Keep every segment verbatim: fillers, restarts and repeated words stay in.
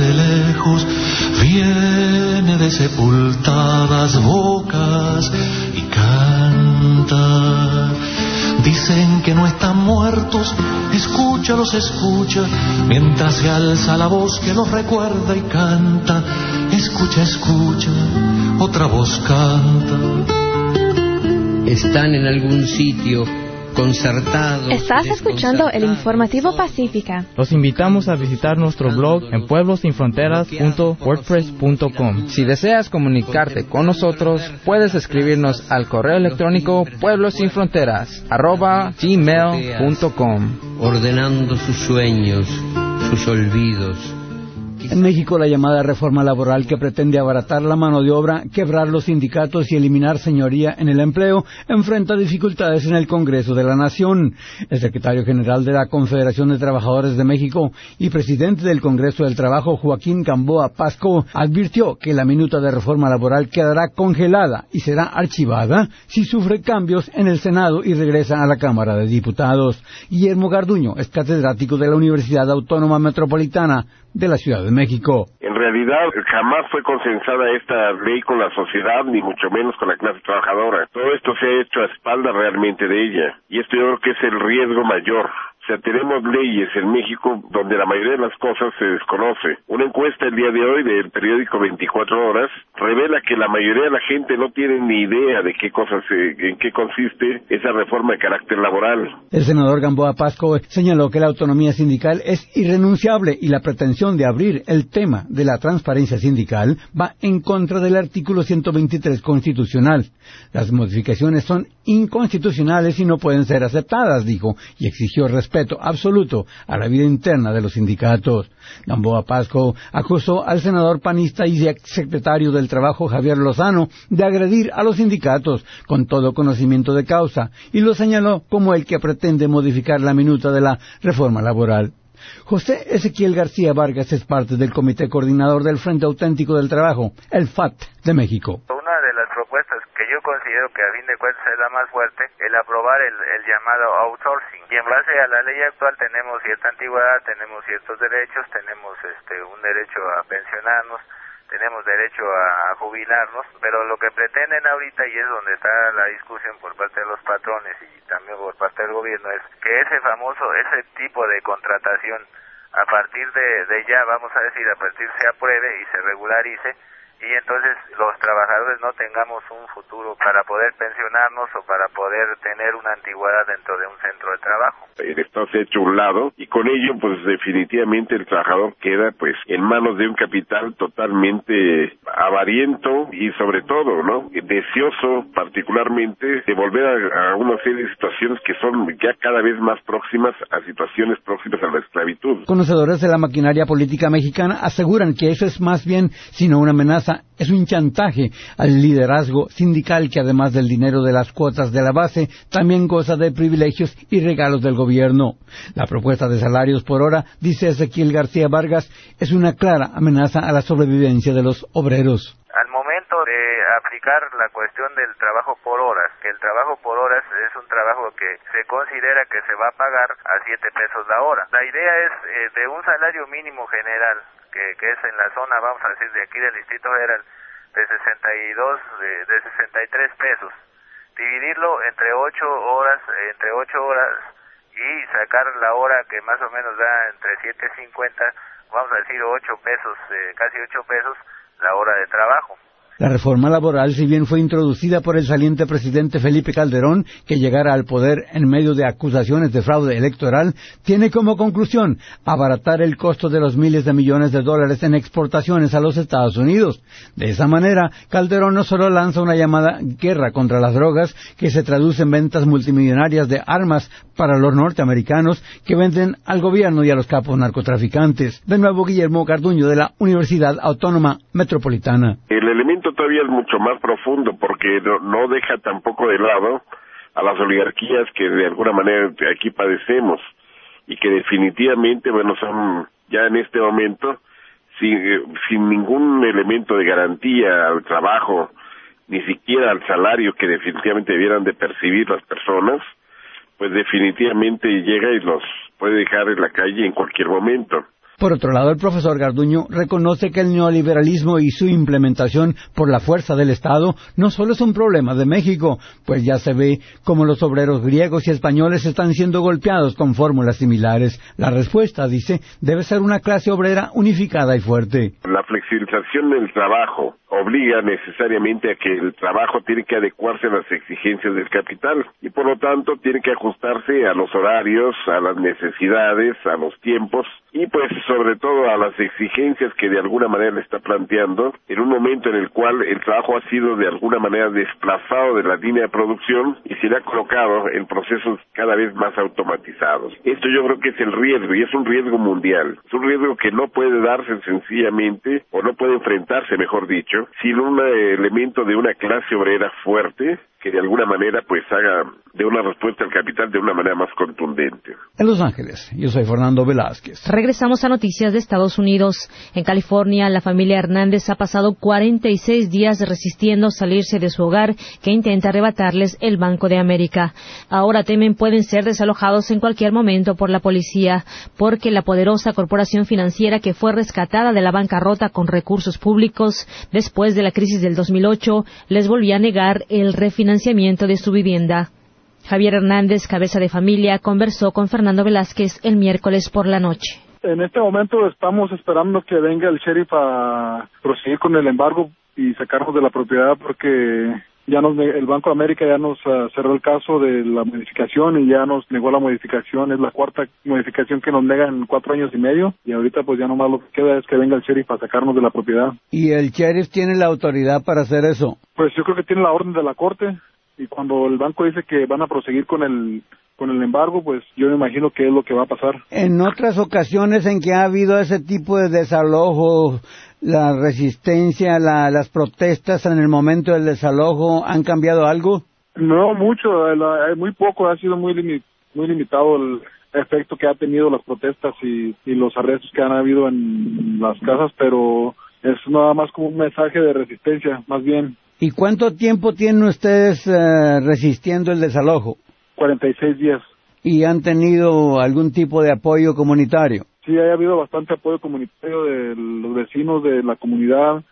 desde lejos, viene de sepultadas bocas y canta. Dicen que no están muertos, escúchalos, escucha, mientras se alza la voz que los recuerda y canta. Escucha, escucha, otra voz canta. Están en algún sitio concertado. Estás escuchando el Informativo Pacífica. Los invitamos a visitar nuestro blog en pueblos sin fronteras punto wordpress punto com. Si deseas comunicarte con nosotros, puedes escribirnos al correo electrónico pueblosinfronteras arroba gmail punto com. Ordenando sus sueños, sus olvidos. En México, la llamada reforma laboral que pretende abaratar la mano de obra, quebrar los sindicatos y eliminar señoría en el empleo, enfrenta dificultades en el Congreso de la Nación. El secretario general de la Confederación de Trabajadores de México y presidente del Congreso del Trabajo, Joaquín Gamboa Pasco, advirtió que la minuta de reforma laboral quedará congelada y será archivada si sufre cambios en el Senado y regresa a la Cámara de Diputados. Guillermo Garduño es catedrático de la Universidad Autónoma Metropolitana de la Ciudad de México. En realidad, jamás fue consensada esta ley con la sociedad, ni mucho menos con la clase trabajadora. Todo esto se ha hecho a espaldas realmente de ella, y esto yo creo que es el riesgo mayor. O sea, tenemos leyes en México donde la mayoría de las cosas se desconoce. Una encuesta el día de hoy del periódico veinticuatro horas revela que la mayoría de la gente no tiene ni idea de qué cosas, se, en qué consiste esa reforma de carácter laboral. El senador Gamboa Pasco señaló que la autonomía sindical es irrenunciable y la pretensión de abrir el tema de la transparencia sindical va en contra del artículo ciento veintitrés constitucional. Las modificaciones son inconstitucionales y no pueden ser aceptadas, dijo, y exigió respeto respeto absoluto a la vida interna de los sindicatos. Gamboa Pasco acusó al senador panista y secretario del Trabajo Javier Lozano de agredir a los sindicatos con todo conocimiento de causa y lo señaló como el que pretende modificar la minuta de la reforma laboral. José Ezequiel García Vargas es parte del Comité Coordinador del Frente Auténtico del Trabajo, el F A T de México. Una de las propuestas que yo considero que a fin de cuentas es la más fuerte, el aprobar el, el llamado outsourcing. Y en base a la ley actual tenemos cierta antigüedad, tenemos ciertos derechos, tenemos este un derecho a pensionarnos, tenemos derecho a, a jubilarnos, pero lo que pretenden ahorita, y es donde está la discusión por parte de los patrones y también por parte del gobierno, es que ese famoso, ese tipo de contratación, a partir de, de ya, vamos a decir, a partir se apruebe y se regularice, y entonces los trabajadores no tengamos un futuro para poder pensionarnos o para poder tener una antigüedad dentro de un centro de trabajo. El Estado se ha hecho a un lado y con ello pues definitivamente el trabajador queda pues en manos de un capital totalmente avariento y sobre todo, ¿no?, deseoso particularmente de volver a, a una serie de situaciones que son ya cada vez más próximas a situaciones próximas a la esclavitud. Conocedores de la maquinaria política mexicana aseguran que eso es más bien, sino una amenaza, es un chantaje al liderazgo sindical que además del dinero de las cuotas de la base, también goza de privilegios y regalos del gobierno. La propuesta de salarios por hora, dice Ezequiel García Vargas, es una clara amenaza a la sobrevivencia de los obreros. Al momento de aplicar la cuestión del trabajo por horas, que el trabajo por horas es un trabajo que se considera que se va a pagar a siete pesos la hora. La idea es eh, de un salario mínimo general, que, que es en la zona, vamos a decir, de aquí del Distrito Federal, de sesenta y dos, de, de sesenta y tres pesos, dividirlo entre ocho horas, entre ocho horas y sacar la hora que más o menos da entre siete cincuenta, vamos a decir ocho pesos, eh, casi ocho pesos la hora de trabajo. La reforma laboral, si bien fue introducida por el saliente presidente Felipe Calderón, que llegara al poder en medio de acusaciones de fraude electoral, tiene como conclusión abaratar el costo de los miles de millones de dólares en exportaciones a los Estados Unidos. De esa manera, Calderón no solo lanza una llamada guerra contra las drogas, que se traduce en ventas multimillonarias de armas para los norteamericanos que venden al gobierno y a los capos narcotraficantes. De nuevo, Guillermo Garduño, de la Universidad Autónoma Metropolitana. El elemento todavía es mucho más profundo porque no, no deja tampoco de lado a las oligarquías que de alguna manera aquí padecemos y que definitivamente, bueno, son ya en este momento sin, sin ningún elemento de garantía al trabajo, ni siquiera al salario que definitivamente debieran de percibir las personas, pues definitivamente llega y los puede dejar en la calle en cualquier momento. Por otro lado, el profesor Garduño reconoce que el neoliberalismo y su implementación por la fuerza del Estado no solo es un problema de México, pues ya se ve como los obreros griegos y españoles están siendo golpeados con fórmulas similares. La respuesta, dice, debe ser una clase obrera unificada y fuerte. La flexibilización del trabajo obliga necesariamente a que el trabajo tiene que adecuarse a las exigencias del capital y por lo tanto tiene que ajustarse a los horarios, a las necesidades, a los tiempos y pues sobre todo a las exigencias que de alguna manera le está planteando en un momento en el cual el trabajo ha sido de alguna manera desplazado de la línea de producción y se le ha colocado en procesos cada vez más automatizados. Esto yo creo que es el riesgo y es un riesgo mundial, es un riesgo que no puede darse sencillamente o no puede enfrentarse, mejor dicho, sin un elemento de una clase obrera fuerte que de alguna manera pues haga de una respuesta al capital de una manera más contundente. En Los Ángeles, yo soy Fernando Velázquez. Regresamos a noticias de Estados Unidos. En California, la familia Hernández ha pasado cuarenta y seis días resistiendo salirse de su hogar que intenta arrebatarles el Banco de América. Ahora temen pueden ser desalojados en cualquier momento por la policía, porque la poderosa corporación financiera que fue rescatada de la bancarrota con recursos públicos después de la crisis del dos mil ocho les volvió a negar el refinanciamiento de su vivienda. Javier Hernández, cabeza de familia, conversó con Fernando Velázquez el miércoles por la noche. En este momento estamos esperando que venga el sheriff a proseguir con el embargo y sacarnos de la propiedad porque ya nos el Banco de América ya nos uh, cerró el caso de la modificación y ya nos negó la modificación. Es la cuarta modificación que nos negan en cuatro años y medio y ahorita pues ya nomás lo que queda es que venga el sheriff a sacarnos de la propiedad. ¿Y el sheriff tiene la autoridad para hacer eso? Pues yo creo que tiene la orden de la corte. Y cuando el banco dice que van a proseguir con el con el embargo, pues yo me imagino que es lo que va a pasar. En otras ocasiones en que ha habido ese tipo de desalojo, la resistencia, la, las protestas en el momento del desalojo, ¿han cambiado algo? No mucho, la, muy poco, ha sido muy limi, muy limitado el efecto que ha tenido las protestas y, y los arrestos que han habido en las casas, pero es nada más como un mensaje de resistencia, más bien. ¿Y cuánto tiempo tienen ustedes eh, resistiendo el desalojo? cuarenta y seis días. ¿Y han tenido algún tipo de apoyo comunitario? Sí, ha habido bastante apoyo comunitario de los vecinos de la comunidad,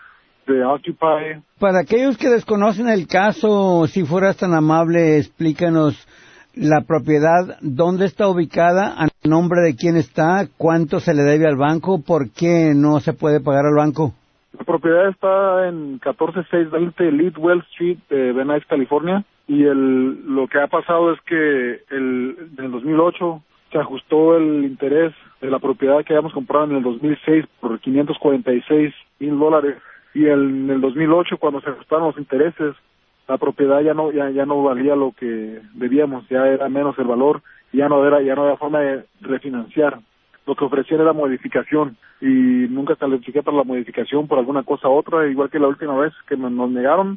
de Occupy. Para aquellos que desconocen el caso, si fueras tan amable, explícanos la propiedad, dónde está ubicada, a nombre de quién está, cuánto se le debe al banco, por qué no se puede pagar al banco. La propiedad está en catorce mil seiscientos veinte Leadwell Street de Venice, California, y el, lo que ha pasado es que el, en el dos mil ocho se ajustó el interés de la propiedad que habíamos comprado en el dos mil seis por quinientos cuarenta y seis mil dólares, y el, en el dos mil ocho cuando se ajustaron los intereses, la propiedad ya no ya, ya no valía lo que debíamos, ya era menos el valor, y ya no era ya no había forma de refinanciar. Lo que ofrecían era modificación y nunca califiqué para la modificación por alguna cosa u otra, igual que la última vez que nos negaron,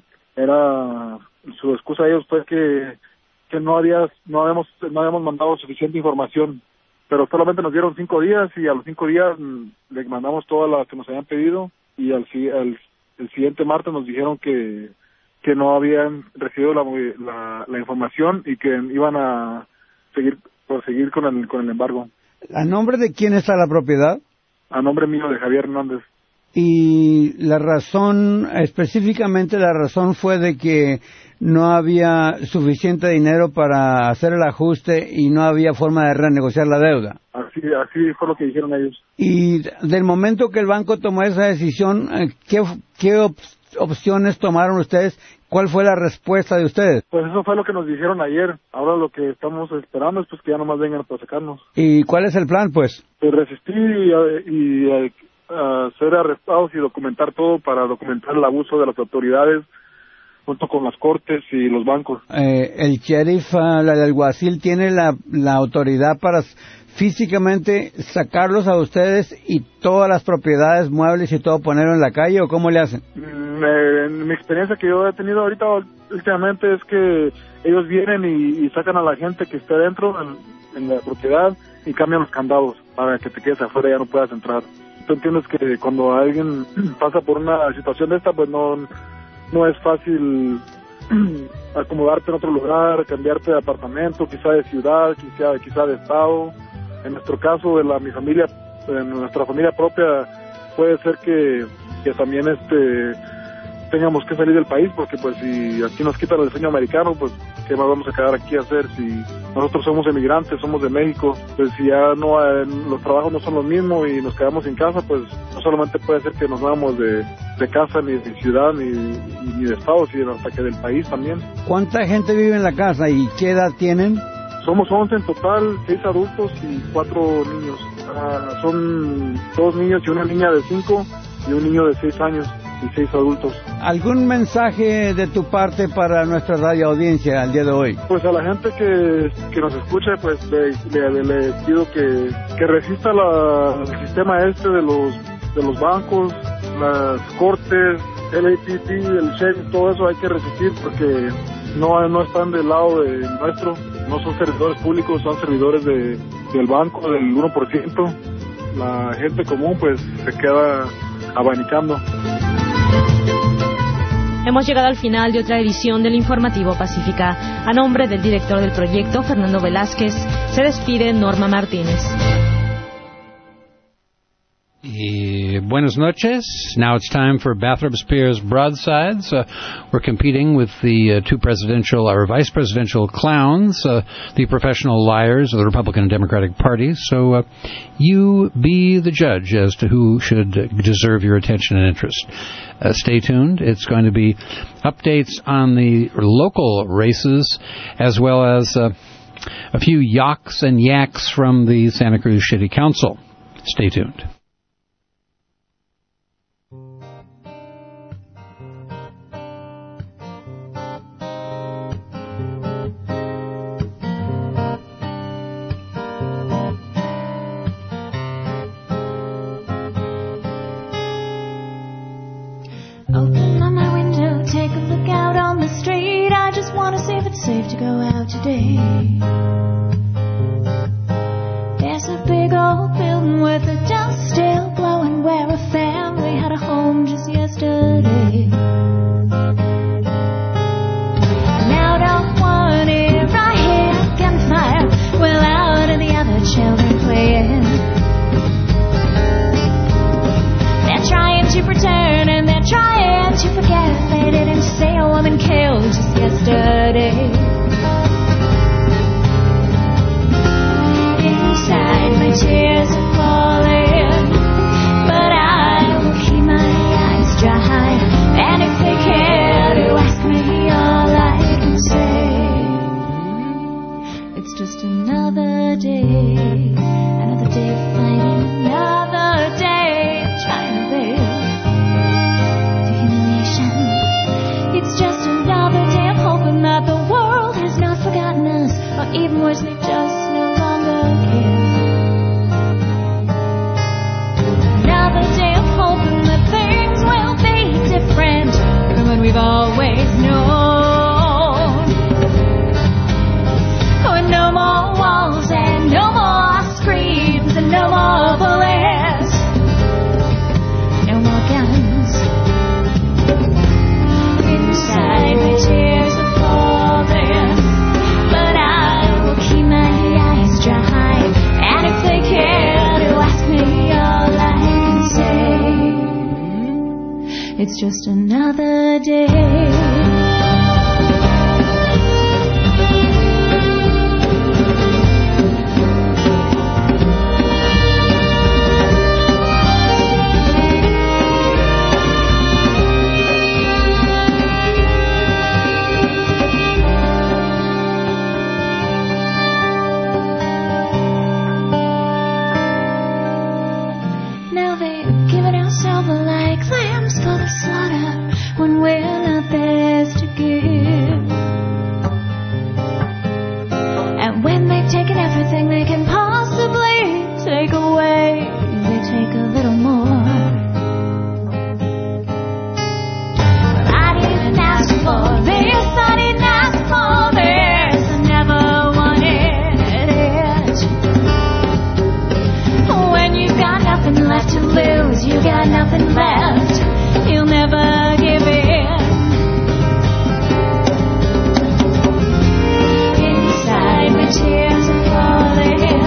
era su excusa a ellos fue que que no había no habíamos no habíamos mandado suficiente información, pero solamente nos dieron cinco días y a los cinco días le mandamos toda la que nos habían pedido y al, al el siguiente martes nos dijeron que que no habían recibido la, la, la información y que iban a seguir proseguir con el con el embargo. ¿A nombre de quién está la propiedad? A nombre mío, de Javier Hernández. Y la razón, específicamente la razón fue de que no había suficiente dinero para hacer el ajuste y no había forma de renegociar la deuda. Así, así fue lo que dijeron ellos. Y del momento que el banco tomó esa decisión, ¿qué, qué op- opciones tomaron ustedes? ¿Cuál fue la respuesta de ustedes? Pues eso fue lo que nos dijeron ayer. Ahora lo que estamos esperando es pues que ya nomás vengan para sacarnos. ¿Y cuál es el plan, pues? Pues resistir y, y, y uh, ser arrestados y documentar todo para documentar el abuso de las autoridades junto con las cortes y los bancos. Eh, el sheriff, uh, el alguacil, tiene la, la autoridad para físicamente sacarlos a ustedes y todas las propiedades, muebles y todo ponerlo en la calle, ¿o cómo le hacen? Mm, eh, en mi experiencia que yo he tenido ahorita últimamente es que ellos vienen y, y sacan a la gente que esté dentro en, en la propiedad y cambian los candados para que te quedes afuera y ya no puedas entrar. Tú entiendes que cuando alguien pasa por una situación de esta, pues no, no es fácil acomodarte en otro lugar, cambiarte de apartamento, quizá de ciudad, quizá, quizá de estado. En nuestro caso, de la mi familia en nuestra familia propia puede ser que, que también este tengamos que salir del país, porque pues si aquí nos quitan el sueño americano, pues qué más vamos a quedar aquí a hacer si nosotros somos emigrantes, somos de México. Pues si ya no los trabajos no son los mismos y nos quedamos sin casa, pues no solamente puede ser que nos vamos de, de casa, ni de ciudad, ni, ni de estado, sino hasta que del país también. ¿Cuánta gente vive en la casa y qué edad tienen? Somos once en total, seis adultos y cuatro niños. Uh, son dos niños y una niña de cinco y un niño de seis años y seis adultos. ¿Algún mensaje de tu parte para nuestra radio audiencia al día de hoy? Pues a la gente que, que nos escucha, pues le, le, le pido que, que resista la, el sistema este de los de los bancos, las cortes, el A T T, el sheriff, todo eso hay que resistir porque no, no están del lado de nuestro, no son servidores públicos, son servidores de, del banco, del uno por ciento. La gente común pues se queda abanicando. Hemos llegado al final de otra edición del Informativo Pacífica. A nombre del director del proyecto, Fernando Velázquez, se despide Norma Martínez. Y buenas noches. Now it's time for Bathrop Spears Broadsides. Uh, we're competing with the uh, two presidential or vice presidential clowns, uh, the professional liars of the Republican and Democratic parties. So uh, you be the judge as to who should deserve your attention and interest. Uh, stay tuned. It's going to be updates on the local races as well as uh, a few yaks and yaks from the Santa Cruz City Council. Stay tuned. Open on my window, take a look out on the street. I just want to see if it's safe to go out today. There's a big old building with the dust still blowing, where a family had a home just yesterday. Now don't want it right here, gunfire, well out of the other children playing. They're trying to pretend and they're trying to forget they didn't say a woman killed just yesterday. Inside my tears are falling, but I will keep my eyes dry. And if they care to ask me, all I can say, it's just another day, another day of fighting, another day of trying to live. It's just another day of hoping that the world has not forgotten us, or even worse, they just no longer care. Another day of hoping that things will be different from what we've always known. Oh, no more walls and no more screams and no more bullets, no more guns. Inside my tears are falling, but I will keep my eyes dry. And if they care to ask me, all I can say, it's just another day. When we're not theirs to give, and when they've taken everything they can possibly take away, they take a little more. But I didn't ask for this, I didn't ask for this, I never wanted it. When you've got nothing left to lose, you got nothing left, you'll never give in. Inside my tears are falling,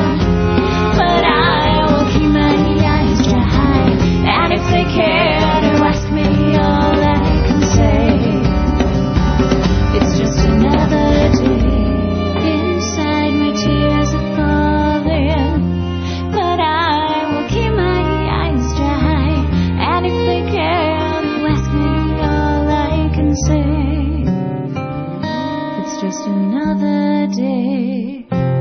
care to ask me, all I can say, it's just another day. Inside my tears are falling, but I will keep my eyes dry. And if they care to ask me, all I can say, it's just another day.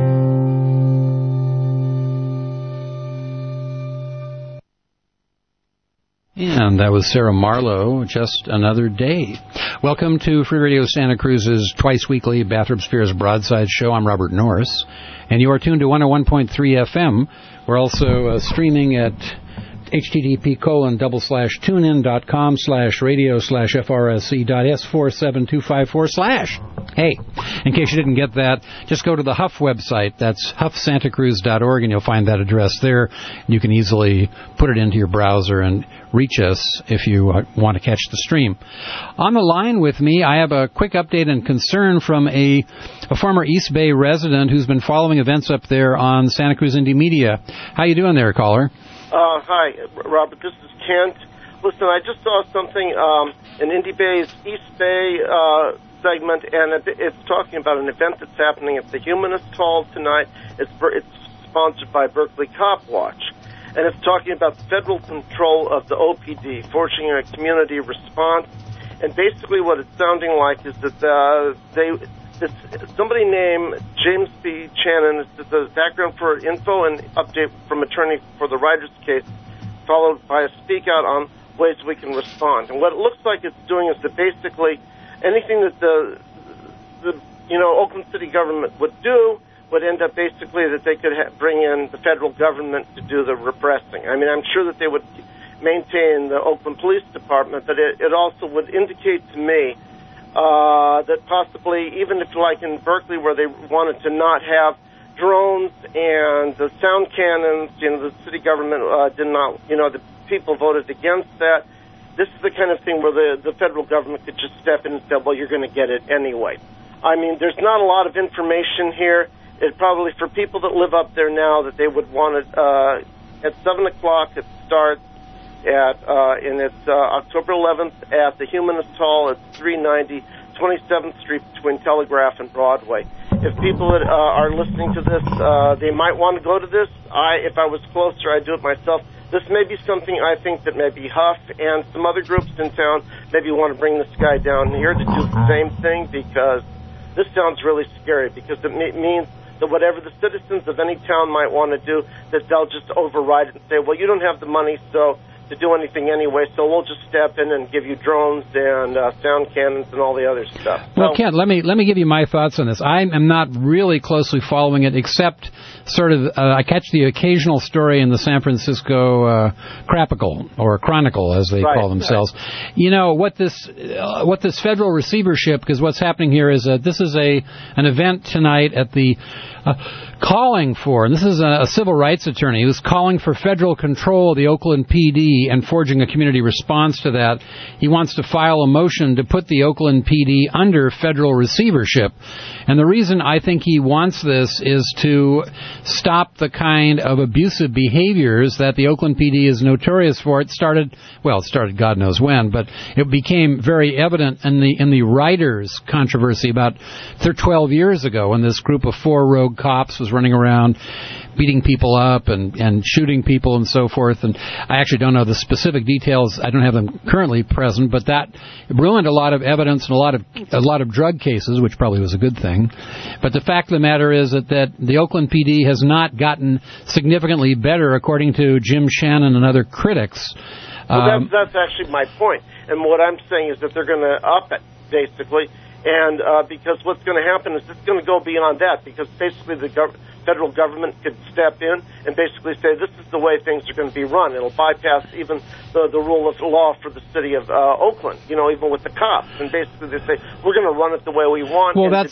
And that was Sarah Marlowe, Just Another Day. Welcome to Free Radio Santa Cruz's twice-weekly Bathrop Spheres Broadside Show. I'm Robert Norris, and you are tuned to one oh one point three F M. We're also uh, streaming at http colon double slash tunein dot com slash radio slash FRSC dot S four seven two five four slash. Hey, in case you didn't get that, just go to the Huff website. That's huff santa cruz dot org, and you'll find that address there. You can easily put it into your browser and reach us if you want to catch the stream. On the line with me, I have a quick update and concern from a, a former East Bay resident who's been following events up there on Santa Cruz Indie Media. How you doing there, caller? Uh, hi, Robert. This is Kent. Listen, I just saw something um, in Indie Bay's East Bay uh, segment, and it, it's talking about an event that's happening at the Humanist Hall tonight. It's, it's sponsored by Berkeley Cop Watch, and it's talking about the federal control of the O P D, forging a community response. And basically what it's sounding like is that uh, they... This, somebody named James B. Channon is the background for info and update from attorney for the Riders case, followed by a speak out on ways we can respond. And what it looks like it's doing is that basically anything that the, the you know, Oakland City government would do would end up basically that they could ha- bring in the federal government to do the repressing. I mean, I'm sure that they would maintain the Oakland Police Department, but it, it also would indicate to me Uh, that possibly, even if like in Berkeley where they wanted to not have drones and the sound cannons, you know, the city government uh, did not, you know, the people voted against that. This is the kind of thing where the, the federal government could just step in and say, well, you're going to get it anyway. I mean, there's not a lot of information here. It probably, for people that live up there now, that they would want it, uh, at seven o'clock it starts. At uh, and it's uh, October eleventh at the Humanist Hall at three ninety twenty-seventh Street between Telegraph and Broadway. If people that uh, are listening to this, uh, they might want to go to this. I, if I was closer, I'd do it myself. This may be something I think that maybe Huff and some other groups in town maybe want to bring this guy down here to do the same thing, because this sounds really scary, because it me- means that whatever the citizens of any town might want to do, that they'll just override it and say, well, you don't have the money, so to do anything anyway, so we'll just step in and give you drones and uh, sound cannons and all the other stuff. Well, so, Kent, let me let me give you my thoughts on this. I am not really closely following it, except sort of uh, I catch the occasional story in the San Francisco uh, Crapicle, or Chronicle, as they right, call themselves. Right. You know what this uh, what this federal receivership? Because what's happening here is that this is a an event tonight at the. Uh, calling for, and this is a, a civil rights attorney who's calling for federal control of the Oakland P D and forging a community response to that. He wants to file a motion to put the Oakland P D under federal receivership. And the reason I think he wants this is to stop the kind of abusive behaviors that the Oakland P D is notorious for. It started, well, it started God knows when, but it became very evident in the in the Riders controversy about twelve years ago, when this group of four rogue cops was running around beating people up and, and shooting people and so forth. And I actually don't know the specific details. I don't have them currently present, but that ruined a lot of evidence and a lot of a lot of drug cases, which probably was a good thing. But the fact of the matter is that, that the Oakland P D has not gotten significantly better, according to Jim Channon and other critics. Well, Um, that's, that's actually my point. And what I'm saying is that they're going to up it, basically. And uh, because what's going to happen is it's going to go beyond that, because basically the gov- federal government could step in and basically say this is the way things are going to be run. It'll bypass even the, the rule of law for the city of uh, Oakland, you know, even with the cops. And basically they say we're going to run it the way we want well, and that's, deduct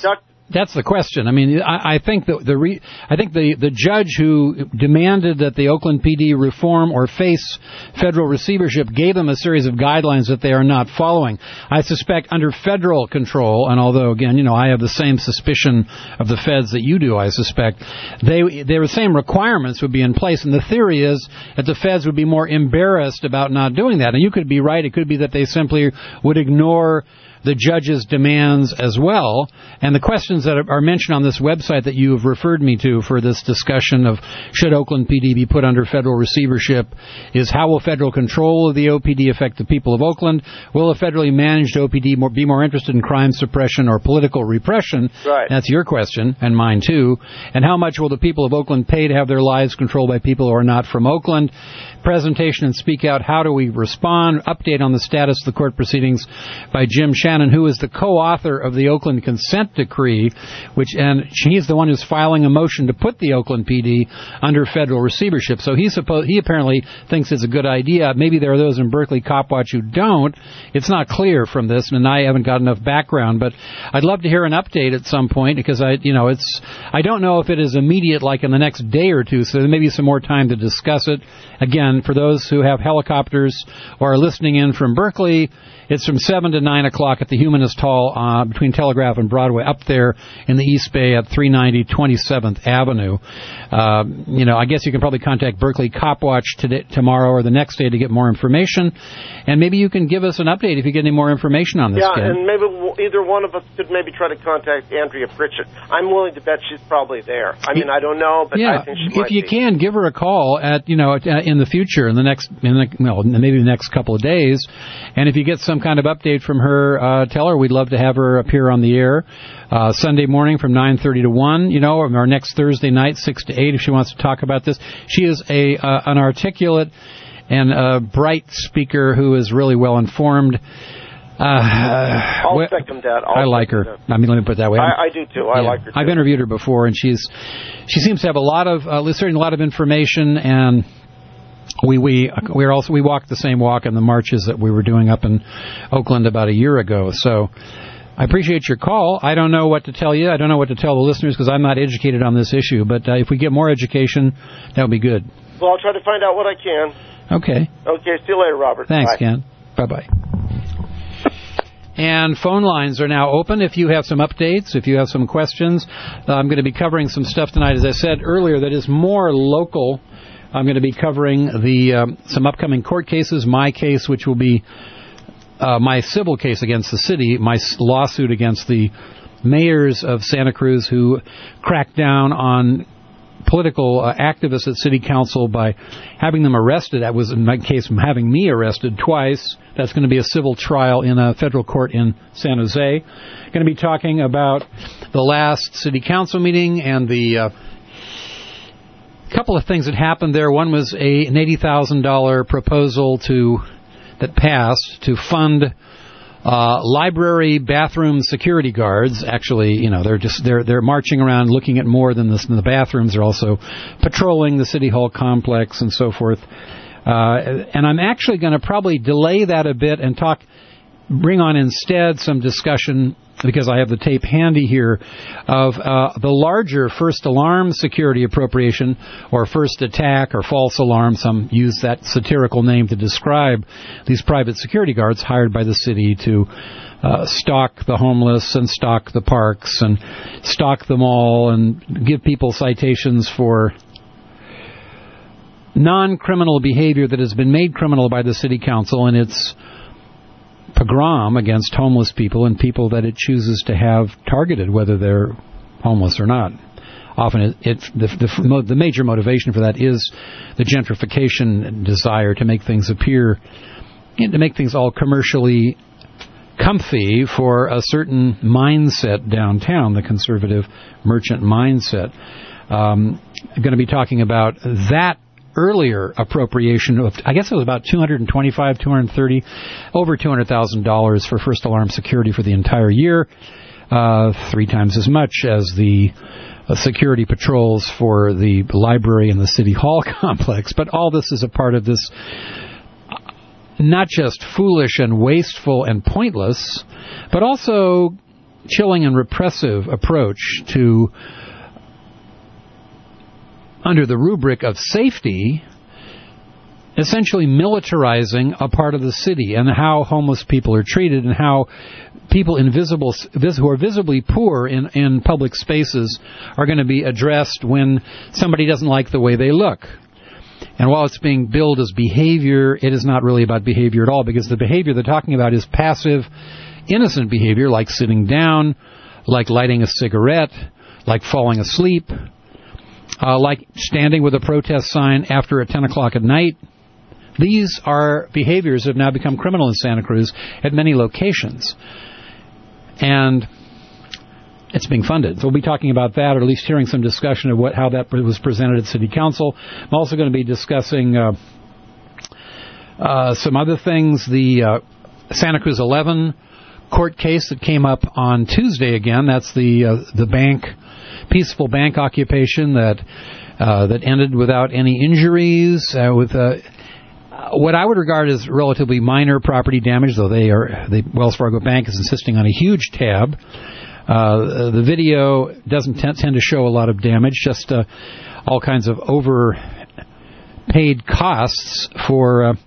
That's the question. I mean, I, I think the, the re, I think the, the judge who demanded that the Oakland P D reform or face federal receivership gave them a series of guidelines that they are not following. I suspect under federal control, and although, again, you know, I have the same suspicion of the feds that you do, I suspect, they their same requirements would be in place. And the theory is that the feds would be more embarrassed about not doing that. And you could be right. It could be that they simply would ignore the judge's demands as well. And the questions that are mentioned on this website that you have referred me to for this discussion of should Oakland P D be put under federal receivership is how will federal control of the O P D affect the people of Oakland? Will a federally managed O P D more, be more interested in crime suppression or political repression? Right. That's your question, and mine too. And how much will the people of Oakland pay to have their lives controlled by people who are not from Oakland? Presentation and speak out. How do we respond? Update on the status of the court proceedings by Jim Shannon, who is the co-author of the Oakland Consent Decree, which and he's the one who's filing a motion to put the Oakland P D under federal receivership. So he supposed he apparently thinks it's a good idea. Maybe there are those in Berkeley Copwatch who don't. It's not clear from this, and I haven't got enough background. But I'd love to hear an update at some point because I, you know, it's I don't know if it is immediate, like in the next day or two. So there may be some more time to discuss it. Again, for those who have helicopters or are listening in from Berkeley, it's from seven to nine o'clock at the Humanist Hall uh, between Telegraph and Broadway, up there in the East Bay at three ninety twenty-seventh Avenue. Uh, you know, I guess you can probably contact Berkeley Copwatch today, tomorrow or the next day to get more information. And maybe you can give us an update if you get any more information on this. Yeah, Ken. and maybe either one of us could maybe try to contact Andrea Pritchett. I'm willing to bet she's probably there. I mean, I don't know, but yeah, I think she if might you be. can, give her a call at you know in the future, in the next, in the, well, maybe the next couple of days. And if you get some kind of update from her, uh, tell her we'd love to have her appear on the air uh, Sunday morning from nine thirty to one, you know, or next Thursday night, six to eight, if she wants to talk about this. She is a uh, an articulate and a bright speaker who is really well informed. Uh, I'll well, second that. I'll I like her. that. I mean, let me put it that way. I, I do too. I yeah, like her too. I've interviewed her before, and she's she seems to have a lot of uh, listening, a lot of information, and we we we're also we walked the same walk in the marches that we were doing up in Oakland about a year ago. So I appreciate your call. I don't know what to tell you. I don't know what to tell the listeners because I'm not educated on this issue. But uh, if we get more education, that would be good. Well, I'll try to find out what I can. Okay. Okay. See you later, Robert. Thanks, Bye. Ken. Bye bye. And phone lines are now open if you have some updates, if you have some questions. Uh, I'm going to be covering some stuff tonight, as I said earlier, that is more local. I'm going to be covering the um, some upcoming court cases, my case, which will be uh, my civil case against the city, my lawsuit against the mayors of Santa Cruz who cracked down on political uh, activists at city council by having them arrested. That was, in my case, having me arrested twice. That's going to be a civil trial in a federal court in San Jose. Going to be talking about the last city council meeting and the uh, couple of things that happened there. One was a, an eighty thousand dollars proposal to that passed to fund Uh, library bathroom security guards. Actually, you know, they're just they're they're marching around looking at more than this in the bathrooms. They're also patrolling the City Hall complex and so forth. Uh, and I'm actually going to probably delay that a bit and talk, bring on instead some discussion, because I have the tape handy here, of uh, the larger first alarm security appropriation, or first attack, or false alarm. Some use that satirical name to describe these private security guards hired by the city to uh, stalk the homeless and stalk the parks and stalk them all and give people citations for non-criminal behavior that has been made criminal by the city council in its pogrom against homeless people and people that it chooses to have targeted, whether they're homeless or not. Often it, it the, the, the major motivation for that is the gentrification desire to make things appear, to make things all commercially comfy for a certain mindset downtown, the conservative merchant mindset. Um, I'm going to be talking about that earlier appropriation of, I guess it was about two hundred twenty-five, two hundred thirty, over two hundred thousand dollars for first alarm security for the entire year, uh, three times as much as the uh, security patrols for the library and the City Hall complex. But all this is a part of this not just foolish and wasteful and pointless, but also chilling and repressive approach to, under the rubric of safety, essentially militarizing a part of the city and how homeless people are treated and how people invisible, who are visibly poor in, in public spaces are going to be addressed when somebody doesn't like the way they look. And while it's being billed as behavior, it is not really about behavior at all, because the behavior they're talking about is passive, innocent behavior, like sitting down, like lighting a cigarette, like falling asleep, uh, like standing with a protest sign after at ten o'clock at night. These are behaviors that have now become criminal in Santa Cruz at many locations. And it's being funded. So we'll be talking about that, or at least hearing some discussion of what how that was presented at City Council. I'm also going to be discussing uh, uh, some other things. The uh, Santa Cruz eleven court case that came up on Tuesday again. That's the uh, the bank, peaceful bank occupation that uh, that ended without any injuries, uh, with uh, what I would regard as relatively minor property damage, though they are the Wells Fargo Bank is insisting on a huge tab. Uh, the video doesn't t- tend to show a lot of damage, just uh, all kinds of overpaid costs for uh,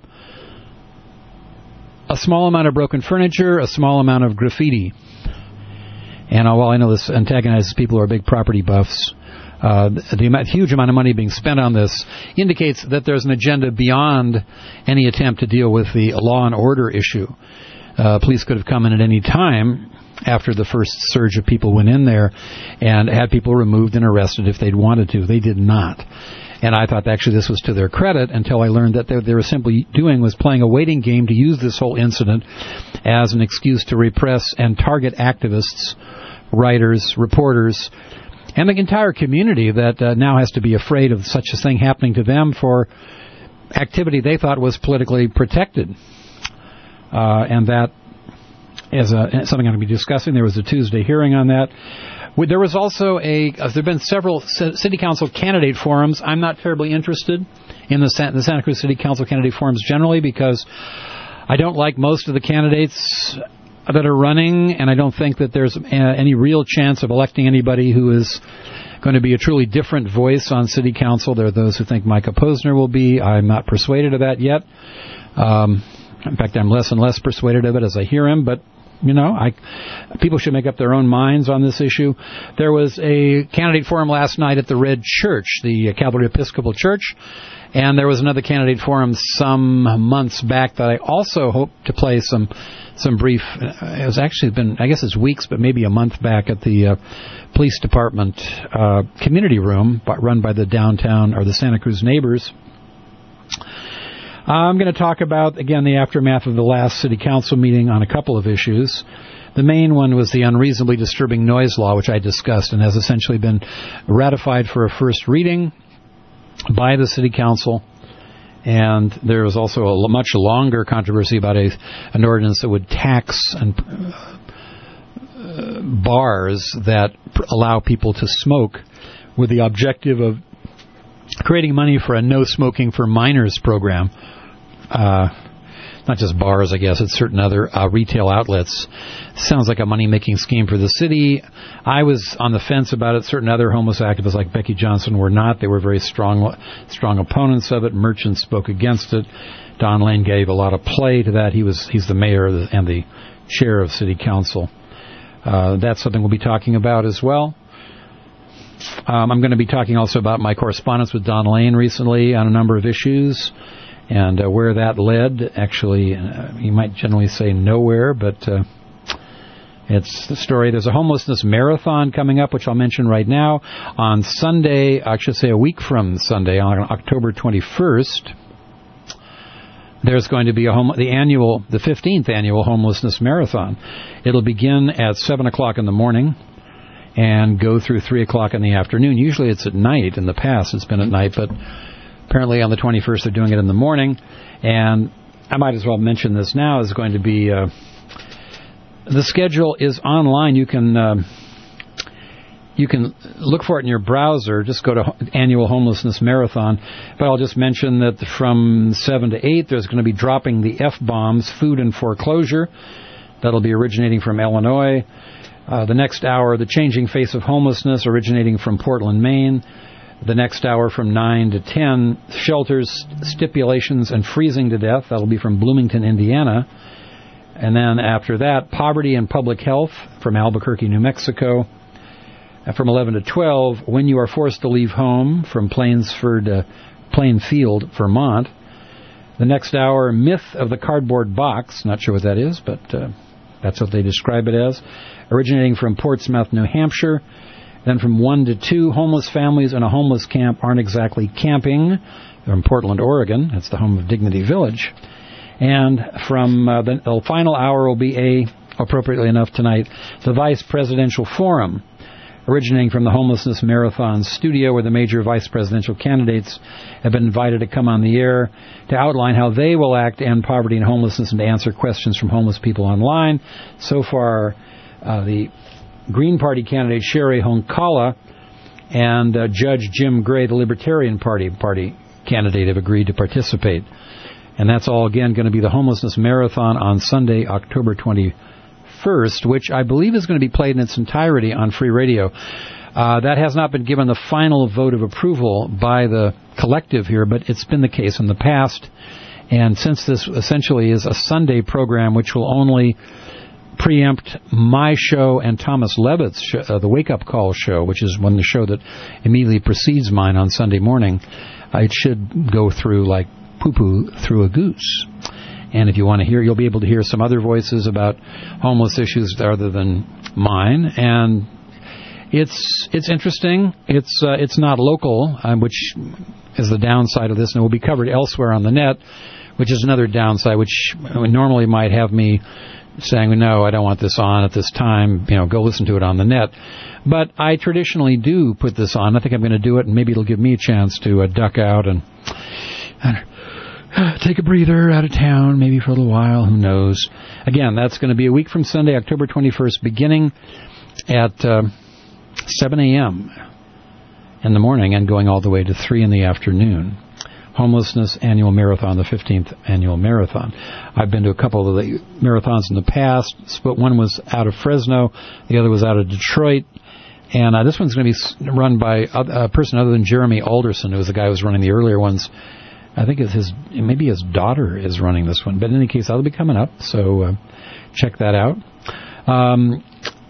a small amount of broken furniture, a small amount of graffiti. And uh, while I know this antagonizes people who are big property buffs, uh, the amount, huge amount of money being spent on this indicates that there's an agenda beyond any attempt to deal with the law and order issue. Uh, police could have come in at any time after the first surge of people went in there and had people removed and arrested if they'd wanted to. They did not. And I thought actually this was to their credit until I learned that they, they were simply doing was playing a waiting game to use this whole incident as an excuse to repress and target activists, writers, reporters, and the entire community that uh, now has to be afraid of such a thing happening to them for activity they thought was politically protected. Uh, and that is a, something I'm going to be discussing. There was a Tuesday hearing on that. There was also a, uh, there have been several city council candidate forums. I'm not terribly interested in the, San, the Santa Cruz City Council candidate forums generally because I don't like most of the candidates that are running, and I don't think that there's a, any real chance of electing anybody who is going to be a truly different voice on city council. There are those who think Micah Posner will be. I'm not persuaded of that yet. Um, in fact, I'm less and less persuaded of it as I hear him, but You know, I people should make up their own minds on this issue. There was a candidate forum last night at the Red Church, the Calvary Episcopal Church, and there was another candidate forum some months back that I also hope to play some some brief. It was actually been, I guess it's weeks, but maybe a month back at the uh, police department uh, community room run by the downtown or the Santa Cruz neighbors. I'm going to talk about, again, the aftermath of the last city council meeting on a couple of issues. The main one was the unreasonably disturbing noise law, which I discussed and has essentially been ratified for a first reading by the city council. And there was also a much longer controversy about a, an ordinance that would tax and uh, bars that pr- allow people to smoke with the objective of creating money for a no smoking for minors program. Uh, not just bars, I guess, it's certain other uh, retail outlets. Sounds like a money-making scheme for the city. I was on the fence about it. Certain other homeless activists like Becky Johnson were not. They were very strong strong opponents of it. Merchants spoke against it. Don Lane gave a lot of play to that. He was he's the mayor and the chair of city council. Uh, that's something we'll be talking about as well. Um, I'm going to be talking also about my correspondence with Don Lane recently on a number of issues and uh, where that led. Actually, uh, you might generally say nowhere, but uh, it's the story. There's a homelessness marathon coming up, which I'll mention right now. On Sunday, I should say a week from Sunday, on October twenty-first, there's going to be a home, the annual, the fifteenth annual homelessness marathon. It'll begin at seven o'clock in the morning and go through three o'clock in the afternoon. Usually it's at night. In the past it's been at night, but apparently on the twenty-first they're doing it in the morning. And I might as well mention this now. Is going to be, uh, the schedule is online. You can uh, you can look for it in your browser. Just go to Annual Homelessness Marathon. But I'll just mention that from seven to eight there's going to be Dropping the F-Bombs, Food and Foreclosure. That'll be originating from Illinois. Uh, the next hour, The Changing Face of Homelessness, originating from Portland, Maine. The next hour from nine to ten, Shelters, Stipulations, and Freezing to Death. That'll be from Bloomington, Indiana. And then after that, Poverty and Public Health from Albuquerque, New Mexico. And from eleven to twelve, When You Are Forced to Leave Home from Plainsford, uh, Plainfield, Vermont. The next hour, Myth of the Cardboard Box. Not sure what that is, but uh, that's what they describe it as. Originating from Portsmouth, New Hampshire. Then from one to two, Homeless Families in a Homeless Camp Aren't Exactly Camping. They're in Portland, Oregon. That's the home of Dignity Village. And from uh, the, the final hour will be a, appropriately enough tonight, the Vice Presidential Forum, originating from the Homelessness Marathon studio, where the major vice presidential candidates have been invited to come on the air to outline how they will act to end poverty and homelessness and to answer questions from homeless people online. So far, uh, the Green Party candidate Sherry Honkala and uh, Judge Jim Gray, the Libertarian Party party candidate, have agreed to participate. And that's all, again, going to be the Homelessness Marathon on Sunday, October twenty-first, which I believe is going to be played in its entirety on Free Radio. Uh, that has not been given the final vote of approval by the collective here, but it's been the case in the past. And since this essentially is a Sunday program, which will only preempt my show and Thomas Levitt's show, uh, the Wake Up Call show, which is one the show that immediately precedes mine on Sunday morning, uh, it should go through like poo-poo through a goose. And if you want to hear, you'll be able to hear some other voices about homeless issues other than mine. And it's it's interesting. It's uh, it's not local, uh, which is the downside of this, and it will be covered elsewhere on the net, which is another downside, which normally might have me saying, no, I don't want this on at this time, you know, go listen to it on the net. But I traditionally do put this on. I think I'm going to do it, and maybe it'll give me a chance to uh, duck out and uh, take a breather out of town, maybe for a little while, who knows. Again, that's going to be a week from Sunday, October twenty-first, beginning at uh, seven a.m. in the morning and going all the way to three in the afternoon. Homelessness Annual Marathon, the fifteenth Annual Marathon. I've been to a couple of the marathons in the past, but one was out of Fresno, the other was out of Detroit, and uh, this one's going to be run by a person other than Jeremy Alderson, who was the guy who was running the earlier ones. I think it's his, maybe his daughter is running this one, but in any case, that'll be coming up, so uh, check that out. Um,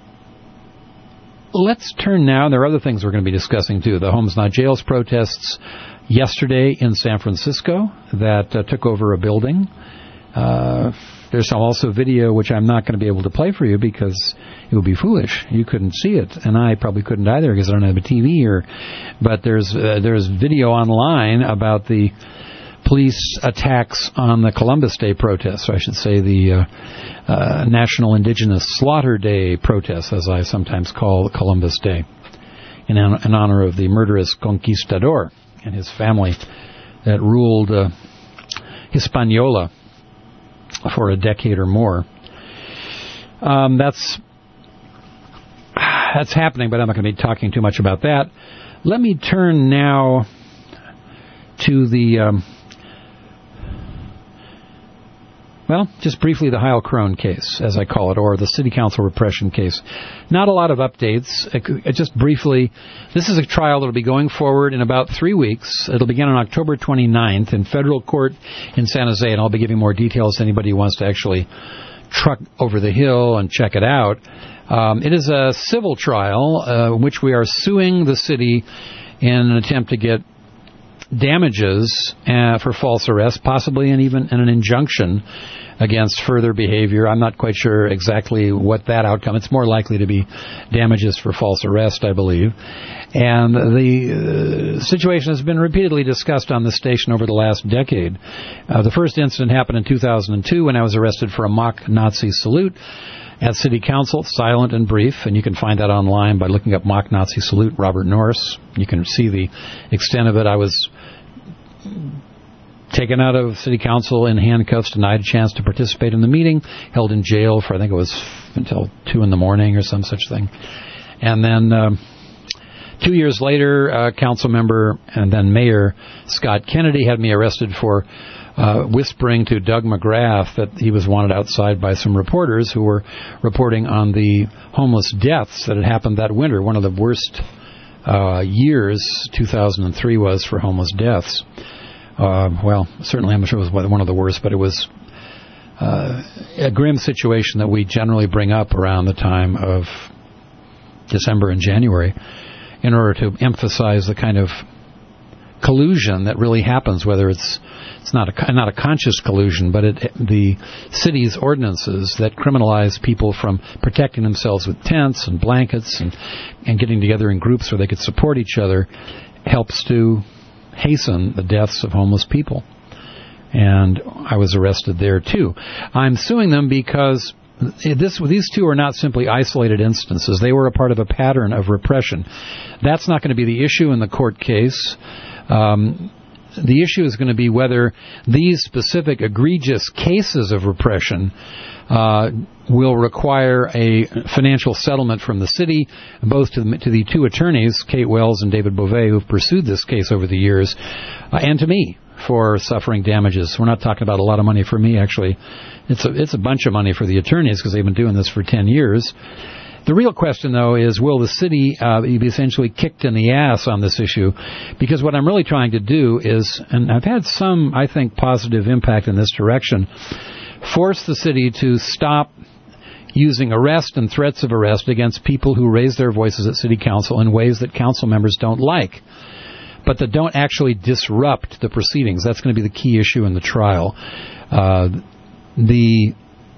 let's turn now, there are other things we're going to be discussing too, the Homes Not Jails protests yesterday in San Francisco that uh, took over a building. Uh, there's some also video which I'm not going to be able to play for you because it would be foolish. You couldn't see it, and I probably couldn't either because I don't have a T V here. But there's uh, there's video online about the police attacks on the Columbus Day protests, or I should say the uh, uh, National Indigenous Slaughter Day protests, as I sometimes call Columbus Day, in, in honor of the murderous conquistador and his family that ruled uh, Hispaniola for a decade or more. Um, that's that's happening, but I'm not going to be talking too much about that. Let me turn now to the, um, well, just briefly the Heil Crone case, as I call it, or the City Council repression case. Not a lot of updates. It, just briefly, this is a trial that will be going forward in about three weeks. It'll begin on October twenty-ninth in federal court in San Jose, and I'll be giving more details to anybody who wants to actually truck over the hill and check it out. Um, it is a civil trial uh, in which we are suing the city in an attempt to get damages uh, for false arrest, possibly and even an injunction against further behavior. I'm not quite sure exactly what that outcome. It's more likely to be damages for false arrest, I believe. And the uh, situation has been repeatedly discussed on the station over the last decade. Uh, the first incident happened in two thousand two when I was arrested for a mock Nazi salute at City Council, silent and brief, and you can find that online by looking up mock Nazi salute, Robert Norris. You can see the extent of it. I was taken out of City Council in handcuffs, denied a chance to participate in the meeting, held in jail for, I think it was until two in the morning or some such thing. And then um, Two years later, uh, council member and then Mayor Scott Kennedy had me arrested for uh, whispering to Doug McGrath that he was wanted outside by some reporters who were reporting on the homeless deaths that had happened that winter, one of the worst uh, years, two thousand three was, for homeless deaths. Uh, well, certainly I'm sure it was one of the worst, but it was uh, a grim situation that we generally bring up around the time of December and January in order to emphasize the kind of collusion that really happens, whether it's it's not a not a conscious collusion, but it, the city's ordinances that criminalize people from protecting themselves with tents and blankets and, and getting together in groups where they could support each other helps to hasten the deaths of homeless people. And I was arrested there too. I'm suing them because This, these two are not simply isolated instances. They were a part of a pattern of repression. That's not going to be the issue in the court case. Um, the issue is going to be whether these specific egregious cases of repression uh, will require a financial settlement from the city, both to the, to the two attorneys, Kate Wells and David Beauvais, who've pursued this case over the years, uh, and to me for suffering damages. We're not talking about a lot of money for me, actually. It's a, it's a bunch of money for the attorneys because they've been doing this for ten years. The real question, though, is will the city uh, be essentially kicked in the ass on this issue? Because what I'm really trying to do is, and I've had some, I think, positive impact in this direction, force the city to stop using arrest and threats of arrest against people who raise their voices at city council in ways that council members don't like, but that don't actually disrupt the proceedings. That's going to be the key issue in the trial. Uh, the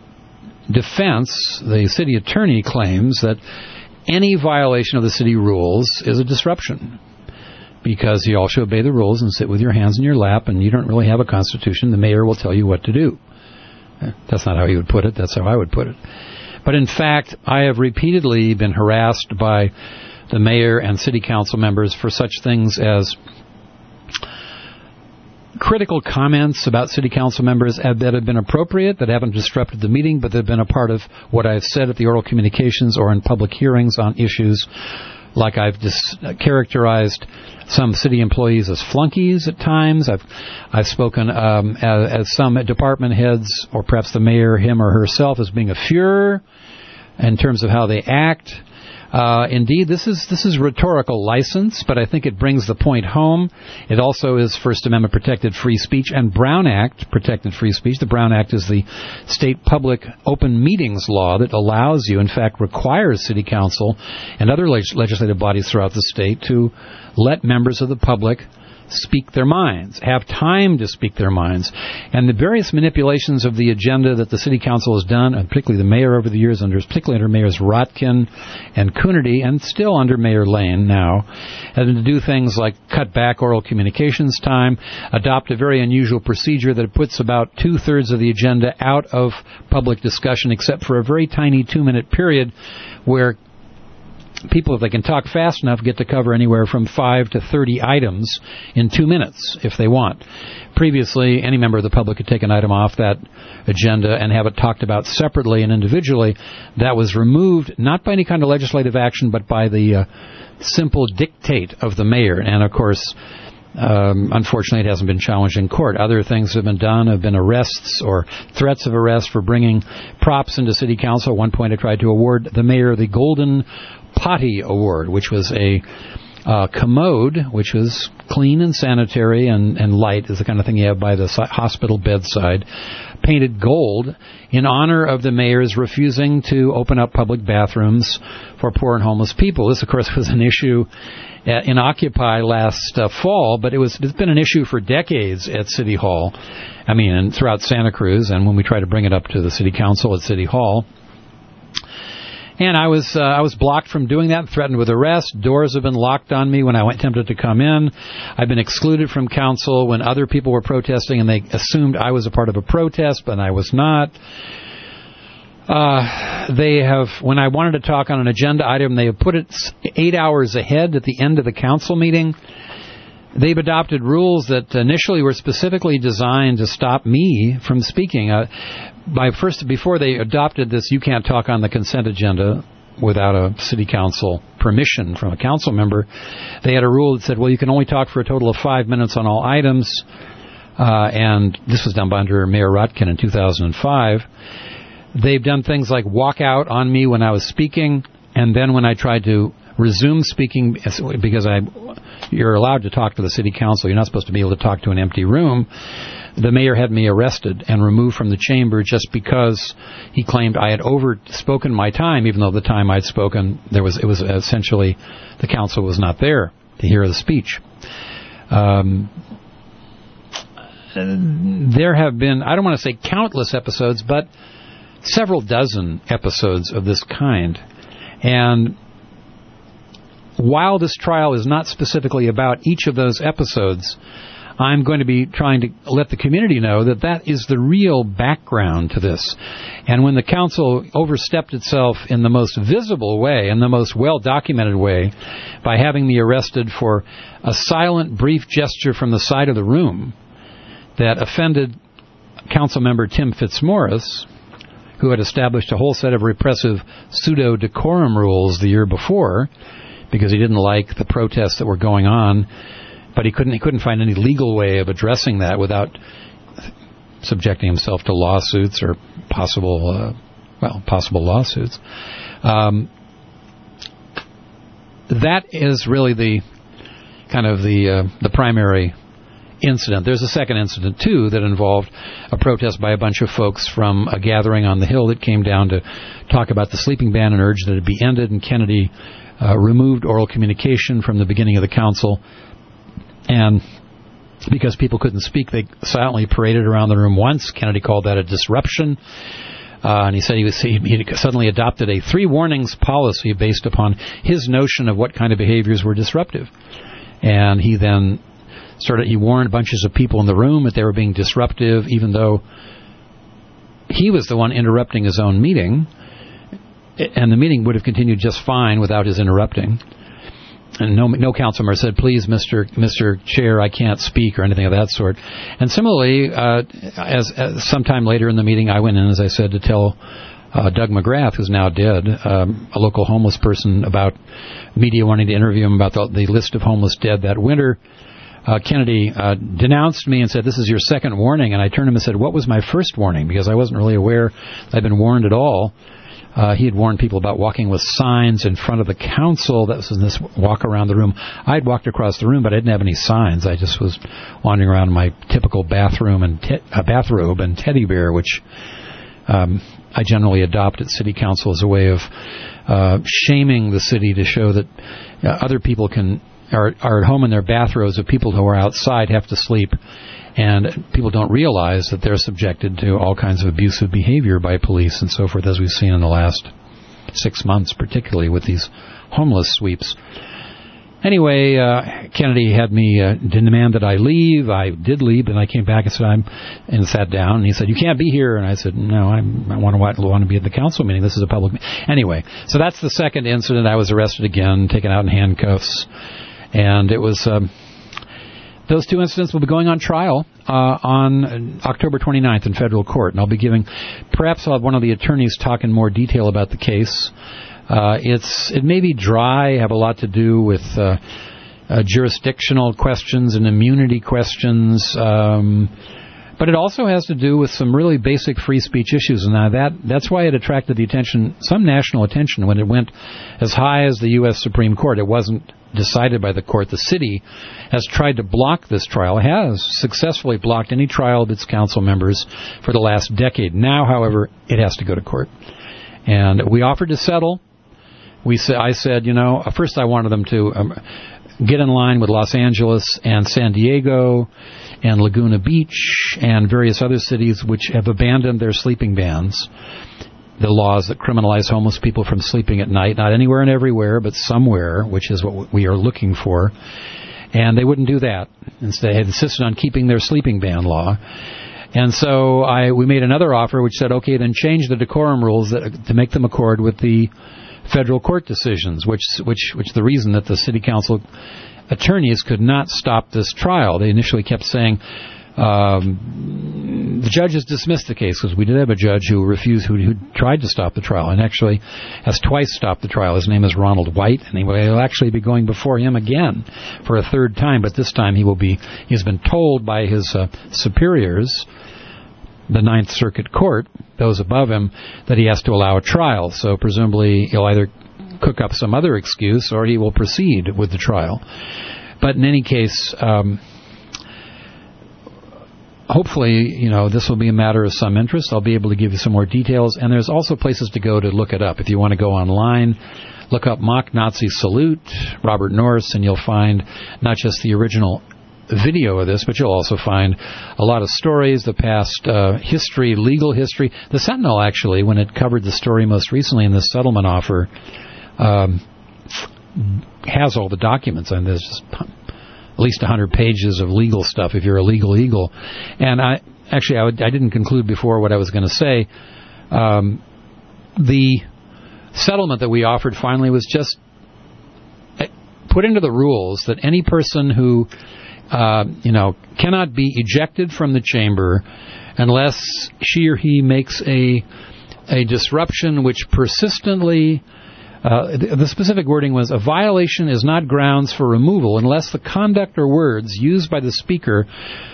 defense, the city attorney, claims that any violation of the city rules is a disruption because you all should obey the rules and sit with your hands in your lap and you don't really have a constitution. The mayor will tell you what to do. That's not how he would put it. That's how I would put it. But in fact, I have repeatedly been harassed by the mayor and city council members for such things as critical comments about city council members that have been appropriate, that haven't disrupted the meeting, but they've been a part of what I've said at the oral communications or in public hearings on issues like I've dis- characterized some city employees as flunkies at times. I've I've spoken um, as, as some department heads, or perhaps the mayor, him or herself, as being a Führer in terms of how they act. Uh, indeed, this is this is rhetorical license, but I think it brings the point home. It also is First Amendment protected free speech and Brown Act protected free speech. The Brown Act is the state public open meetings law that allows you, in fact, requires city council and other leg- legislative bodies throughout the state to let members of the public speak their minds, have time to speak their minds. And the various manipulations of the agenda that the city council has done, and particularly the mayor over the years, under particularly under Mayors Rotkin and Coonerty, and still under Mayor Lane now, have been to do things like cut back oral communications time, adopt a very unusual procedure that puts about two-thirds of the agenda out of public discussion, except for a very tiny two-minute period where people, if they can talk fast enough, get to cover anywhere from five to thirty items in two minutes if they want. Previously, any member of the public could take an item off that agenda and have it talked about separately and individually. That was removed, not by any kind of legislative action, but by the uh, simple dictate of the mayor. And, of course, Um, unfortunately, it hasn't been challenged in court. Other things have been done, have been arrests or threats of arrest for bringing props into city council. At one point, I tried to award the mayor the Golden Potty Award, which was a uh, commode, which was clean and sanitary and, and light, is the kind of thing you have by the hospital bedside, painted gold in honor of the mayor's refusing to open up public bathrooms for poor and homeless people. This, of course, was an issue in Occupy last uh, fall, but it was, it's been an issue for decades at City Hall. I mean, and throughout Santa Cruz, and when we try to bring it up to the City Council at City Hall. And I was uh, I was blocked from doing that, threatened with arrest. Doors have been locked on me when I went, attempted to come in. I've been excluded from council when other people were protesting, and they assumed I was a part of a protest, but I was not. Uh, they have, when I wanted to talk on an agenda item, they have put it eight hours ahead at the end of the council meeting. They've adopted rules that initially were specifically designed to stop me from speaking. Uh, by first, before they adopted this, you can't talk on the consent agenda without a city council permission from a council member. They had a rule that said, well, you can only talk for a total of five minutes on all items, uh, and this was done by under Mayor Rotkin in two thousand five. They've done things like walk out on me when I was speaking, and then when I tried to resume speaking, because I, you're allowed to talk to the city council, you're not supposed to be able to talk to an empty room, the mayor had me arrested and removed from the chamber just because he claimed I had overspoken my time, even though the time I'd spoken, there was it was essentially the council was not there to hear the speech. Um, there have been, I don't want to say countless episodes, but several dozen episodes of this kind. And while this trial is not specifically about each of those episodes, I'm going to be trying to let the community know that that is the real background to this. And when the council overstepped itself in the most visible way, in the most well-documented way, by having me arrested for a silent, brief gesture from the side of the room that offended council member Tim Fitzmaurice, who had established a whole set of repressive pseudo-decorum rules the year before, because he didn't like the protests that were going on, but he couldn't he couldn't find any legal way of addressing that without subjecting himself to lawsuits or possible, uh, well, possible lawsuits. Um, that is really the kind of the uh, the primary incident. There's a second incident, too, that involved a protest by a bunch of folks from a gathering on the Hill that came down to talk about the sleeping ban and urged that it be ended, and Kennedy uh, removed oral communication from the beginning of the council. And because people couldn't speak, they silently paraded around the room once. Kennedy called that a disruption. Uh, and he said he was he, he suddenly adopted a three warnings policy based upon his notion of what kind of behaviors were disruptive. And he then started, he warned bunches of people in the room that they were being disruptive, even though he was the one interrupting his own meeting. And the meeting would have continued just fine without his interrupting. And no, no council member said, please, Mister Mister Chair, I can't speak, or anything of that sort. And similarly, uh, as, as sometime later in the meeting, I went in, as I said, to tell uh, Doug McGrath, who's now dead, um, a local homeless person, about media wanting to interview him about the, the list of homeless dead that winter. Uh, Kennedy uh, denounced me and said, this is your second warning. And I turned to him and said, what was my first warning? Because I wasn't really aware that I'd been warned at all. Uh, he had warned people about walking with signs in front of the council. That was in this walk around the room. I'd walked across the room, but I didn't have any signs. I just was wandering around in my typical bathroom and te- uh, bathrobe and teddy bear, which um, I generally adopt at city council as a way of uh, shaming the city to show that uh, other people can are, are at home in their bathrobes, but people who are outside have to sleep. And people don't realize that they're subjected to all kinds of abusive behavior by police and so forth, as we've seen in the last six months, particularly with these homeless sweeps. Anyway, uh, Kennedy had me uh, demand that I leave. I did leave, and I came back and said, I'm, and sat down. And he said, you can't be here. And I said, no, I'm, I want to want to be at the council meeting. This is a public meeting. Anyway, so that's the second incident. I was arrested again, taken out in handcuffs. And it was... Um, Those two incidents will be going on trial uh, on October twenty-ninth in federal court, and I'll be giving, perhaps I'll have one of the attorneys talk in more detail about the case. Uh, it's it may be dry, have a lot to do with uh, uh, jurisdictional questions and immunity questions, um, but it also has to do with some really basic free speech issues, and that that's why it attracted the attention, some national attention, when it went as high as the U S Supreme Court. It wasn't decided by the court. The city has tried to block this trial, has successfully blocked any trial of its council members for the last decade. Now, however, it has to go to court. And we offered to settle. We sa- I said, you know, first I wanted them to um, get in line with Los Angeles and San Diego and Laguna Beach and various other cities which have abandoned their sleeping bans, the laws that criminalize homeless people from sleeping at night, not anywhere and everywhere, but somewhere, which is what we are looking for. And they wouldn't do that. Instead, they insisted on keeping their sleeping ban law. And so I we made another offer which said, okay, then change the decorum rules that, to make them accord with the federal court decisions, which which which the reason that the city council attorneys could not stop this trial. They initially kept saying, Um, the judge has dismissed the case because we did have a judge who refused, who, who tried to stop the trial and actually has twice stopped the trial. His name is Ronald White, and he will actually be going before him again for a third time, but this time he will be, he's been told by his uh, superiors, the Ninth Circuit Court, those above him, that he has to allow a trial. So presumably he'll either cook up some other excuse or he will proceed with the trial. But in any case, um, hopefully, you know, this will be a matter of some interest. I'll be able to give you some more details. And there's also places to go to look it up. If you want to go online, look up Mock Nazi Salute, Robert Nourse, and you'll find not just the original video of this, but you'll also find a lot of stories, the past uh, history, legal history. The Sentinel, actually, when it covered the story most recently in this settlement offer, um, has all the documents. And there's just at least one hundred pages of legal stuff if you're a legal eagle. And I actually, I, would, I didn't conclude before what I was going to say. Um, the settlement that we offered finally was just put into the rules that any person who, uh, you know, cannot be ejected from the chamber unless she or he makes a a disruption which persistently... Uh, the, the specific wording was, a violation is not grounds for removal unless the conduct or words used by the speaker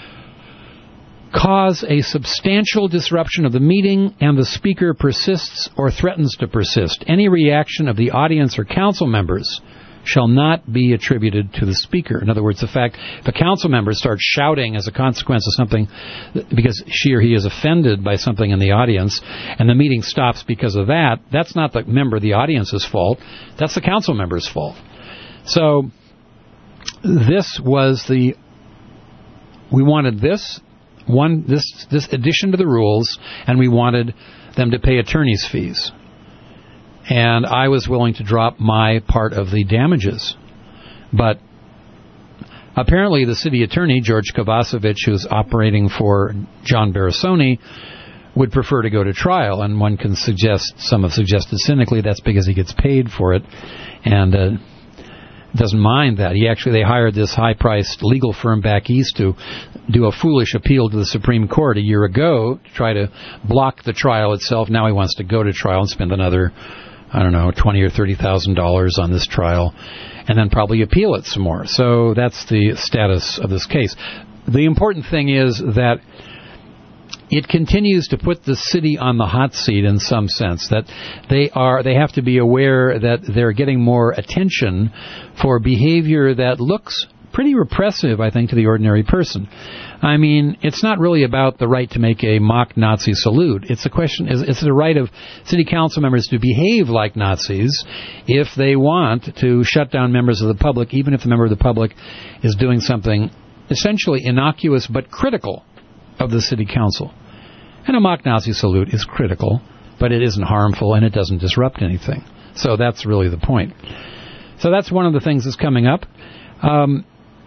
cause a substantial disruption of the meeting and the speaker persists or threatens to persist. Any reaction of the audience or council members shall not be attributed to the speaker. In other words, the fact if a council member starts shouting as a consequence of something because she or he is offended by something in the audience and the meeting stops because of that, that's not the member of the audience's fault. That's the council member's fault. So this was the... We wanted this one this this addition to the rules, and we wanted them to pay attorney's fees. And I was willing to drop my part of the damages. But apparently the city attorney, George Kovacevic, who's operating for John Barasoni, would prefer to go to trial. And one can suggest, some have suggested cynically, that's because he gets paid for it and uh, doesn't mind that. He actually, they hired this high-priced legal firm back east to do a foolish appeal to the Supreme Court a year ago to try to block the trial itself. Now he wants to go to trial and spend another, I don't know, twenty or thirty thousand dollars on this trial, and then probably appeal it some more. So that's the status of this case. The important thing is that it continues to put the city on the hot seat in some sense. That they are, they have to be aware that they're getting more attention for behavior that looks pretty repressive, I think, to the ordinary person. I mean, it's not really about the right to make a mock Nazi salute. It's a question, it's the right of city council members to behave like Nazis if they want to shut down members of the public, even if the member of the public is doing something essentially innocuous but critical of the city council. And a mock Nazi salute is critical, but it isn't harmful and it doesn't disrupt anything. So that's really the point. So that's one of the things that's coming up. Um,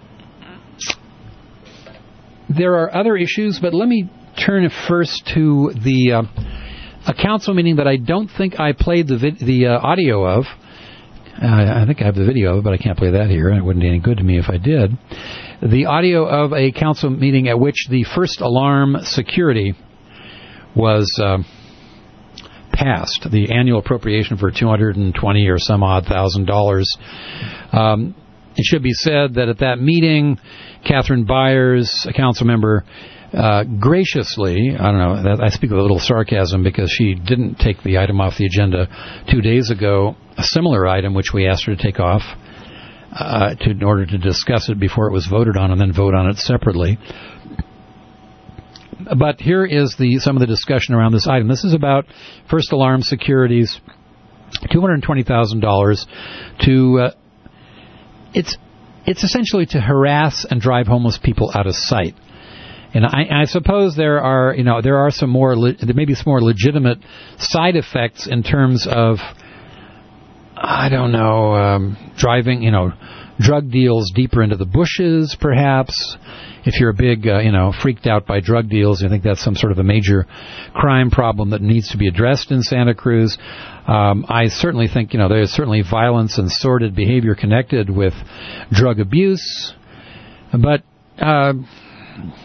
There are other issues, but let me turn first to the uh, a council meeting that I don't think I played the vid- the uh, audio of. Uh, I think I have the video of it, but I can't play that here. It wouldn't be any good to me if I did. The audio of a council meeting at which the first alarm security was uh, passed, the annual appropriation for two hundred twenty or some odd thousand dollars. Um, it should be said that at that meeting, Catherine Byers, a council member, uh, graciously, I don't know, I speak with a little sarcasm because she didn't take the item off the agenda two days ago, a similar item which we asked her to take off uh, to, in order to discuss it before it was voted on and then vote on it separately. But here is the some of the discussion around this item. This is about First Alarm Security's two hundred twenty thousand dollars to... Uh, it's It's essentially to harass and drive homeless people out of sight. And I, I suppose there are, you know, there are some more, le- there may be some more legitimate side effects in terms of, I don't know, um, driving, you know, drug deals deeper into the bushes, perhaps. If you're a big, uh, you know, freaked out by drug deals, I think that's some sort of a major crime problem that needs to be addressed in Santa Cruz. Um, I certainly think, you know, there is certainly violence and sordid behavior connected with drug abuse. But uh,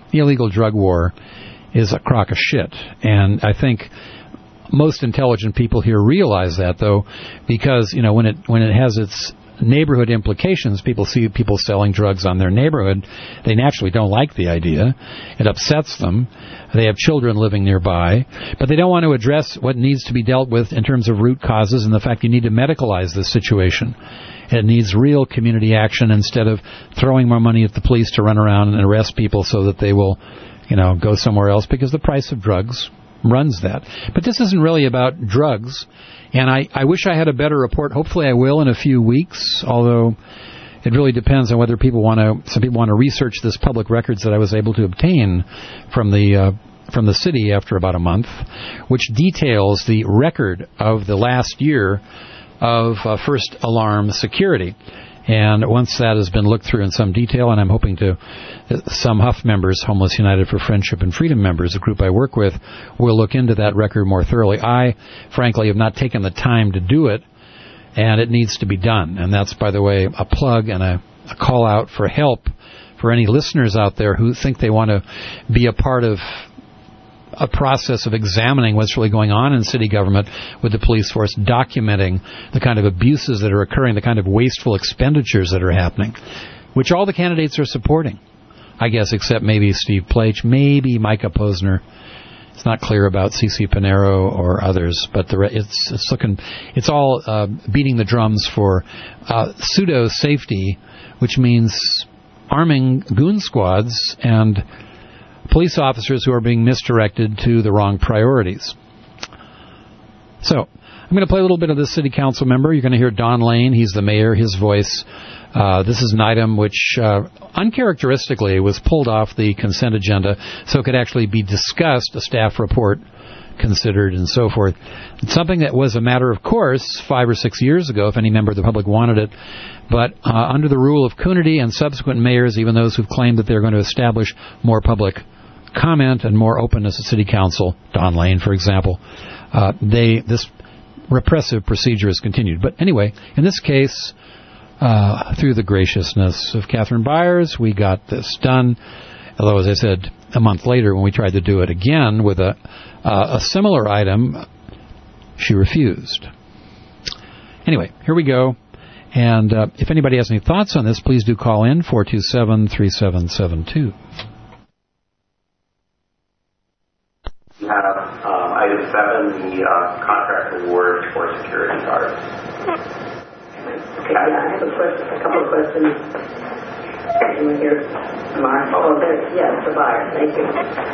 the illegal drug war is a crock of shit. And I think most intelligent people here realize that, though, because, you know, when it when it has its neighborhood implications, people see people selling drugs on their neighborhood, they naturally don't like the idea. It upsets them. They have children living nearby, but they don't want to address what needs to be dealt with in terms of root causes and the fact you need to medicalize this situation. It needs real community action instead of throwing more money at the police to run around and arrest people so that they will, you know, go somewhere else, because the price of drugs runs that. But this isn't really about drugs, and I, I wish I had a better report. Hopefully I will in a few weeks, although it really depends on whether people want to, some people want to research this public records that I was able to obtain from the uh, from the city after about a month, which details the record of the last year of uh, First Alarm Security. And once that has been looked through in some detail, and I'm hoping to, some Huff members, Homeless United for Friendship and Freedom members, a group I work with, will look into that record more thoroughly. I, frankly, have not taken the time to do it, and it needs to be done. And that's, by the way, a plug and a, a call out for help for any listeners out there who think they want to be a part of a process of examining what's really going on in city government with the police force, documenting the kind of abuses that are occurring, the kind of wasteful expenditures that are happening, which all the candidates are supporting, I guess, except maybe Steve Plage, maybe Micah Posner. It's not clear about Cece Pinero or others, but the re- it's it's looking, it's all uh, beating the drums for uh, pseudo safety, which means arming goon squads and police officers who are being misdirected to the wrong priorities. So, I'm going to play a little bit of this city council member. You're going to hear Don Lane. He's the mayor, his voice. Uh, this is an item which, uh, uncharacteristically, was pulled off the consent agenda so it could actually be discussed, a staff report considered, and so forth. It's something that was a matter of course five or six years ago, if any member of the public wanted it. But uh, under the rule of Coonerty and subsequent mayors, even those who've claimed that they're going to establish more public comment and more openness at city council, Don Lane, for example, uh, they this repressive procedure has continued. But anyway, in this case, uh, through the graciousness of Catherine Byers, we got this done. Although, as I said, a month later, when we tried to do it again with a uh, a similar item, she refused. Anyway, here we go. And uh, if anybody has any thoughts on this, please do call in, four two seven, three seven seven two. You have um, item seven, the uh, contract award for security guards. Okay, I have a question, a couple of questions. Anyone here? Mark? Oh, there, yes, the buyer. Thank you.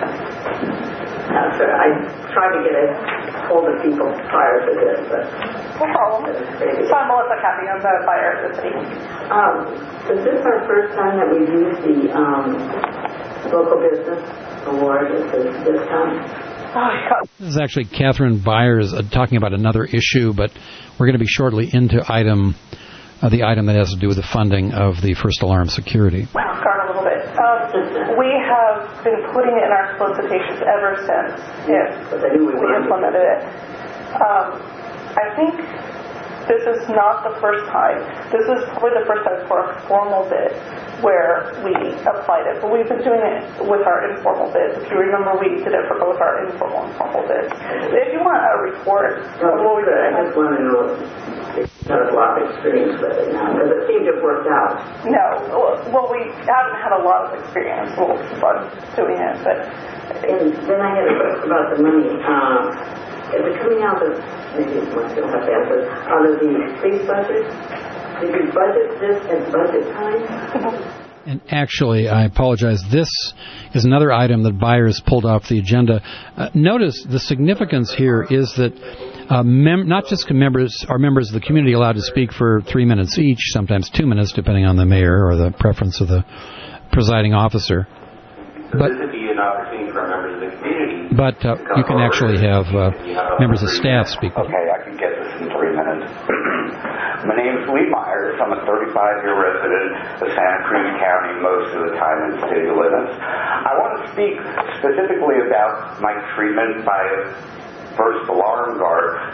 Uh, sir, I tried to get a hold of people prior to this, but no problem. So I'm Melissa Cappy. I'm the buyer of the city. Um, is this our first time that we've used the um, local business award at this discount? This is actually Catherine Byers uh, talking about another issue, but we're going to be shortly into item uh, the item that has to do with the funding of the First Alarm Security. Wow, start a little bit. Um, we have been putting it in our solicitations ever since yes, we implemented it. Um, I think this is not the first time. This is probably the first time for a formal bid where we applied it. But we've been doing it with our informal bids. If you remember, we did it for both our informal and formal bids. If you want a report of what we did. I just want to know if you have a lot of experience with it now, because it seemed to have worked out. No. Well, we haven't had a lot of experience. We'll keep on doing it. But and then I had a question about the money. Um, is it coming out of, maybe you must have to answer, out of the police budget? Did you budget this at budget time? And actually, I apologize, this is another item that Byers pulled off the agenda. Uh, notice the significance here is that uh, mem- not just members are members of the community allowed to speak for three minutes each, sometimes two minutes, depending on the mayor or the preference of the presiding officer. So but, this would be an opportunity for members of the community. But uh, you can actually have uh, members of staff speak. Okay, I can get this in three minutes. My name is Lee Myers. I'm a thirty-five-year resident of Santa Cruz County, most of the time in city limits. I want to speak specifically about my treatment by First Alarm Guard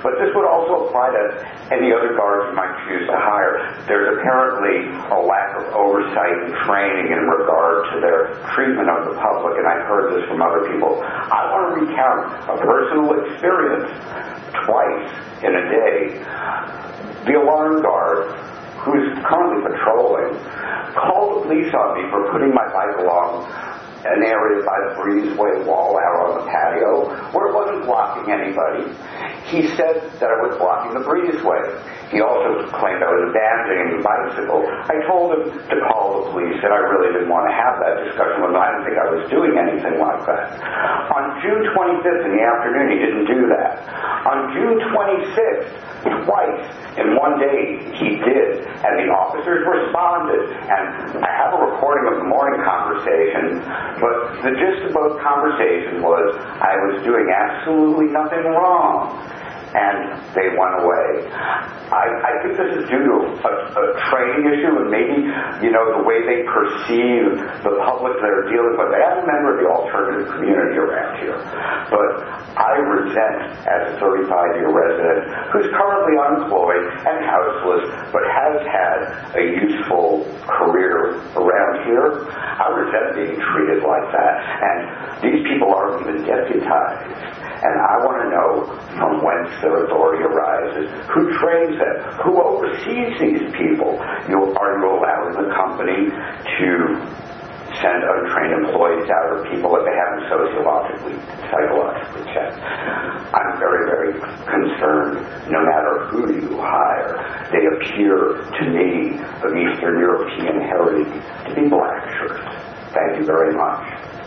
but this would also apply to any other guards you might choose to hire. There's apparently a lack of oversight and training in regard to their treatment of the public, and I've heard this from other people. I want to recount a personal experience twice in a day. The alarm guard, who's currently patrolling, called the police on me for putting my bike along an area by the breezeway wall out on the patio where it wasn't blocking anybody. He said that I was blocking the breezeway. He also claimed I was abandoning the bicycle. I told him to call the police, and I really didn't want to have that discussion with him. I didn't think I was doing anything like that. On June twenty-fifth in the afternoon, he didn't do that. On June twenty-sixth, twice in one day, he did, and the officers responded. And I have a recording of the morning conversation, but the gist of both conversations was I was doing absolutely nothing wrong, and they went away. I, I think this is due to a, a training issue, and maybe, you know, the way they perceive the public they're dealing with. I'm a member of the alternative community around here, but I resent, as a thirty-five-year resident who's currently unemployed and houseless, but has had a useful career around here, I resent being treated like that. And these people aren't even deputized. And I want to know from whence their authority arises, who trains them, who oversees these people. You, are you allowing the company to send untrained employees out, or people that they haven't sociologically, psychologically checked? I'm very, very concerned. No matter who you hire, they appear to me of Eastern European heritage to be black shirts. Thank you very much.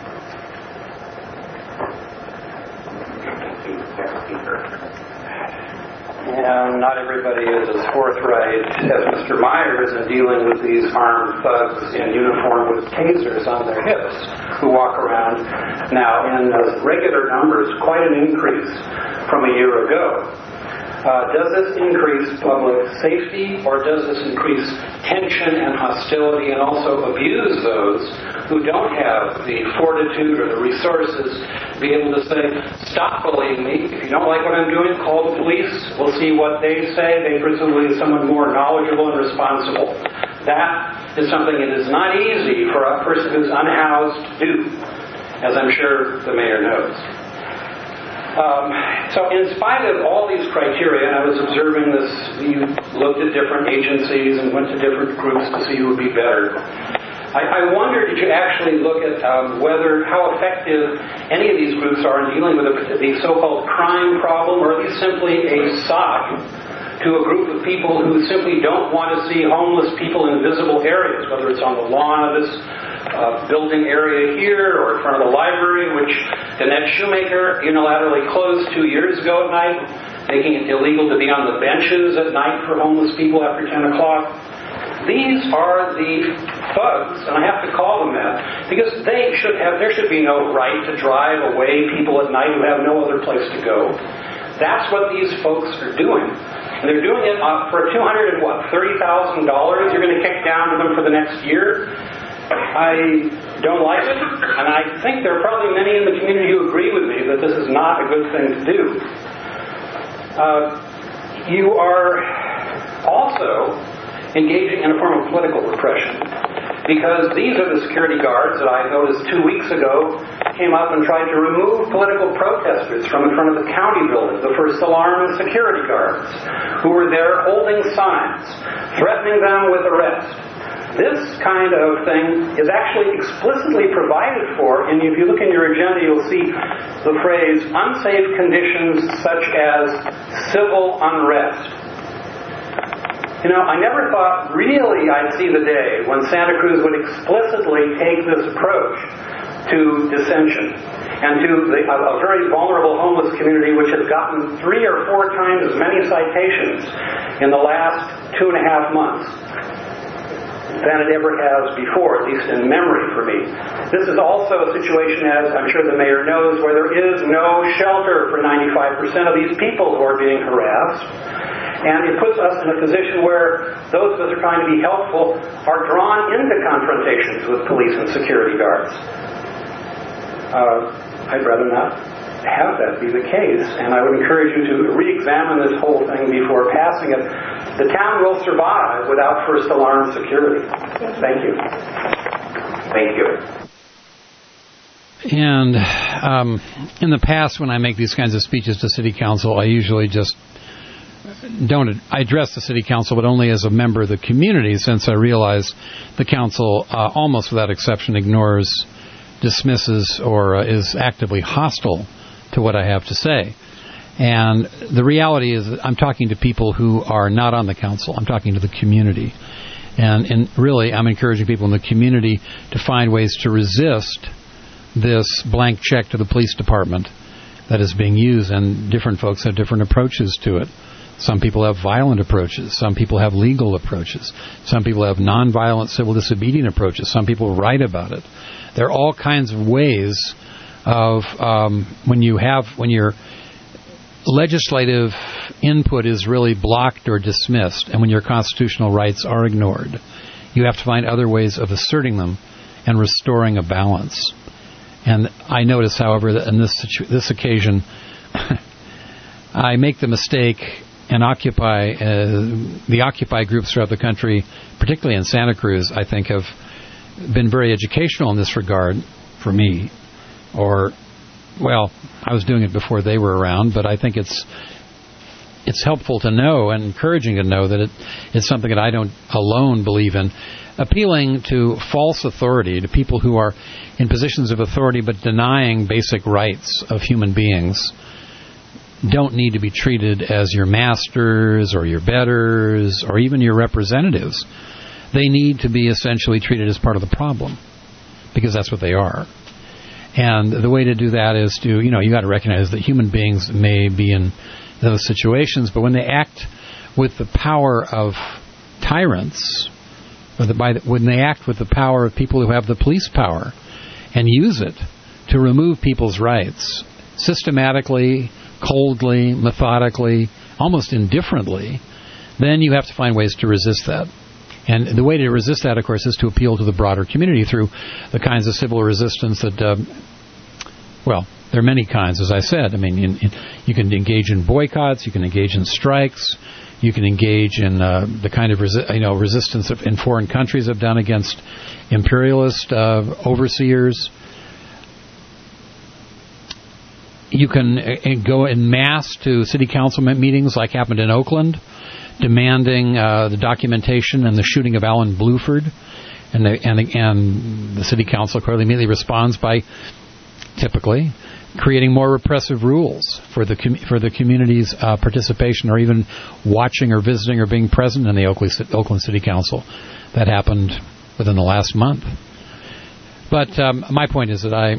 And not everybody is as forthright as Mister Myers in dealing with these armed thugs in uniform with tasers on their hips who walk around now in uh, regular numbers, quite an increase from a year ago. Uh, does this increase public safety, or does this increase tension and hostility and also abuse those who don't have the fortitude or the resources to be able to say, stop bullying me. If you don't like what I'm doing, call the police. We'll see what they say. They presumably are someone more knowledgeable and responsible. That is something that is not easy for a person who's unhoused to do, as I'm sure the mayor knows. Um, so in spite of all these criteria, and I was observing this, you looked at different agencies and went to different groups to see who would be better. I, I wonder, did you actually look at um, whether, how effective any of these groups are in dealing with the, the so-called crime problem, or are these simply a sop to a group of people who simply don't want to see homeless people in visible areas, whether it's on the lawn of this Uh, building area here or in front of the library, which Danette Shoemaker unilaterally closed two years ago at night, making it illegal to be on the benches at night for homeless people after ten o'clock. These are the thugs, and I have to call them that, because they should have, there should be no right to drive away people at night who have no other place to go. That's what these folks are doing. And they're doing it uh, for two hundred and what, thirty thousand dollars you're going to kick down to them for the next year? I don't like it, and I think there are probably many in the community who agree with me that this is not a good thing to do. Uh, you are also engaging in a form of political repression, because these are the security guards that I noticed two weeks ago came up and tried to remove political protesters from in front of the county building, the First Alarm and security guards, who were there holding signs, threatening them with arrest. This kind of thing is actually explicitly provided for, and if you look in your agenda, you'll see the phrase unsafe conditions such as civil unrest. You know, I never thought really I'd see the day when Santa Cruz would explicitly take this approach to dissension and to the, a, a very vulnerable homeless community which has gotten three or four times as many citations in the last two and a half months than it ever has before, at least in memory for me. This is also a situation, as I'm sure the mayor knows, where there is no shelter for ninety-five percent of these people who are being harassed. And it puts us in a position where those of us who are trying to be helpful are drawn into confrontations with police and security guards. Uh, I'd rather not have that be the case, and I would encourage you to re examine this whole thing before passing it, the town will survive without first alarm security. Thank you. Thank you. And um, in the past, when I make these kinds of speeches to City Council, I usually just don't I address the City Council, but only as a member of the community, since I realize the Council, uh, almost without exception, ignores, dismisses, or uh, is actively hostile to what I have to say. And the reality is that I'm talking to people who are not on the Council. I'm talking to the community. And, and really, I'm encouraging people in the community to find ways to resist this blank check to the police department that is being used, and different folks have different approaches to it. Some people have violent approaches. Some people have legal approaches. Some people have nonviolent civil disobedient approaches. Some people write about it. There are all kinds of ways of um, when you have when your legislative input is really blocked or dismissed, and when your constitutional rights are ignored, you have to find other ways of asserting them and restoring a balance. And I notice, however, that in this situ- this occasion, I make the mistake, and Occupy, uh, the Occupy groups throughout the country, particularly in Santa Cruz, I think have been very educational in this regard for me. Or, well, I was doing it before they were around, but I think it's it's helpful to know and encouraging to know that it, it's something that I don't alone believe in. Appealing to false authority, to people who are in positions of authority but denying basic rights of human beings, don't need to be treated as your masters or your betters or even your representatives. They need to be essentially treated as part of the problem, because that's what they are. And the way to do that is to, you know, you got to recognize that human beings may be in those situations, but when they act with the power of tyrants, or the, by the, when they act with the power of people who have the police power and use it to remove people's rights systematically, coldly, methodically, almost indifferently, then you have to find ways to resist that. And the way to resist that, of course, is to appeal to the broader community through the kinds of civil resistance that, uh, well, there are many kinds, as I said. I mean, in, in, you can engage in boycotts, you can engage in strikes, you can engage in uh, the kind of resi- you know resistance that in foreign countries have done against imperialist uh, overseers. You can uh, go en masse to city council meetings, like happened in Oakland, demanding uh, the documentation and the shooting of Alan Bluford, and the, and, the, and the city council clearly immediately responds by, typically, creating more repressive rules for the com- for the community's uh, participation, or even watching or visiting or being present in the Oakland, Oakland City Council. That happened within the last month. But um, my point is that I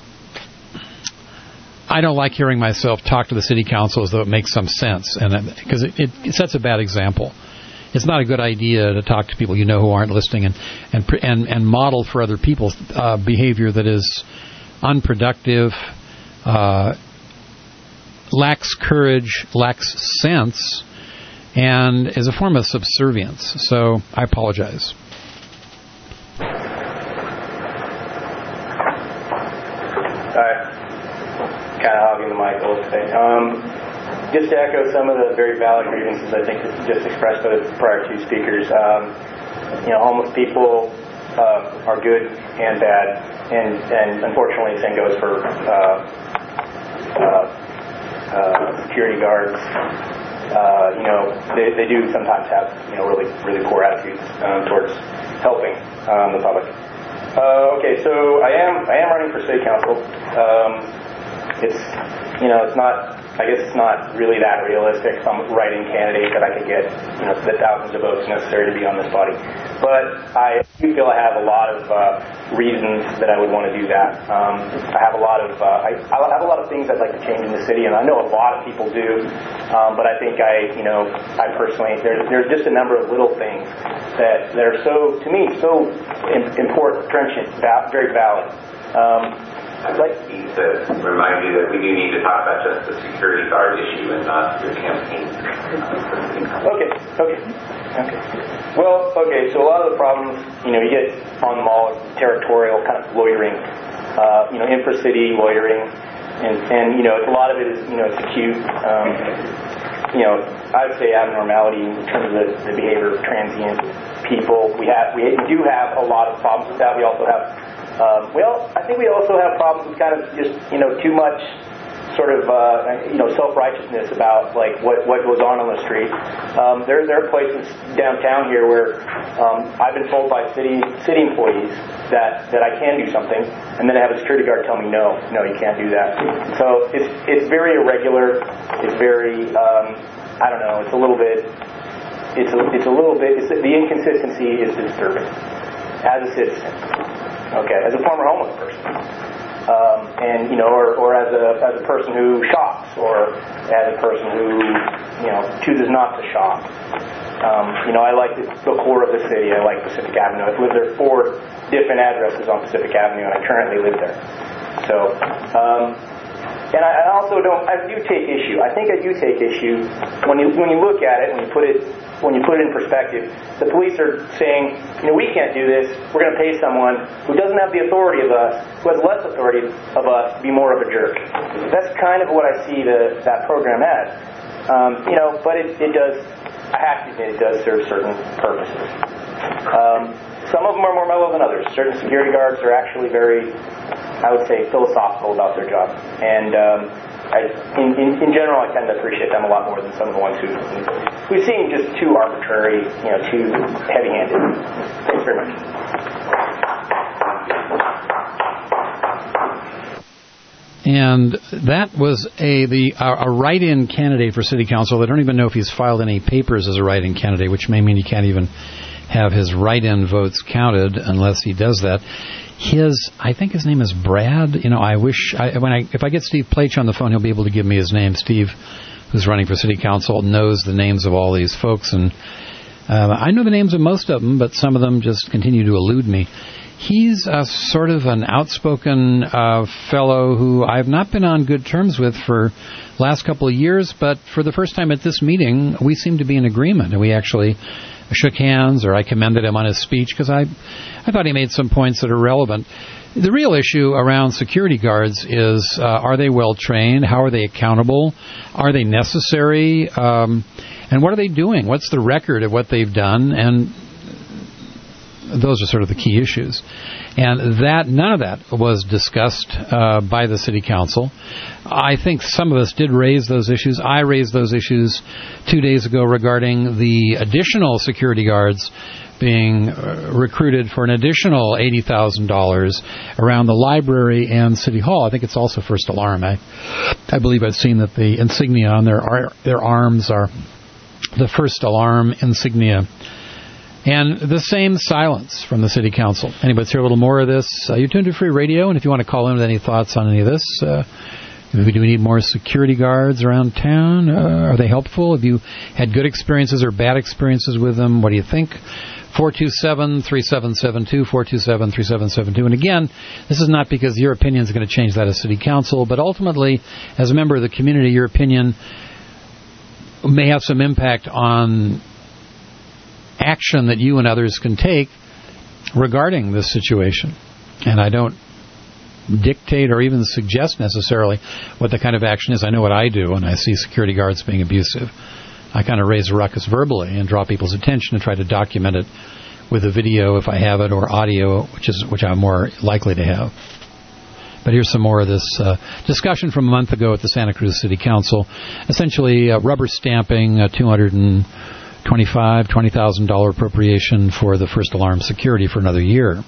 I don't like hearing myself talk to the City Council as though it makes some sense, and because it, it, it sets a bad example. It's not a good idea to talk to people you know who aren't listening and and and, and model for other people uh, behavior that is unproductive, uh, lacks courage, lacks sense, and is a form of subservience. So I apologize. Hi. Kind of hogging the mic a little today. Um, just to echo some of the very valid grievances I think just expressed by the prior two speakers. Um, you know, homeless people uh, are good and bad, and, and unfortunately the same goes for uh, uh, uh, security guards. Uh, you know, they, they do sometimes have, you know, really really poor attitudes um, towards helping um, the public. Uh, okay, so I am I am running for city council. Um, it's you know it's not I guess it's not really that realistic. Some writing candidate that I could get, you know, the thousands of votes necessary to be on this body. But I do feel I have a lot of uh, reasons that I would want to do that. Um, I have a lot of uh, I, I have a lot of things I'd like to change in the city, and I know a lot of people do. Um, but I think I, you know, I personally there's there's just a number of little things that that are so to me so important, trenchant, very valid. Um, I'd like to remind you that we do need to talk about just the security guard issue and not your campaign. Okay, okay, okay. Well, okay, so a lot of the problems, you know, you get on the mall, territorial kind of loitering, uh, you know, infra-city loitering, and, and, you know, a lot of it is, you know, it's acute. Um, you know, I'd say abnormality in terms of the, the behavior of transient people. We have, we do have a lot of problems with that. We also have, um, well, I think we also have problems with kind of just, you know, too much sort of, uh, you know, self-righteousness about, like, what, what goes on on the street. Um, there, there are places downtown here where um, I've been told by city city employees that, that I can do something, and then I have a security guard tell me, no, no, you can't do that. So it's it's very irregular. It's very, um, I don't know, it's a little bit, it's a, it's a little bit, it's, the inconsistency is disturbing as a citizen, okay, as a former homeless person. Um, and, you know, or, or as a as a person who shops, or as a person who, you know, chooses not to shop. Um, you know, I like the, the core of the city. I like Pacific Avenue. I've lived there four different addresses on Pacific Avenue, and I currently live there. So, um, and I, I also don't, I do take issue. I think I do take issue when you when you look at it, when you put it when you put it in perspective. The police are saying, you know, we can't do this. We're going to pay someone who doesn't have the authority of us, who has less authority of us, to be more of a jerk. That's kind of what I see the, that program as. Um, you know, but it, it does, I have to admit, it does serve certain purposes. Um, some of them are more mellow than others. Certain security guards are actually very, I would say, philosophical about their job. And um, I, in, in, in general, I tend to appreciate them a lot more than some of the ones who we've seen just too arbitrary, you know, too heavy-handed. Thanks very much. And that was a the a, a write-in candidate for city council. I don't even know if he's filed any papers as a write-in candidate, which may mean he can't even have his write-in votes counted unless he does that. His, I think his name is Brad. You know, I wish I, when I if I get Steve Plach on the phone, he'll be able to give me his name. Steve, who's running for city council, knows the names of all these folks, and uh, I know the names of most of them, but some of them just continue to elude me. He's a sort of an outspoken uh, fellow who I've not been on good terms with for last couple of years, but for the first time at this meeting, we seem to be in agreement, and we actually shook hands, or I commended him on his speech because I, I thought he made some points that are relevant. The real issue around security guards is, uh, are they well trained? How are they accountable? Are they necessary? Um, and what are they doing? What's the record of what they've done? And those are sort of the key issues. And that none of that was discussed uh, by the city council. I think some of us did raise those issues. I raised those issues two days ago regarding the additional security guards being uh, recruited for an additional eighty thousand dollars around the library and City Hall. I think it's also First Alarm. I, I believe I've seen that the insignia on their ar- their arms are the First Alarm insignia. And the same silence from the city council. Anybody let's hear a little more of this? Uh, you're tuned to Free Radio, and if you want to call in with any thoughts on any of this, uh, do we need more security guards around town? Uh, are they helpful? Have you had good experiences or bad experiences with them? What do you think? four two seven, three seven seven two, four two seven, three seven seven two. And again, this is not because your opinion is going to change that of city council, but ultimately, as a member of the community, your opinion may have some impact on action that you and others can take regarding this situation. And I don't dictate or even suggest necessarily what the kind of action is. I know what I do when I see security guards being abusive. I kind of raise a ruckus verbally and draw people's attention and try to document it with a video if I have it, or audio, which is which I'm more likely to have. But here's some more of this uh, discussion from a month ago at the Santa Cruz City Council. Essentially, uh, rubber stamping a two hundred twenty-five thousand dollars, twenty thousand dollars appropriation for the First Alarm security for another year.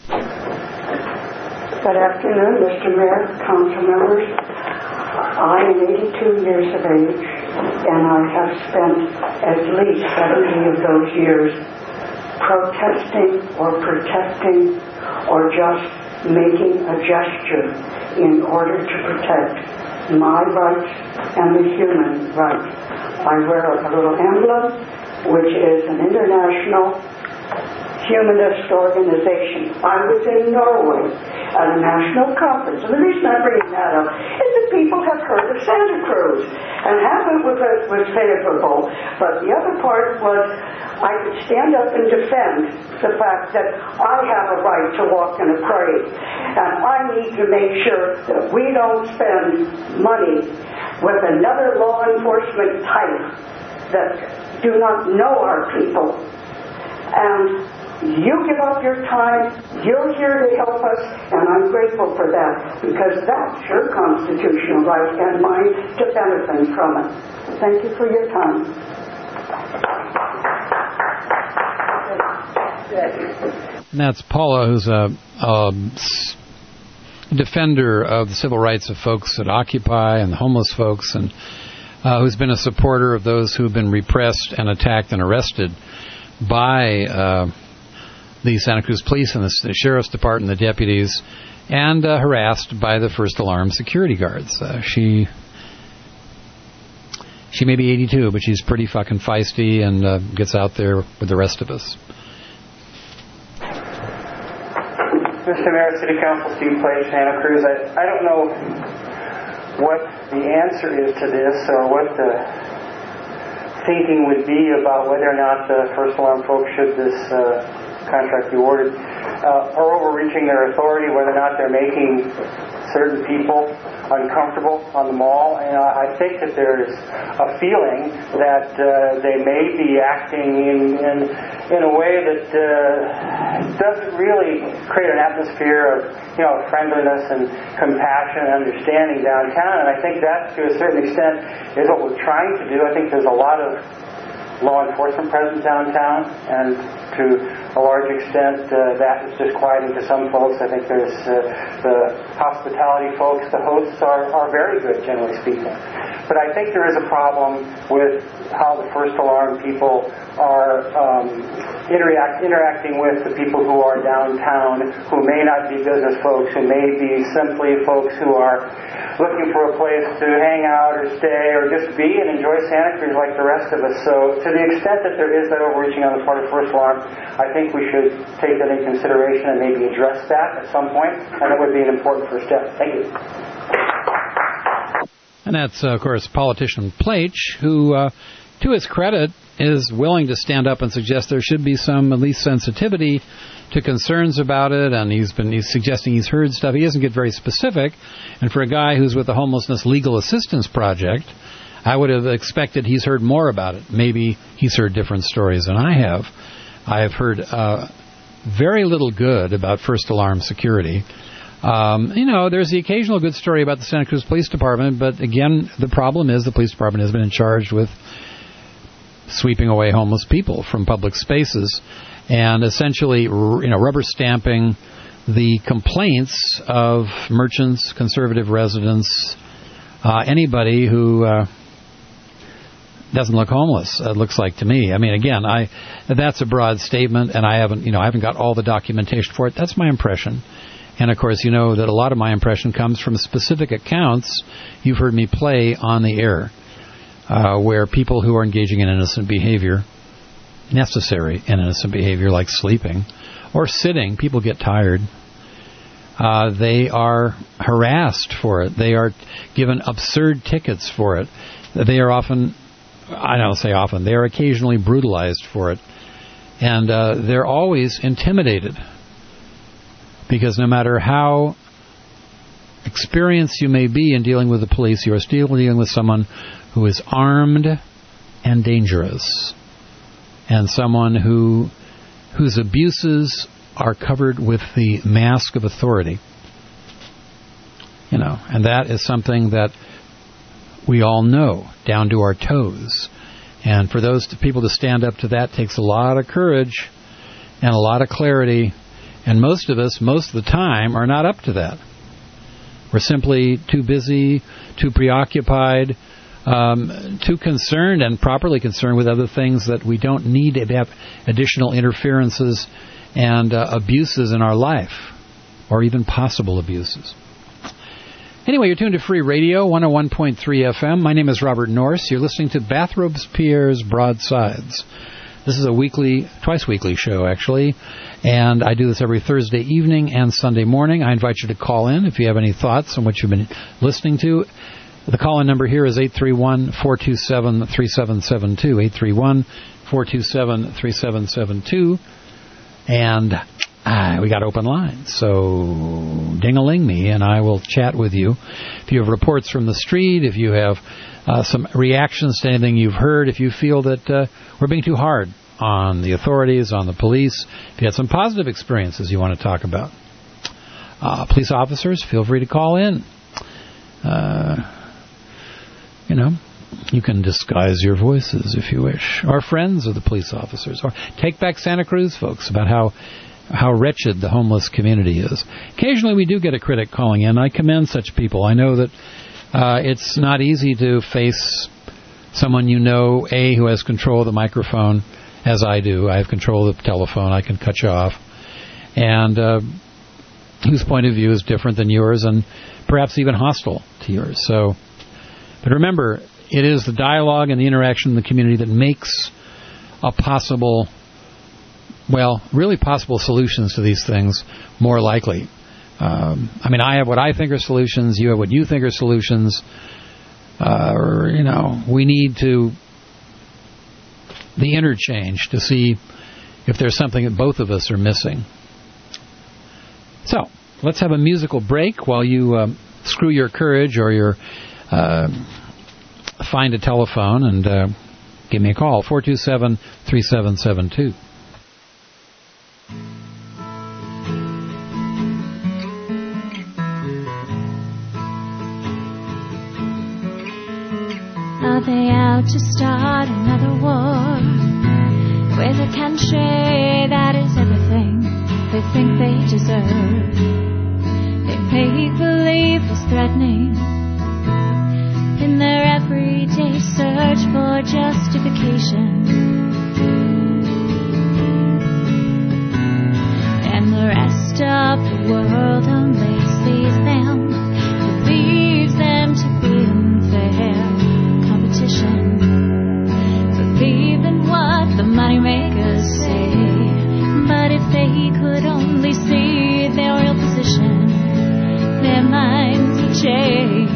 Good afternoon, Mister Mayor, council members. I am eighty-two years of age, and I have spent at least seventy of those years protesting or protecting or just making a gesture in order to protect my rights and the human rights. I wear a little emblem, which is an international humanist organization. I was in Norway at a national conference, and the reason I'm bringing that up is that people have heard of Santa Cruz, and half of it was, was favorable, but the other part was I could stand up and defend the fact that I have a right to walk in a parade, and I need to make sure that we don't spend money with another law enforcement type that do not know our people. And you give up your time, you're here to help us, and I'm grateful for that, because that's your constitutional right and mine to benefit from it. Thank you for your time. And that's Paula, who's a, a defender of the civil rights of folks at Occupy and the homeless folks, and uh, who's been a supporter of those who have been repressed and attacked and arrested by uh, the Santa Cruz Police and the, the Sheriff's Department, the deputies, and uh, harassed by the First Alarm security guards. Uh, she she may be eighty-two, but she's pretty fucking feisty and uh, gets out there with the rest of us. Mister Mayor, City Council, Steve Plage, Santa Cruz. I, I don't know what the answer is to this or what the thinking would be about whether or not the First Alarm folks should this uh, contract be awarded, uh, are overreaching their authority, whether or not they're making certain people uncomfortable on the mall. And I think that there's a feeling that uh, they may be acting in, in, in a way that uh, doesn't really create an atmosphere of, you know, friendliness and compassion and understanding downtown. And I think that, to a certain extent, is what we're trying to do. I think there's a lot of law enforcement presence downtown, and to a large extent uh, that is disquieting to some folks. I think there's uh, the hospitality folks, the hosts are, are very good, generally speaking. But I think there is a problem with how the First Alarm people are um, interact, interacting with the people who are downtown, who may not be business folks, who may be simply folks who are looking for a place to hang out or stay or just be and enjoy Santa Cruz like the rest of us. So to the extent that there is that overreaching on the part of First Alarm, I think we should take that into consideration and maybe address that at some point, and that would be an important first step. Thank you. And that's, uh, of course, politician Plage, who, uh, to his credit, is willing to stand up and suggest there should be some, at least, sensitivity to concerns about it, and he's been he's suggesting he's heard stuff. He doesn't get very specific, and for a guy who's with the Homelessness Legal Assistance Project, I would have expected he's heard more about it. Maybe he's heard different stories than I have. I have heard uh, very little good about First Alarm security. Um, you know, there's the occasional good story about the Santa Cruz Police Department, but again, the problem is the police department has been charged with sweeping away homeless people from public spaces and essentially, you know, rubber stamping the complaints of merchants, conservative residents, uh, anybody who uh, doesn't look homeless. It looks like to me. I mean, again, I that's a broad statement, and I haven't, you know, I haven't got all the documentation for it. That's my impression. And, of course, you know that a lot of my impression comes from specific accounts you've heard me play on the air, uh, where people who are engaging in innocent behavior, necessary and innocent behavior like sleeping or sitting, people get tired. Uh, they are harassed for it. They are given absurd tickets for it. They are often, I don't say often, they are occasionally brutalized for it. And uh, they're always intimidated. Because no matter how experienced you may be in dealing with the police, you are still dealing with someone who is armed and dangerous. And someone who whose abuses are covered with the mask of authority. You know, and that is something that we all know, down to our toes. And for those people to stand up to that takes a lot of courage and a lot of clarity. And most of us, most of the time, are not up to that. We're simply too busy, too preoccupied, um, too concerned and properly concerned with other things that we don't need to have additional interferences and uh, abuses in our life, or even possible abuses. Anyway, you're tuned to Free Radio, one oh one point three F M. My name is Robert Norris. You're listening to Bathrobes Pierre's Broadsides. This is a weekly, twice weekly show, actually, and I do this every Thursday evening and Sunday morning. I invite you to call in if you have any thoughts on what you've been listening to. The call-in number here is eight three one, four two seven, three seven seven two, eight three one, four two seven, three seven seven two. And uh, we got open lines. So ding-a-ling me, and I will chat with you. If you have reports from the street, if you have uh, some reactions to anything you've heard, if you feel that uh, we're being too hard on the authorities, on the police, if you had some positive experiences you want to talk about, uh, police officers, feel free to call in. Uh, you know, you can disguise your voices if you wish. Or friends of the police officers. Or Take Back Santa Cruz, folks, about how how wretched the homeless community is. Occasionally we do get a critic calling in. I commend such people. I know that uh, it's not easy to face someone you know, A, who has control of the microphone, as I do. I have control of the telephone. I can cut you off. And uh, whose point of view is different than yours and perhaps even hostile to yours. So, but remember, it is the dialogue and the interaction in the community that makes a possible, well, really possible solutions to these things more likely. Um, I mean, I have what I think are solutions. You have what you think are solutions. Uh, or, you know, we need to the interchange to see if there's something that both of us are missing. So, let's have a musical break while you uh, screw your courage or your uh, find a telephone and uh, give me a call, four two seven, three seven seven two. Are they out to start another war with a country that is everything they think they deserve? They make believe is threatening in their everyday search for justification, and the rest of the world only sees them, believes them to be unfair competition, believe in what the moneymakers say. But if they could only see their real position, their minds would change.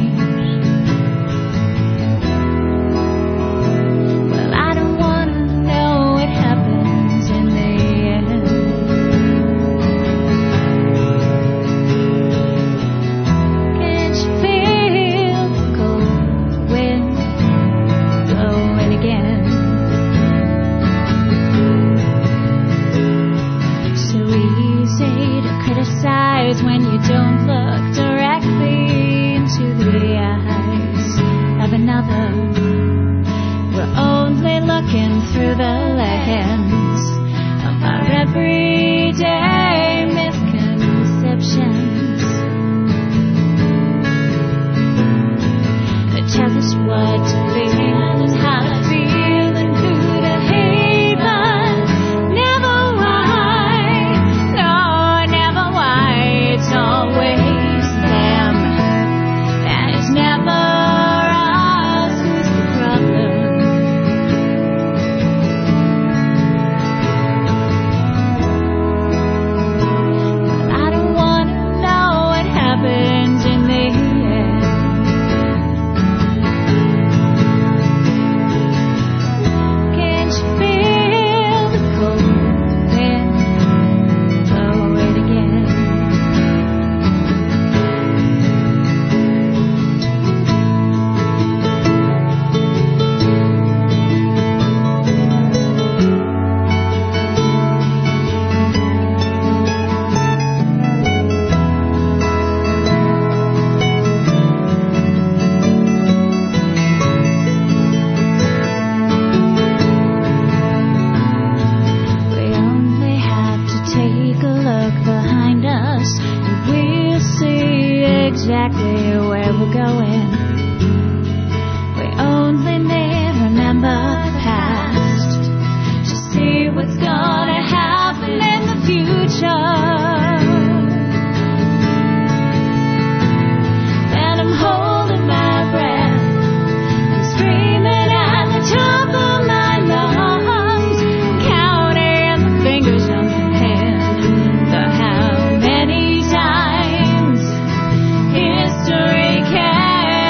Well, I don't want to know what happens in the end. Can't you feel the cold wind blowing again? So easy to criticize when you don't look directly into the eyes of another. We're only looking through the lens of our everyday misconceptions that tell us what to feel and how to feel and who to hate, but never why. No, never why. It's always them, and it's never us who's the problem. But I don't want to know what happens in the end. Can't you feel the cold wind blowing again? We only have to take a look behind us, and we'll see exactly where we're going. We only need remember the past to see what's gonna happen in the future. And I'm holding my breath, I'm screaming at the top of my lungs, counting the fingers on my hand, the how many times history can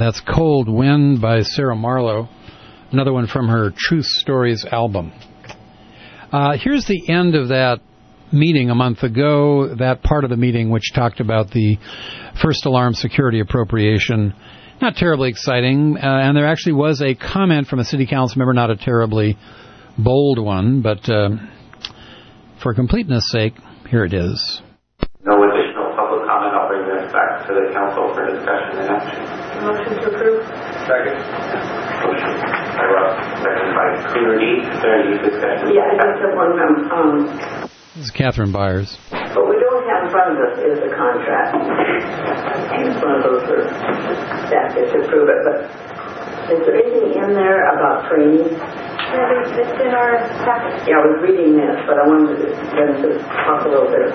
that's Cold Wind by Sarah Marlowe, another one from her Truth Stories album. Uh, here's the end of that meeting a month ago, that part of the meeting which talked about the first alarm security appropriation. Not terribly exciting, uh, and there actually was a comment from a city council member, not a terribly bold one, but uh, for completeness sake, here it is. No additional public comment. I'll bring this back to the council for discussion and action. Motion to approve. Second. Motion by Russ, second by Coonerty. Is there any discussion? Yeah, I just have one. Um, um, This is Catherine Byers. what we don't have in front of us is a contract. It's one of those that staff gets to approve it, but is there anything in there about training? Yeah, it's in our package. Yeah, I was reading this, but I wanted them to talk a little bit.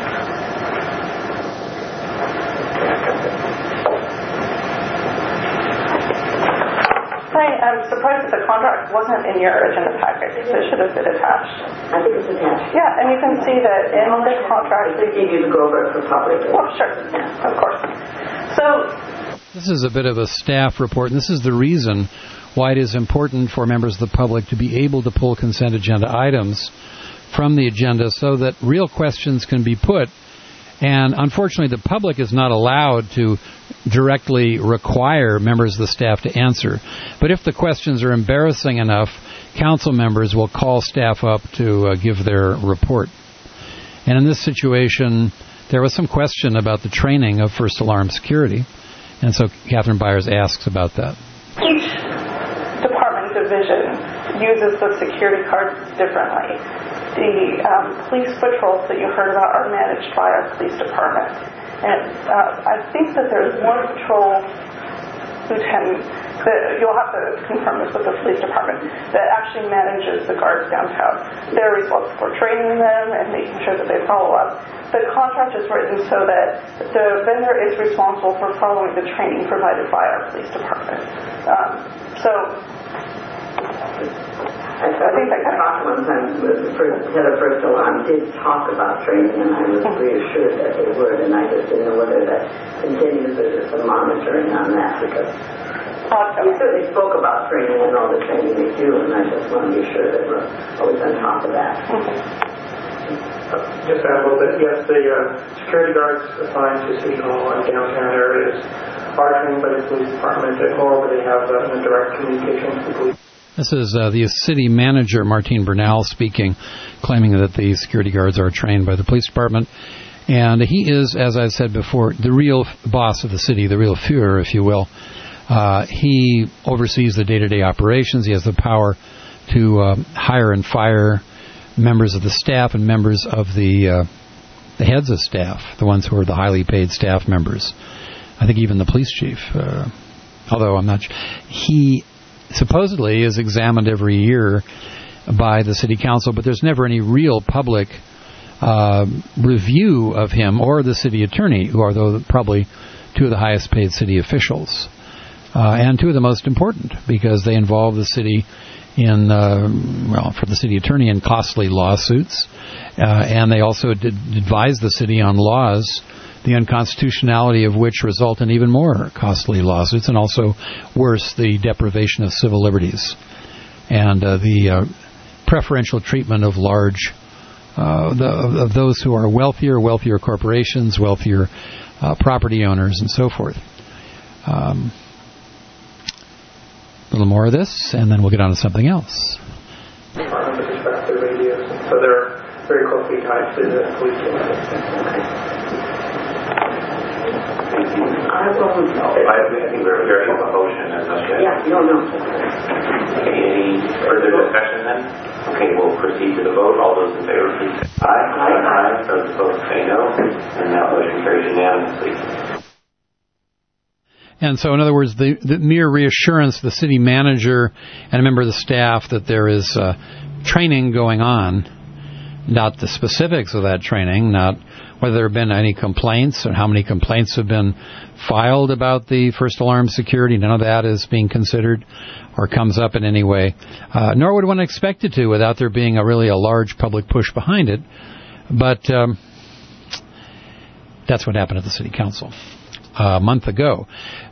Hi, I'm surprised that the contract wasn't in your agenda package. It should have been attached. I think it's attached. Yeah, and you can see that in the contract... They give you to go over it for public. Oh, sure. Yeah, of course. So... This is a bit of a staff report, and this is the reason why it is important for members of the public to be able to pull consent agenda items from the agenda so that real questions can be put. And unfortunately, the public is not allowed to directly require members of the staff to answer. But if the questions are embarrassing enough, council members will call staff up to uh, give their report. And in this situation, there was some question about the training of first alarm security. And so Catherine Byers asks about that. Each department division uses the security cards differently. The um, police patrols that you heard about are managed by our police department. And uh, I think that there's one patrol lieutenant, that you'll have to confirm this with the police department, that actually manages the guards downtown. They're responsible for training them and making sure that they follow up. The contract is written so that the vendor is responsible for following the training provided by our police department. Um, so... I, I think I talked one time with the first, head of first alarm did talk about training, and I was reassured that they would, and I just didn't know whether that continues or there's some monitoring on that, because awesome. we certainly spoke about training and all the training they do, and I just want to be sure that we're always on top of that. Uh, just add a little bit. Yes, the uh, security guards assigned to City Hall and downtown areas are trained by the police department. Moreover, they have uh, direct communication with the police. This is uh, the city manager, Martine Bernal, speaking, claiming that the security guards are trained by the police department. And he is, as I said before, the real boss of the city, the real Führer, if you will. Uh, he oversees the day-to-day operations. He has the power to uh, hire and fire members of the staff and members of the, uh, the heads of staff, the ones who are the highly paid staff members. I think even the police chief, uh, although I'm not sure. He supposedly is examined every year by the city council, but there's never any real public uh, review of him or the city attorney, who are though probably two of the highest paid city officials, uh, and two of the most important, because they involve the city in, uh, well, for the city attorney, in costly lawsuits, uh, and they also did advise the city on laws, the unconstitutionality of which result in even more costly lawsuits, and also, worse, the deprivation of civil liberties and uh, the uh, preferential treatment of large, uh, the, of those who are wealthier, wealthier corporations, wealthier uh, property owners, and so forth. Um, a little more of this, and then we'll get on to something else. With respect to radios, so they're very closely tied to the police system. I will. No, I, I think we're hearing a motion as much as. Yeah, no, no. Okay, any further discussion then? Okay, we'll proceed to the vote. All those in favor, please say aye. Aye. Aye. Those opposed say no. And that motion carries unanimously. And so, in other words, the, the mere reassurance of the city manager and a member of the staff that there is uh, training going on, not the specifics of that training, not whether there have been any complaints or how many complaints have been filed about the first alarm security. None of that is being considered or comes up in any way, uh, nor would one expect it to without there being a really a large public push behind it. But um, that's what happened at the city council uh, a month ago.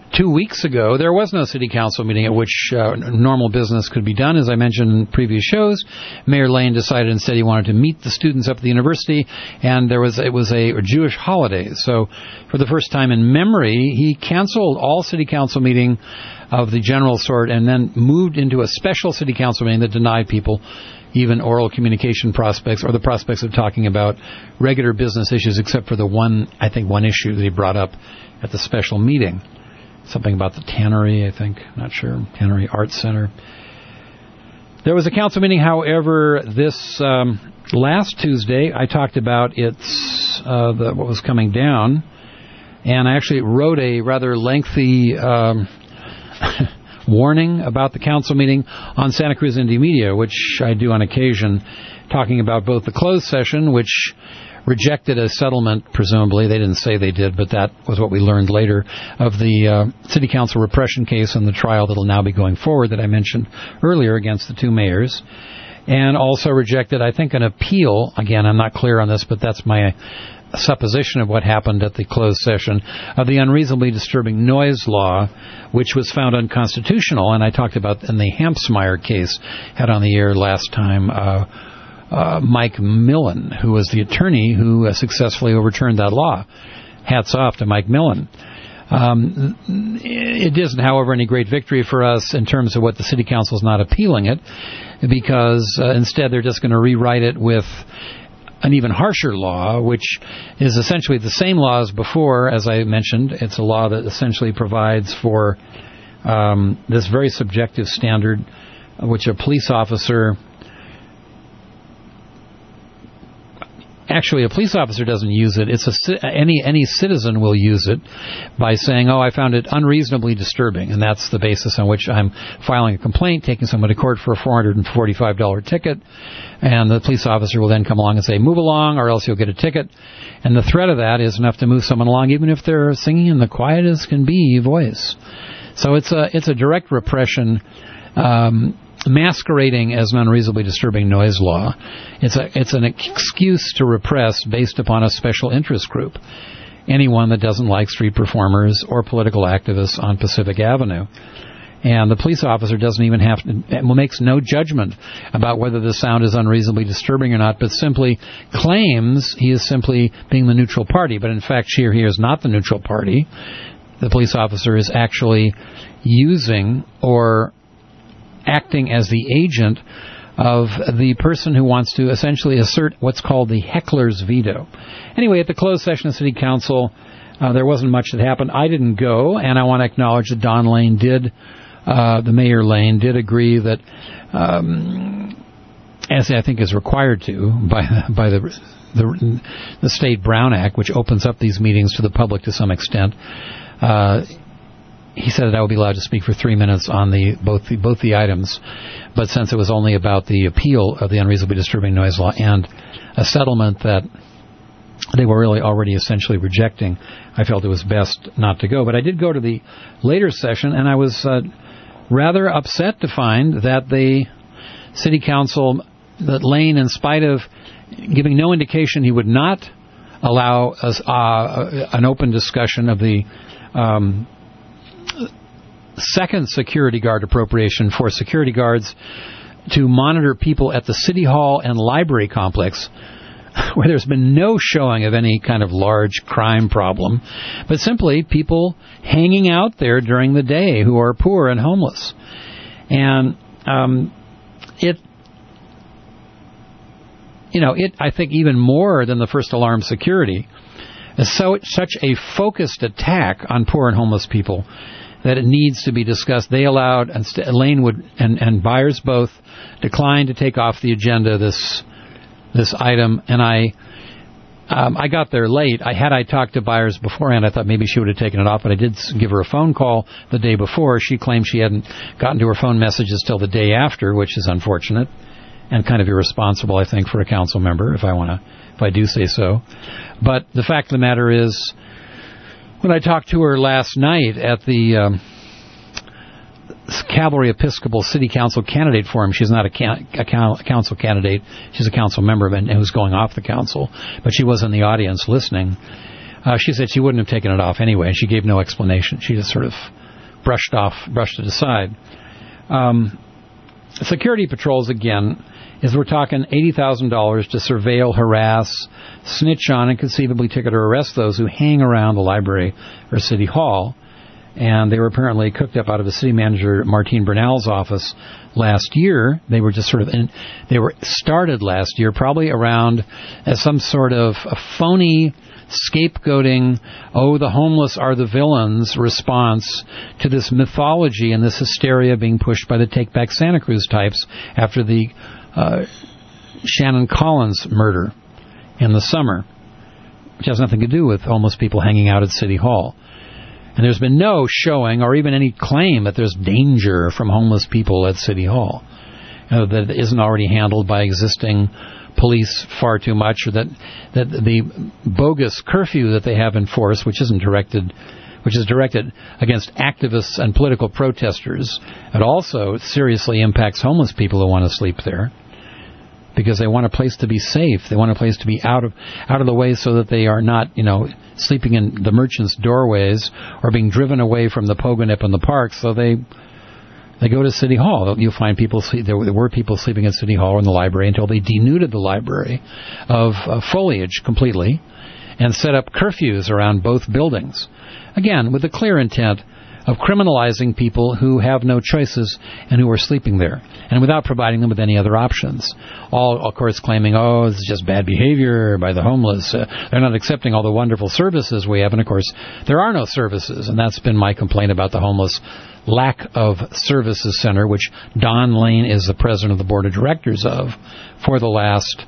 two weeks ago, there was no city council meeting at which uh, normal business could be done. As I mentioned in previous shows, Mayor Lane decided instead he wanted to meet the students up at the university, and there was it was a Jewish holiday. So for the first time in memory, he canceled all city council meeting of the general sort and then moved into a special city council meeting that denied people even oral communication prospects or the prospects of talking about regular business issues, except for the one, I think, one issue that he brought up at the special meeting. Something about the Tannery, I think. Not sure. Tannery Arts Center. There was a council meeting, however, this um, last Tuesday. I talked about its uh, the, what was coming down, and I actually wrote a rather lengthy um, warning about the council meeting on Santa Cruz Indie Media, which I do on occasion, talking about both the closed session, which rejected a settlement, presumably. They didn't say they did, but that was what we learned later, of the uh, city council repression case and the trial that will now be going forward that I mentioned earlier against the two mayors. And also rejected, I think, an appeal. Again, I'm not clear on this, but that's my supposition of what happened at the closed session, of the unreasonably disturbing noise law, which was found unconstitutional. And I talked about in the Hampsmeyer case, had on the air last time, uh, Uh, Mike Millen, who was the attorney who uh, successfully overturned that law. Hats off to Mike Millen. Um, it isn't, however, any great victory for us in terms of what the city council is not appealing it, because uh, instead they're just going to rewrite it with an even harsher law, which is essentially the same law as before. As I mentioned, it's a law that essentially provides for um, this very subjective standard, which a police officer Actually, a police officer doesn't use it. It's a, any any citizen will use it by saying, "Oh, I found it unreasonably disturbing," and that's the basis on which I'm filing a complaint, taking someone to court for a four hundred forty-five dollars ticket, and the police officer will then come along and say, "Move along, or else you'll get a ticket." And the threat of that is enough to move someone along, even if they're singing in the quietest can be voice. So it's a it's a direct repression. Um, masquerading as an unreasonably disturbing noise law. It's a it's an excuse to repress based upon a special interest group, anyone that doesn't like street performers or political activists on Pacific Avenue. And the police officer doesn't even have to, makes no judgment about whether the sound is unreasonably disturbing or not, but simply claims he is simply being the neutral party. But in fact, here he is not the neutral party. The police officer is actually using or acting as the agent of the person who wants to essentially assert what's called the heckler's veto. Anyway, at the closed session of City Council, uh, there wasn't much that happened. I didn't go, and I want to acknowledge that Don Lane did, uh, the Mayor Lane did agree that, um, as I think is required to by by the, the the State Brown Act, which opens up these meetings to the public to some extent. Uh, He said that I would be allowed to speak for three minutes on the both the both the items, but since it was only about the appeal of the unreasonably disturbing noise law and a settlement that they were really already essentially rejecting, I felt it was best not to go. But I did go to the later session, and I was uh, rather upset to find that the City Council, that Lane, in spite of giving no indication he would not allow us uh, an open discussion of the Um, second security guard appropriation for security guards to monitor people at the City Hall and Library complex, where there's been no showing of any kind of large crime problem, but simply people hanging out there during the day who are poor and homeless. And um, it, you know, it, I think even more than the first alarm security, is so such a focused attack on poor and homeless people that it needs to be discussed. They allowed, and Lane would, and, and Byers both declined to take off the agenda this this item, and I um, I got there late. I had I talked to Byers beforehand, I thought maybe she would have taken it off, but I did give her a phone call the day before. She claimed she hadn't gotten to her phone messages till the day after, which is unfortunate and kind of irresponsible, I think, for a council member, if I want to, if I do say so. But the fact of the matter is, when I talked to her last night at the um, Cavalry Episcopal City Council Candidate Forum, she's not a, can- a, a council candidate, she's a council member and who's going off the council, but she was in the audience listening. Uh, she said she wouldn't have taken it off anyway, and she gave no explanation. She just sort of brushed off, brushed it aside. Um, security patrols, again, is we're talking eighty thousand dollars to surveil, harass, snitch on, and conceivably ticket or arrest those who hang around the library or City Hall. And they were apparently cooked up out of the city manager, Martine Bernal's office last year. They were just sort of, in, they were started last year, probably around as some sort of a phony scapegoating, oh, the homeless are the villains response to this mythology and this hysteria being pushed by the Take Back Santa Cruz types after the uh, Shannon Collins murder in the summer, which has nothing to do with homeless people hanging out at City Hall. And there's been no showing or even any claim that there's danger from homeless people at City Hall, you know, that isn't already handled by existing police far too much, or that, that the bogus curfew that they have in force, which isn't directed, which is directed against activists and political protesters, it also seriously impacts homeless people who want to sleep there, because they want a place to be safe. They want a place to be out of out of the way so that they are not, you know, sleeping in the merchants' doorways or being driven away from the Pogonip and the parks. So they they go to City Hall. You'll find people sleep, there were people sleeping at City Hall or in the library until they denuded the library of uh, foliage completely and set up curfews around both buildings. Again, with the clear intent of criminalizing people who have no choices and who are sleeping there, and without providing them with any other options. All, of course, claiming, oh, this is just bad behavior by the homeless. Uh, they're not accepting all the wonderful services we have. And, of course, there are no services. And that's been my complaint about the homeless lack of services center, which Don Lane is the president of the board of directors of for the last,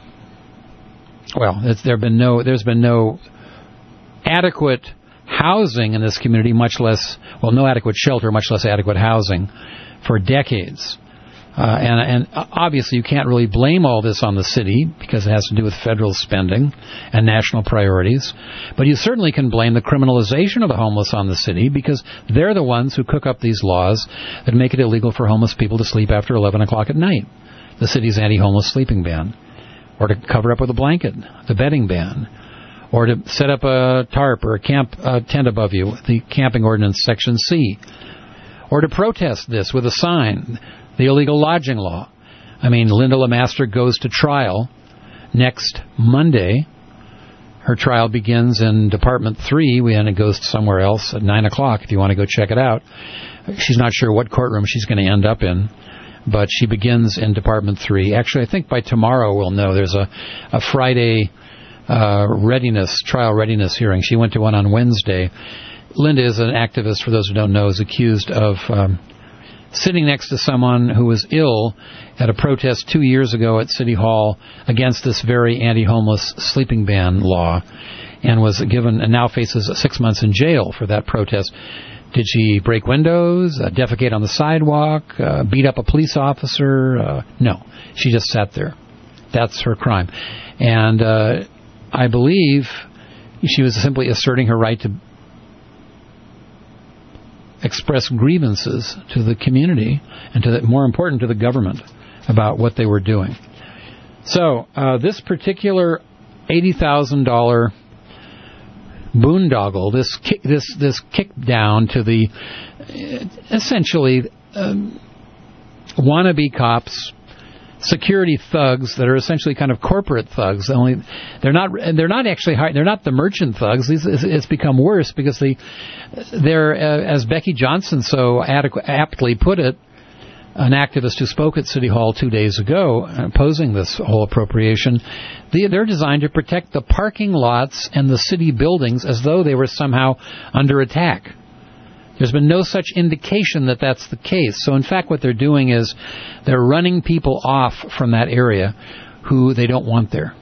well, it's, there have been no, there's been no adequate housing in this community, much less, well, no adequate shelter, much less adequate housing for decades. Uh, and, and obviously you can't really blame all this on the city because it has to do with federal spending and national priorities. But you certainly can blame the criminalization of the homeless on the city because they're the ones who cook up these laws that make it illegal for homeless people to sleep after eleven o'clock at night. The city's anti-homeless sleeping ban. Or to cover up with a blanket, the bedding ban. Or to set up a tarp or a camp uh, tent above you, the camping ordinance section C. Or to protest this with a sign, the illegal lodging law. I mean, Linda LeMaster goes to trial next Monday. Her trial begins in Department three, and it goes somewhere else at nine o'clock if you want to go check it out. She's not sure what courtroom she's going to end up in, but she begins in Department three. Actually, I think by tomorrow we'll know. There's a, a Friday uh, readiness, trial readiness hearing. She went to one on Wednesday. Linda is an activist, for those who don't know, is accused of um, sitting next to someone who was ill at a protest two years ago at City Hall against this very anti-homeless sleeping ban law, and was given and now faces six months in jail for that protest. Did she break windows, uh, defecate on the sidewalk, uh, beat up a police officer? Uh, no, she just sat there. That's her crime. And uh, I believe she was simply asserting her right to express grievances to the community and, to the, more important, to the government about what they were doing. So uh, this particular eighty thousand dollars boondoggle, this kick, this this kick down to the uh, essentially um, wannabe cops, security thugs that are essentially kind of corporate thugs. Only they're not they're not actually they're not the merchant thugs. It's, it's become worse because they they're uh, as Becky Johnson so adequ- aptly put it, an activist who spoke at City Hall two days ago opposing this whole appropriation. They, they're designed to protect the parking lots and the city buildings as though they were somehow under attack. There's been no such indication that that's the case. So, in fact, what they're doing is they're running people off from that area who they don't want there.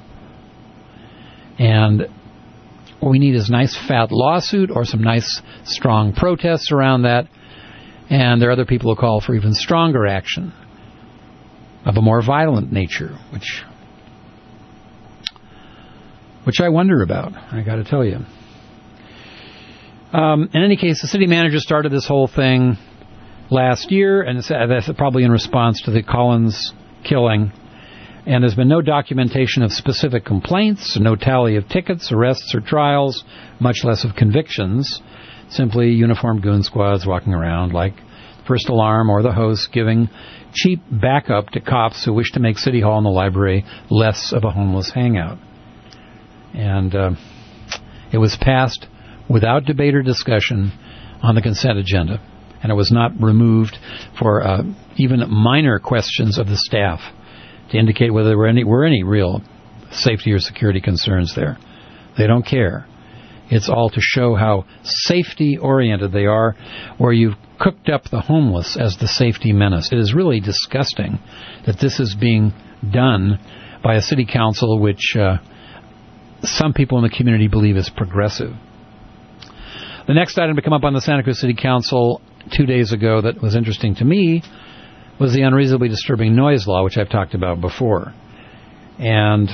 And what we need is a nice, fat lawsuit or some nice, strong protests around that. And there are other people who call for even stronger action of a more violent nature, which, which I wonder about, I got to tell you. Um, in any case, the city manager started this whole thing last year, and it's, that's probably in response to the Collins killing. And there's been no documentation of specific complaints, no tally of tickets, arrests, or trials, much less of convictions. Simply uniformed goon squads walking around like First Alarm or the host giving cheap backup to cops who wish to make City Hall and the library less of a homeless hangout. And uh, it was passed without debate or discussion on the consent agenda. And it was not removed for uh, even minor questions of the staff to indicate whether there were any, were any real safety or security concerns there. They don't care. It's all to show how safety-oriented they are, where you've cooked up the homeless as the safety menace. It is really disgusting that this is being done by a city council which uh, some people in the community believe is progressive. The next item to come up on the Santa Cruz City Council two days ago that was interesting to me was the unreasonably disturbing noise law, which I've talked about before. And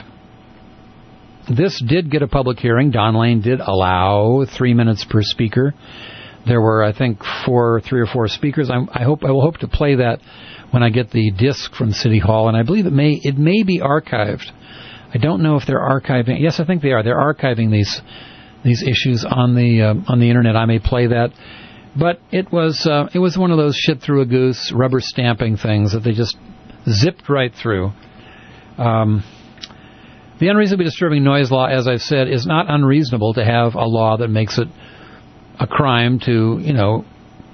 this did get a public hearing. Don Lane did allow three minutes per speaker. There were, I think, four, three or four speakers. I, I hope I will hope to play that when I get the disc from City Hall, and I believe it may it may be archived. I don't know if they're archiving. Yes, I think they are. They're archiving these these issues on the uh, on the internet. I may play that. But it was uh, it was one of those shit through a goose, rubber stamping things that they just zipped right through. Um, the unreasonably disturbing noise law, as I've said, is not unreasonable to have a law that makes it a crime to, you know,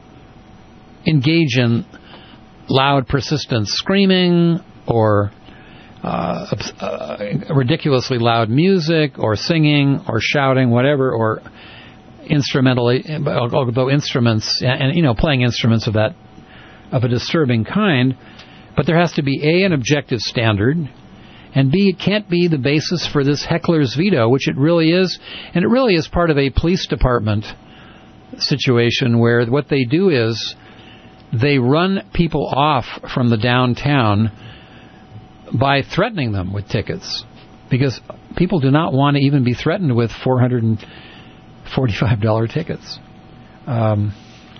engage in loud, persistent screaming or uh, uh, ridiculously loud music or singing or shouting, whatever, or instrumentally, although instruments and, you know, playing instruments of that of a disturbing kind. But there has to be A, an objective standard, and B, it can't be the basis for this heckler's veto, which it really is. And it really is part of a police department situation where what they do is they run people off from the downtown by threatening them with tickets, because people do not want to even be threatened with four hundred forty-five dollars tickets. Um,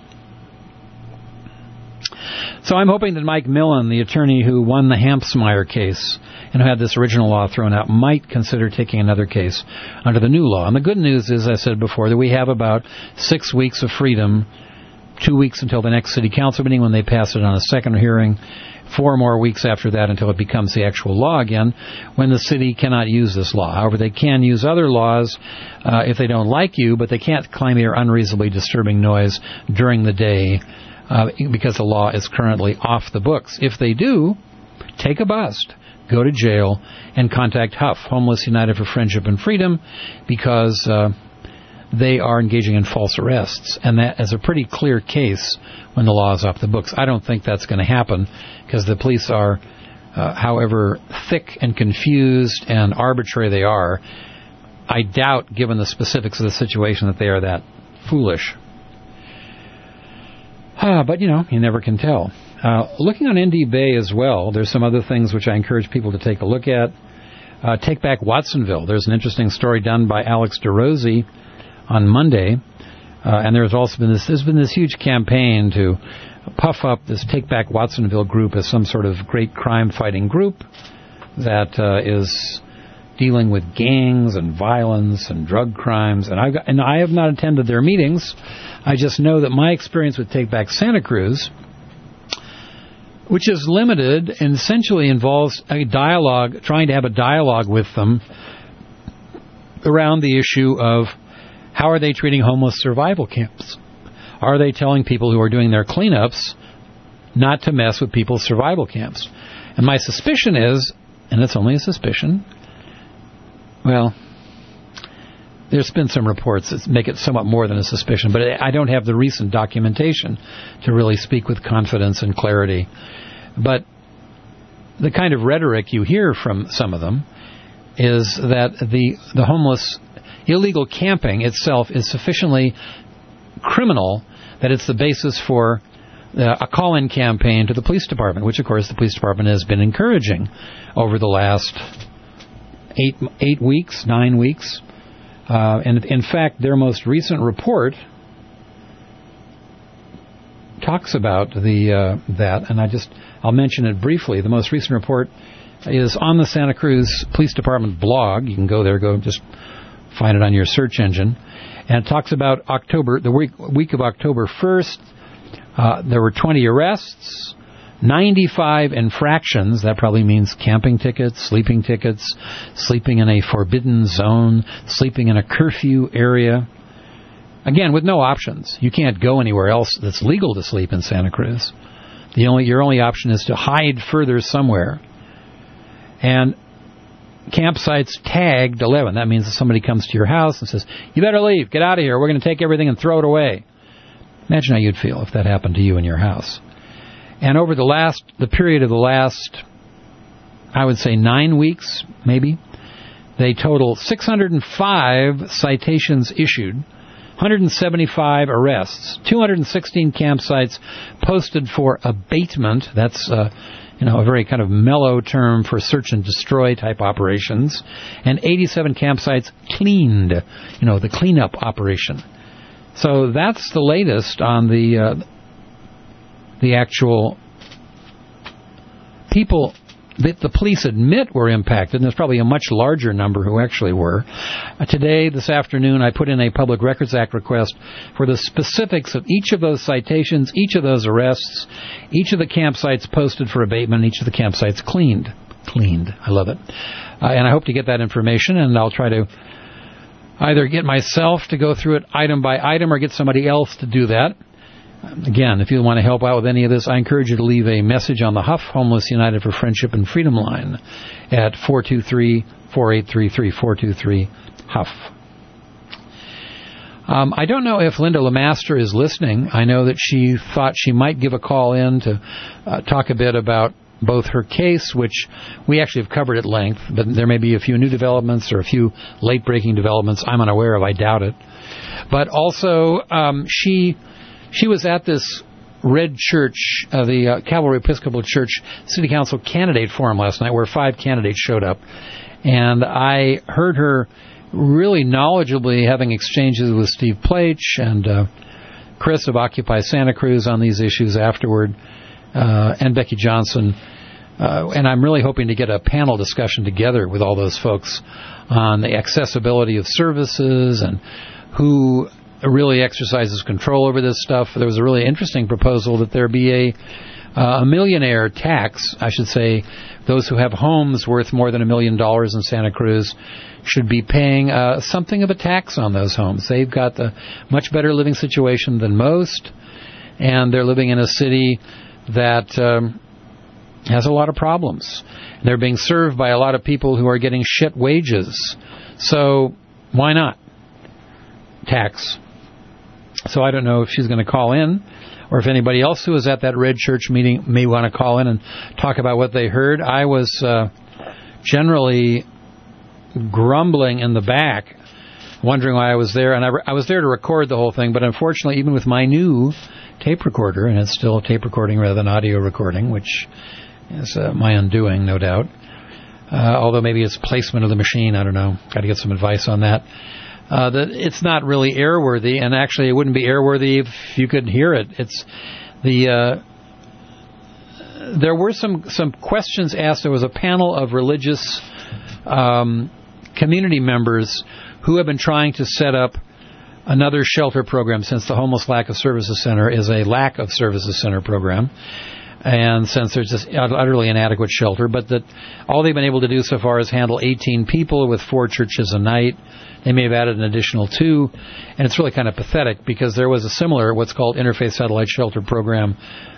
so I'm hoping that Mike Millen, the attorney who won the Hampsmeyer case and who had this original law thrown out, might consider taking another case under the new law. And the good news is, as I said before, that we have about six weeks of freedom, two weeks until the next city council meeting when they pass it on a second hearing, four more weeks after that until it becomes the actual law again, when the city cannot use this law. However, they can use other laws uh, if they don't like you, but they can't claim your unreasonably disturbing noise during the day uh, because the law is currently off the books. If they do, take a bust, go to jail, and contact H U F, Homeless United for Friendship and Freedom, because uh, they are engaging in false arrests. And that is a pretty clear case when the law is off the books. I don't think that's going to happen because the police are, uh, however thick and confused and arbitrary they are, I doubt, given the specifics of the situation, that they are that foolish. Ah, but, you know, you never can tell. Uh, looking on Indy Bay as well, there's some other things which I encourage people to take a look at. Uh, Take Back Watsonville. There's an interesting story done by Alex DeRosie on Monday. Uh, and there's also been this, there's been this huge campaign to puff up this Take Back Watsonville group as some sort of great crime-fighting group that uh, is dealing with gangs and violence and drug crimes. And, I've got, and I have not attended their meetings. I just know that my experience with Take Back Santa Cruz, which is limited and essentially involves a dialogue, trying to have a dialogue with them around the issue of how are they treating homeless survival camps? Are they telling people who are doing their cleanups not to mess with people's survival camps? And my suspicion is, and it's only a suspicion, well, there's been some reports that make it somewhat more than a suspicion, but I don't have the recent documentation to really speak with confidence and clarity. But the kind of rhetoric you hear from some of them is that the the homeless illegal camping itself is sufficiently criminal that it's the basis for uh, a call-in campaign to the police department, which, of course, the police department has been encouraging over the last eight eight weeks, nine weeks. Uh, and, in fact, their most recent report talks about the uh, that, and I just I'll mention it briefly. The most recent report is on the Santa Cruz Police Department blog. You can go there, go just find it on your search engine. And it talks about October, the week, week of October first. Uh, there were twenty arrests, ninety-five infractions. That probably means camping tickets, sleeping tickets, sleeping in a forbidden zone, sleeping in a curfew area. Again, with no options. You can't go anywhere else that's legal to sleep in Santa Cruz. The only your only option is to hide further somewhere. And campsites tagged eleven. That means that somebody comes to your house and says, "You better leave. Get out of here. We're going to take everything and throw it away." Imagine how you'd feel if that happened to you in your house. And over the last, the period of the last, I would say nine weeks, maybe, they total six hundred five citations issued, one hundred seventy-five arrests, two hundred sixteen campsites posted for abatement. That's, uh, you know, a very kind of mellow term for search and destroy type operations, and eighty-seven campsites cleaned, you know, the cleanup operation. So that's the latest on the uh, the actual people that the police admit were impacted, and there's probably a much larger number who actually were. Uh, today, this afternoon, I put in a Public Records Act request for the specifics of each of those citations, each of those arrests, each of the campsites posted for abatement, each of the campsites cleaned. Cleaned. I love it. Uh, and I hope to get that information, and I'll try to either get myself to go through it item by item or get somebody else to do that. Again, if you want to help out with any of this, I encourage you to leave a message on the Huff Homeless United for Friendship and Freedom line at four two three, four eight three three, four two three, Huff. Um, I don't know if Linda LeMaster is listening. I know that she thought she might give a call in to uh, talk a bit about both her case, which we actually have covered at length, but there may be a few new developments or a few late-breaking developments I'm unaware of. I doubt it. But also, um, she she was at this Red Church, uh, the uh, Calvary Episcopal Church City Council candidate forum last night, where five candidates showed up. And I heard her really knowledgeably having exchanges with Steve Plaich and uh, Chris of Occupy Santa Cruz on these issues afterward, uh, and Becky Johnson. Uh, and I'm really hoping to get a panel discussion together with all those folks on the accessibility of services and who really exercises control over this stuff. There was a really interesting proposal that there be a, uh, a millionaire tax, I should say. Those who have homes worth more than a million dollars in Santa Cruz should be paying uh, something of a tax on those homes. They've got a much better living situation than most, and they're living in a city that um, has a lot of problems. They're being served by a lot of people who are getting shit wages. So why not tax? So I don't know if she's going to call in, or if anybody else who was at that Red Church meeting may want to call in and talk about what they heard. I was uh, generally grumbling in the back, wondering why I was there. And I, re- I was there to record the whole thing, but unfortunately, even with my new tape recorder, and it's still tape recording rather than audio recording, which is uh, my undoing, no doubt. Uh, although maybe it's placement of the machine, I don't know. Got to get some advice on that. Uh, that it's not really airworthy, and actually it wouldn't be airworthy if you could hear it. It's the uh, there were some some questions asked. There was a panel of religious um, community members who have been trying to set up another shelter program, since the Homeless Lack of Services Center is a lack of services center program, and since there's just utterly inadequate shelter. But that all they've been able to do so far is handle eighteen people with four churches a night. They may have added an additional two, and it's really kind of pathetic because there was a similar, what's called Interfaith Satellite Shelter program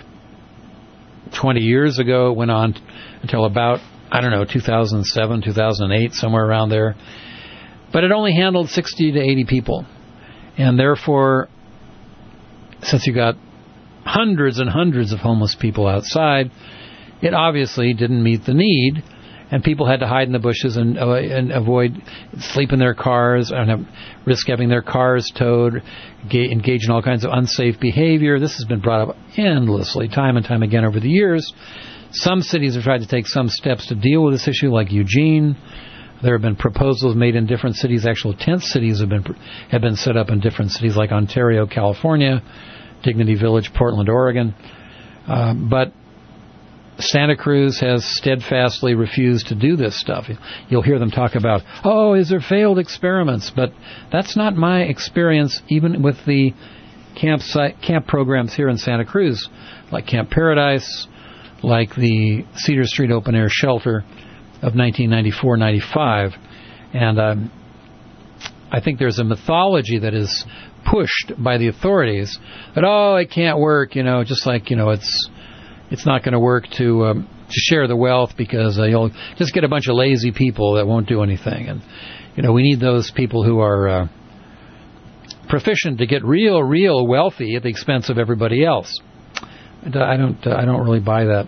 twenty years ago. It went on until about, I don't know, two thousand seven, two thousand eight, somewhere around there. But it only handled sixty to eighty people. And therefore, since you got hundreds and hundreds of homeless people outside, it obviously didn't meet the need. And people had to hide in the bushes and, uh, and avoid sleep in their cars and have, risk having their cars towed, ga- engage in all kinds of unsafe behavior. This has been brought up endlessly, time and time again over the years. Some cities have tried to take some steps to deal with this issue, like Eugene. There have been proposals made in different cities. Actual tent cities have been have been set up in different cities, like Ontario, California, Dignity Village, Portland, Oregon. Uh, but Santa Cruz has steadfastly refused to do this stuff. You'll hear them talk about, oh, is there failed experiments? But that's not my experience, even with the campsite, camp programs here in Santa Cruz, like Camp Paradise, like the Cedar Street Open Air Shelter of nineteen ninety-four ninety-five. And um, I think there's a mythology that is pushed by the authorities that, oh, it can't work, you know, just like, you know, it's it's not going to work to um, to share the wealth because uh, you'll just get a bunch of lazy people that won't do anything. And, you know, we need those people who are uh, proficient to get real, real wealthy at the expense of everybody else. And, uh, I don't, uh, I don't really buy that.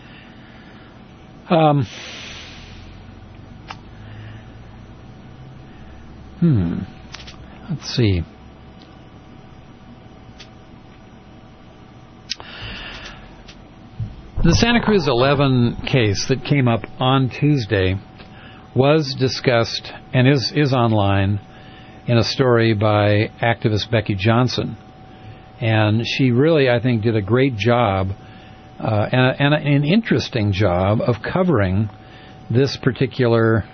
Um. Hmm. Let's see. The Santa Cruz eleven case that came up on Tuesday was discussed and is, is online in a story by activist Becky Johnson. And she really, I think, did a great job uh, and, and an interesting job of covering this particular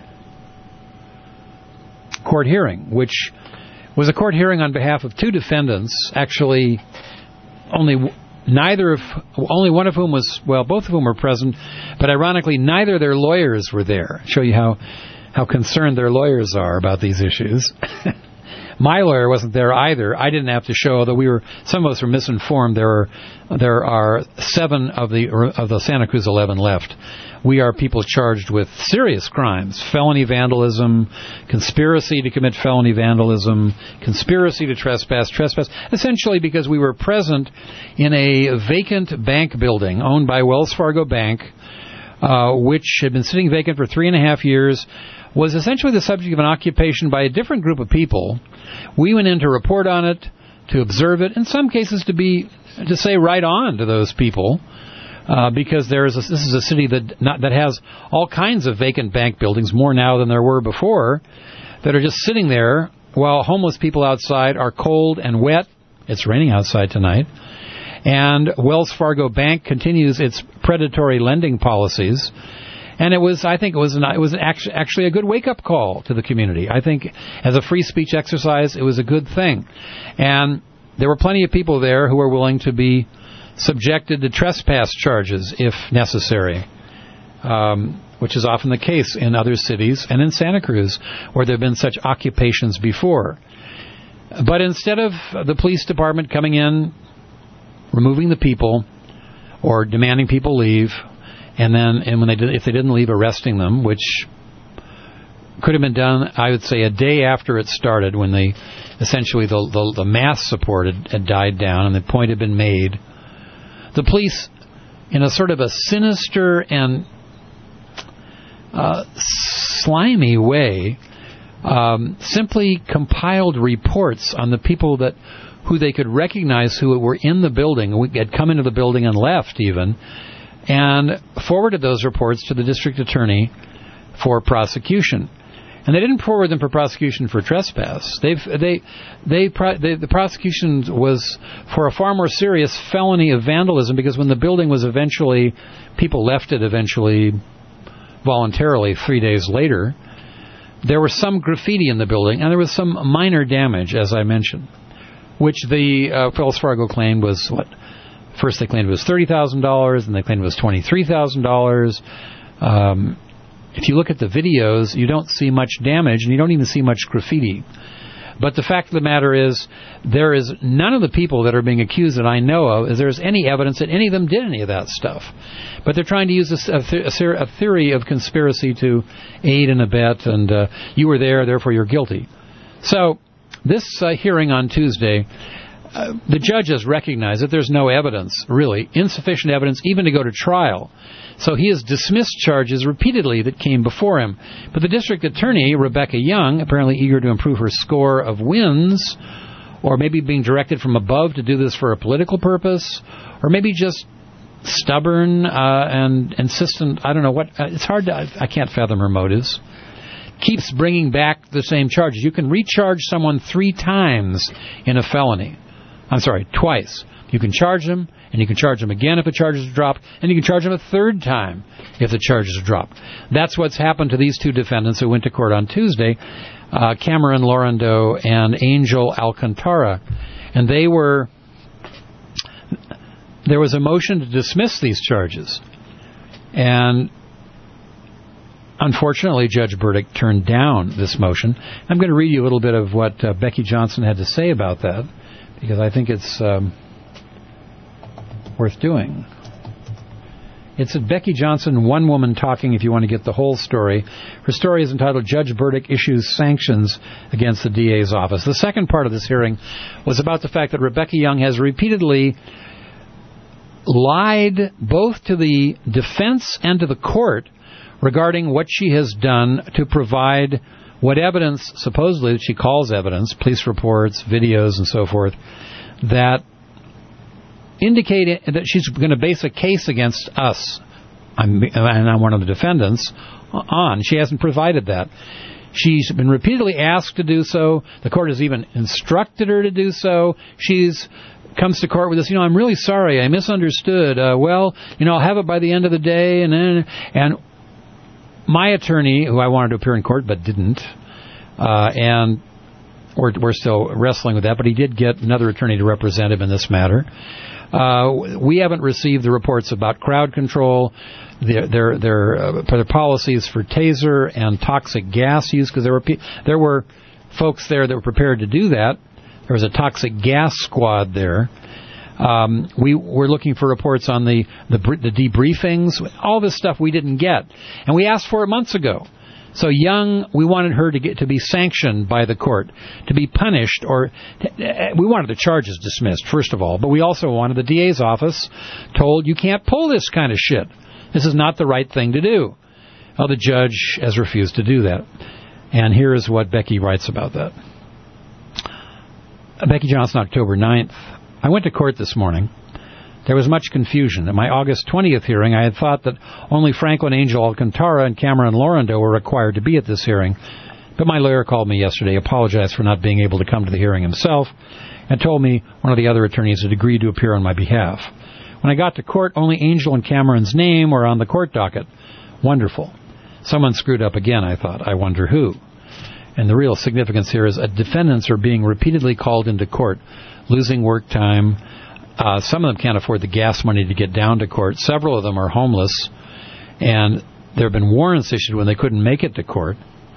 court hearing, which was a court hearing on behalf of two defendants, actually only neither of, only one of whom was, well, both of whom were present, but ironically, neither of their lawyers were there. Show you how, how concerned their lawyers are about these issues. My lawyer wasn't there either. I didn't have to show, although we were, some of us were misinformed. There are, there are seven of the, of the Santa Cruz eleven left. We are people charged with serious crimes: felony vandalism, conspiracy to commit felony vandalism, conspiracy to trespass, trespass, essentially because we were present in a vacant bank building owned by Wells Fargo Bank, uh, which had been sitting vacant for three and a half years, was essentially the subject of an occupation by a different group of people. We went in to report on it, to observe it, in some cases to be, to say right on to those people. Uh, because there is a, this is a city that not, that has all kinds of vacant bank buildings, more now than there were before, that are just sitting there while homeless people outside are cold and wet. It's raining outside tonight. And Wells Fargo Bank continues its predatory lending policies. And it was, I think it was, an, it was actually, actually a good wake-up call to the community. I think as a free speech exercise, it was a good thing. And there were plenty of people there who were willing to be subjected to trespass charges if necessary, um, which is often the case in other cities and in Santa Cruz where there have been such occupations before. But instead of the police department coming in, removing the people, or demanding people leave, and then and when they did, if they didn't leave, arresting them, which could have been done, I would say, a day after it started, when the essentially the the, the mass support had, had died down and the point had been made. The police, in a sort of a sinister and uh, slimy way, um, simply compiled reports on the people that who they could recognize who were in the building, had come into the building and left even, and forwarded those reports to the district attorney for prosecution. And they didn't forward them for prosecution for trespass. They've, they, they, they, the prosecution was for a far more serious felony of vandalism, because when the building was eventually, people left it eventually voluntarily three days later, there was some graffiti in the building, and there was some minor damage, as I mentioned, which the uh, Wells Fargo claimed was, what, first they claimed it was thirty thousand dollars, and they claimed it was twenty-three thousand dollars. Um... If you look at the videos, you don't see much damage, and you don't even see much graffiti. But the fact of the matter is, there is none of the people that are being accused that I know of, is there's any evidence that any of them did any of that stuff. But they're trying to use a, a, a theory of conspiracy to aid and abet, and uh, you were there, therefore you're guilty. So, this uh, hearing on Tuesday, uh, the judge has recognized that there's no evidence, really, insufficient evidence even to go to trial. So he has dismissed charges repeatedly that came before him. But the district attorney, Rebecca Young, apparently eager to improve her score of wins, or maybe being directed from above to do this for a political purpose, or maybe just stubborn uh, and insistent, I don't know what, it's hard to, I, I can't fathom her motives, keeps bringing back the same charges. You can recharge someone three times in a felony. I'm sorry, twice. You can charge them, and you can charge them again if the charges are dropped, and you can charge them a third time if the charges are dropped. That's what's happened to these two defendants who went to court on Tuesday, uh, Cameron Laurendeau and Angel Alcantara. And they were... There was a motion to dismiss these charges. And unfortunately, Judge Burdick turned down this motion. I'm going to read you a little bit of what uh, Becky Johnson had to say about that, because I think it's um, worth doing. It's at Becky Johnson, One Woman Talking, if you want to get the whole story. Her story is entitled, Judge Burdick Issues Sanctions Against the D A's Office. The second part of this hearing was about the fact that Rebecca Young has repeatedly lied both to the defense and to the court regarding what she has done to provide what evidence, supposedly, that she calls evidence, police reports, videos, and so forth, that indicate that she's going to base a case against us, I'm, and I'm one of the defendants, on. She hasn't provided that. She's been repeatedly asked to do so. The court has even instructed her to do so. She's comes to court with this, you know, I'm really sorry, I misunderstood. Uh, well, you know, I'll have it by the end of the day. And then, and my attorney, who I wanted to appear in court but didn't, uh, and we're, we're still wrestling with that, but he did get another attorney to represent him in this matter. Uh, we haven't received the reports about crowd control, their their their, uh, their policies for taser and toxic gas use, because there were pe- there were folks there that were prepared to do that. There was a toxic gas squad there. Um, we were looking for reports on the, the the debriefings, all this stuff we didn't get, and we asked for it months ago. So Young, we wanted her to get to be sanctioned by the court, to be punished, or to, we wanted the charges dismissed, first of all, but we also wanted the D A's office told, you can't pull this kind of shit. This is not the right thing to do. Well, the judge has refused to do that. And here is what Becky writes about that. Becky Johnson, October ninth. I went to court this morning. There was much confusion. At my August twentieth hearing, I had thought that only Franklin Angel Alcantara and Cameron Laurendeau were required to be at this hearing. But my lawyer called me yesterday, apologized for not being able to come to the hearing himself, and told me one of the other attorneys had agreed to appear on my behalf. When I got to court, only Angel and Cameron's name were on the court docket. Wonderful. Someone screwed up again, I thought. I wonder who. And the real significance here is that defendants are being repeatedly called into court, losing work time. Uh, some of them can't afford the gas money to get down to court. Several of them are homeless. And there have been warrants issued when they couldn't make it to court.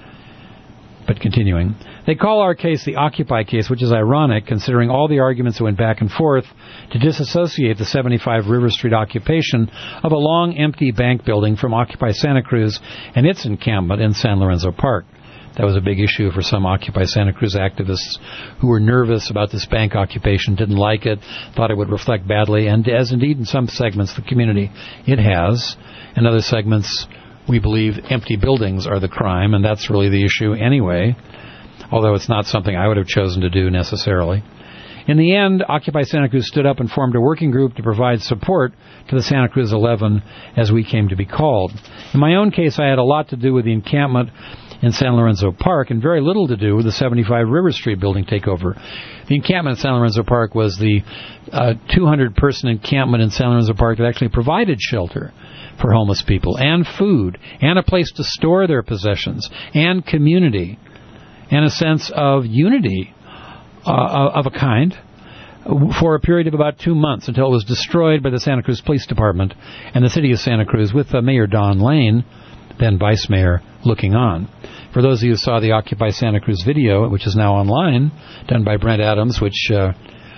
But continuing, they call our case the Occupy case, which is ironic considering all the arguments that went back and forth to disassociate the seventy-five River Street occupation of a long empty bank building from Occupy Santa Cruz and its encampment in San Lorenzo Park. That was a big issue for some Occupy Santa Cruz activists who were nervous about this bank occupation, didn't like it, thought it would reflect badly, and as indeed in some segments of the community it has. In other segments, we believe empty buildings are the crime, and that's really the issue anyway, although it's not something I would have chosen to do necessarily. In the end, Occupy Santa Cruz stood up and formed a working group to provide support to the Santa Cruz eleven, as we came to be called. In my own case, I had a lot to do with the encampment in San Lorenzo Park, and very little to do with the seventy-five River Street building takeover. The encampment in San Lorenzo Park was the uh, two hundred person encampment in San Lorenzo Park that actually provided shelter for homeless people, and food, and a place to store their possessions, and community, and a sense of unity uh, of a kind for a period of about two months until it was destroyed by the Santa Cruz Police Department and the city of Santa Cruz with uh, Mayor Don Lane, then Vice Mayor, looking on. For those of you who saw the Occupy Santa Cruz video, which is now online, done by Brent Adams, which uh,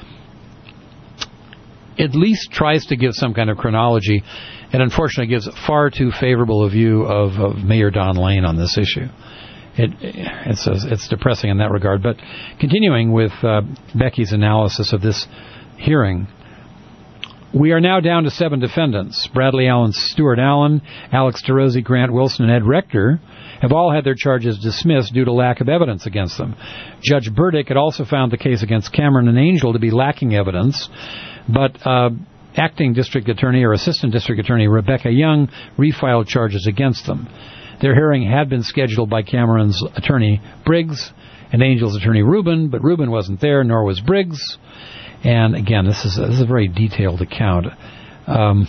at least tries to give some kind of chronology, and unfortunately gives far too favorable a view of, of Mayor Don Lane on this issue. It, it's, it's depressing in that regard. But continuing with uh, Becky's analysis of this hearing, we are now down to seven defendants. Bradley Allen, Stuart Allen, Alex DeRosie, Grant Wilson, and Ed Rector have all had their charges dismissed due to lack of evidence against them. Judge Burdick had also found the case against Cameron and Angel to be lacking evidence, but uh, Acting District Attorney or Assistant District Attorney Rebecca Young refiled charges against them. Their hearing had been scheduled by Cameron's attorney Briggs and Angel's attorney Rubin, but Rubin wasn't there, nor was Briggs. And again, this is a, this is a very detailed account. Um,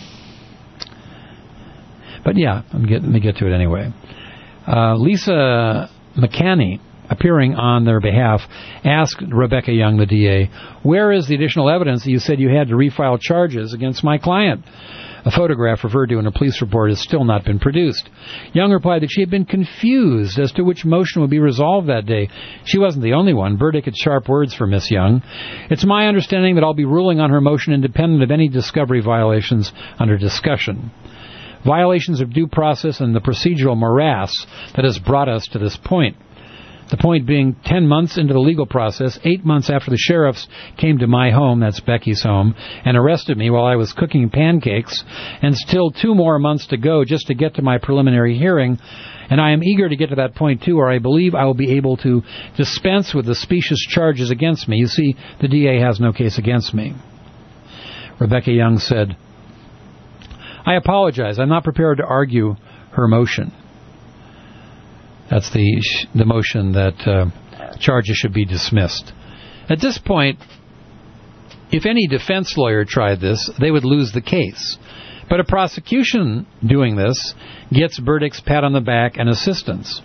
but yeah, I'm get, let me get to it anyway. Uh, Lisa McCanney, appearing on their behalf, asked Rebecca Young, the D A, where is the additional evidence that you said you had to refile charges against my client? A photograph referred to in a police report has still not been produced. Young replied that she had been confused as to which motion would be resolved that day. She wasn't the only one. Burdick had sharp words for Miss Young. It's my understanding that I'll be ruling on her motion independent of any discovery violations under discussion. Violations of due process and the procedural morass that has brought us to this point. The point being, ten months into the legal process, eight months after the sheriffs came to my home, that's Becky's home, and arrested me while I was cooking pancakes, and still two more months to go just to get to my preliminary hearing, and I am eager to get to that point, too, where I believe I will be able to dispense with the specious charges against me. You see, the D A has no case against me. Rebecca Young said, I apologize. I'm not prepared to argue her motion. That's the the motion that uh, charges should be dismissed. At this point, if any defense lawyer tried this, they would lose the case. But a prosecution doing this gets Burdick's pat on the back and assistance.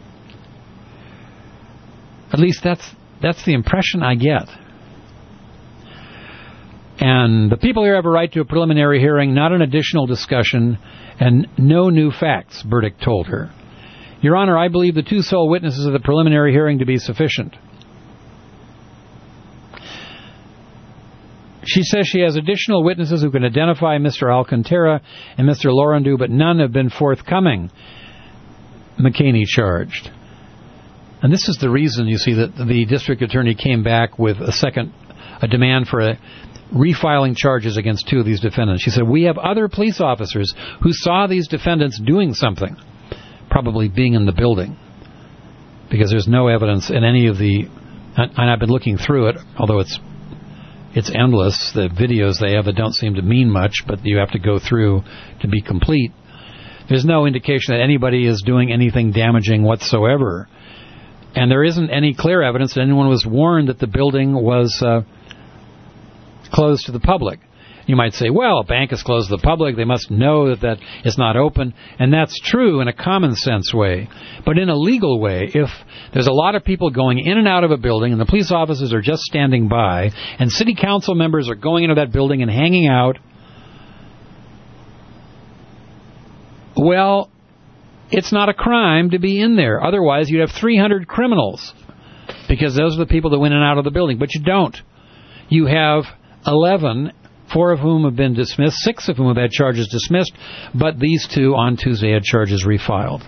At least that's that's the impression I get. And the people here have a right to a preliminary hearing, not an additional discussion, and no new facts, Burdick told her. Your Honor, I believe the two sole witnesses of the preliminary hearing to be sufficient. She says she has additional witnesses who can identify Mister Alcantara and Mister Laurendeau, but none have been forthcoming, McCanney charged. And this is the reason, you see, that the district attorney came back with a second, a demand for a refiling charges against two of these defendants. She said, we have other police officers who saw these defendants doing something, probably being in the building, because there's no evidence in any of the, and I've been looking through it, although it's it's endless, the videos they have that don't seem to mean much, but you have to go through to be complete. There's no indication that anybody is doing anything damaging whatsoever. And there isn't any clear evidence that anyone was warned that the building was uh, closed to the public. You might say, well, a bank is closed to the public. They must know that that is not open. And that's true in a common sense way. But in a legal way, if there's a lot of people going in and out of a building and the police officers are just standing by and city council members are going into that building and hanging out, well, it's not a crime to be in there. Otherwise, you'd have three hundred criminals because those are the people that went in and out of the building. But you don't. You have eleven, four of whom have been dismissed, six of whom have had charges dismissed, but these two on Tuesday had charges refiled.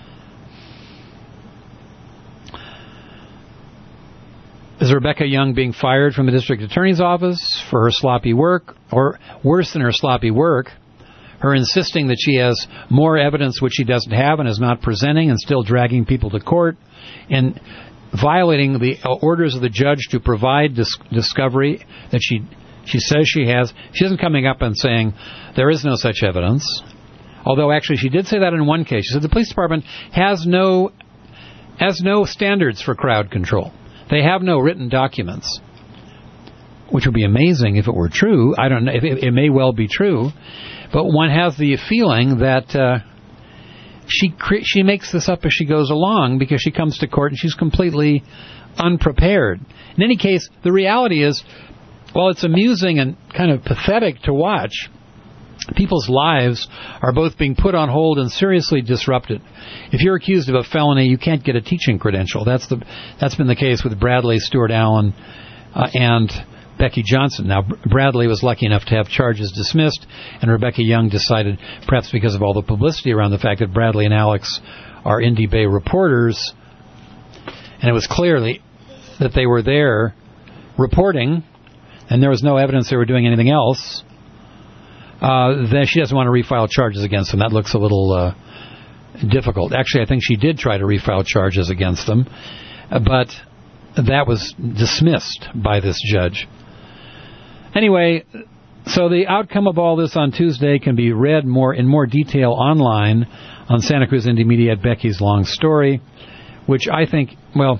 Is Rebecca Young being fired from the district attorney's office for her sloppy work? Or worse than her sloppy work, her insisting that she has more evidence which she doesn't have and is not presenting and still dragging people to court, and violating the orders of the judge to provide dis- discovery that she she says she has. She isn't coming up and saying there is no such evidence. Although actually she did say that in one case. She said the police department has no has no standards for crowd control. They have no written documents, which would be amazing if it were true. I don't know. It, it may well be true, but one has the feeling that uh, she cre- she makes this up as she goes along because she comes to court and she's completely unprepared. In any case, the reality is, while it's amusing and kind of pathetic to watch, people's lives are both being put on hold and seriously disrupted. If you're accused of a felony, you can't get a teaching credential. That's the that's been the case with Bradley Stewart Allen uh, and Becky Johnson. Now, Bradley was lucky enough to have charges dismissed, and Rebecca Young decided, perhaps because of all the publicity around the fact that Bradley and Alex are Indy Bay reporters, and it was clearly that they were there reporting, and there was no evidence they were doing anything else, uh, then she doesn't want to refile charges against them. That looks a little uh, difficult. Actually, I think she did try to refile charges against them, uh, but that was dismissed by this judge. Anyway, so the outcome of all this on Tuesday can be read more in more detail online on Santa Cruz Indie Media at Becky's Long Story, which I think, well,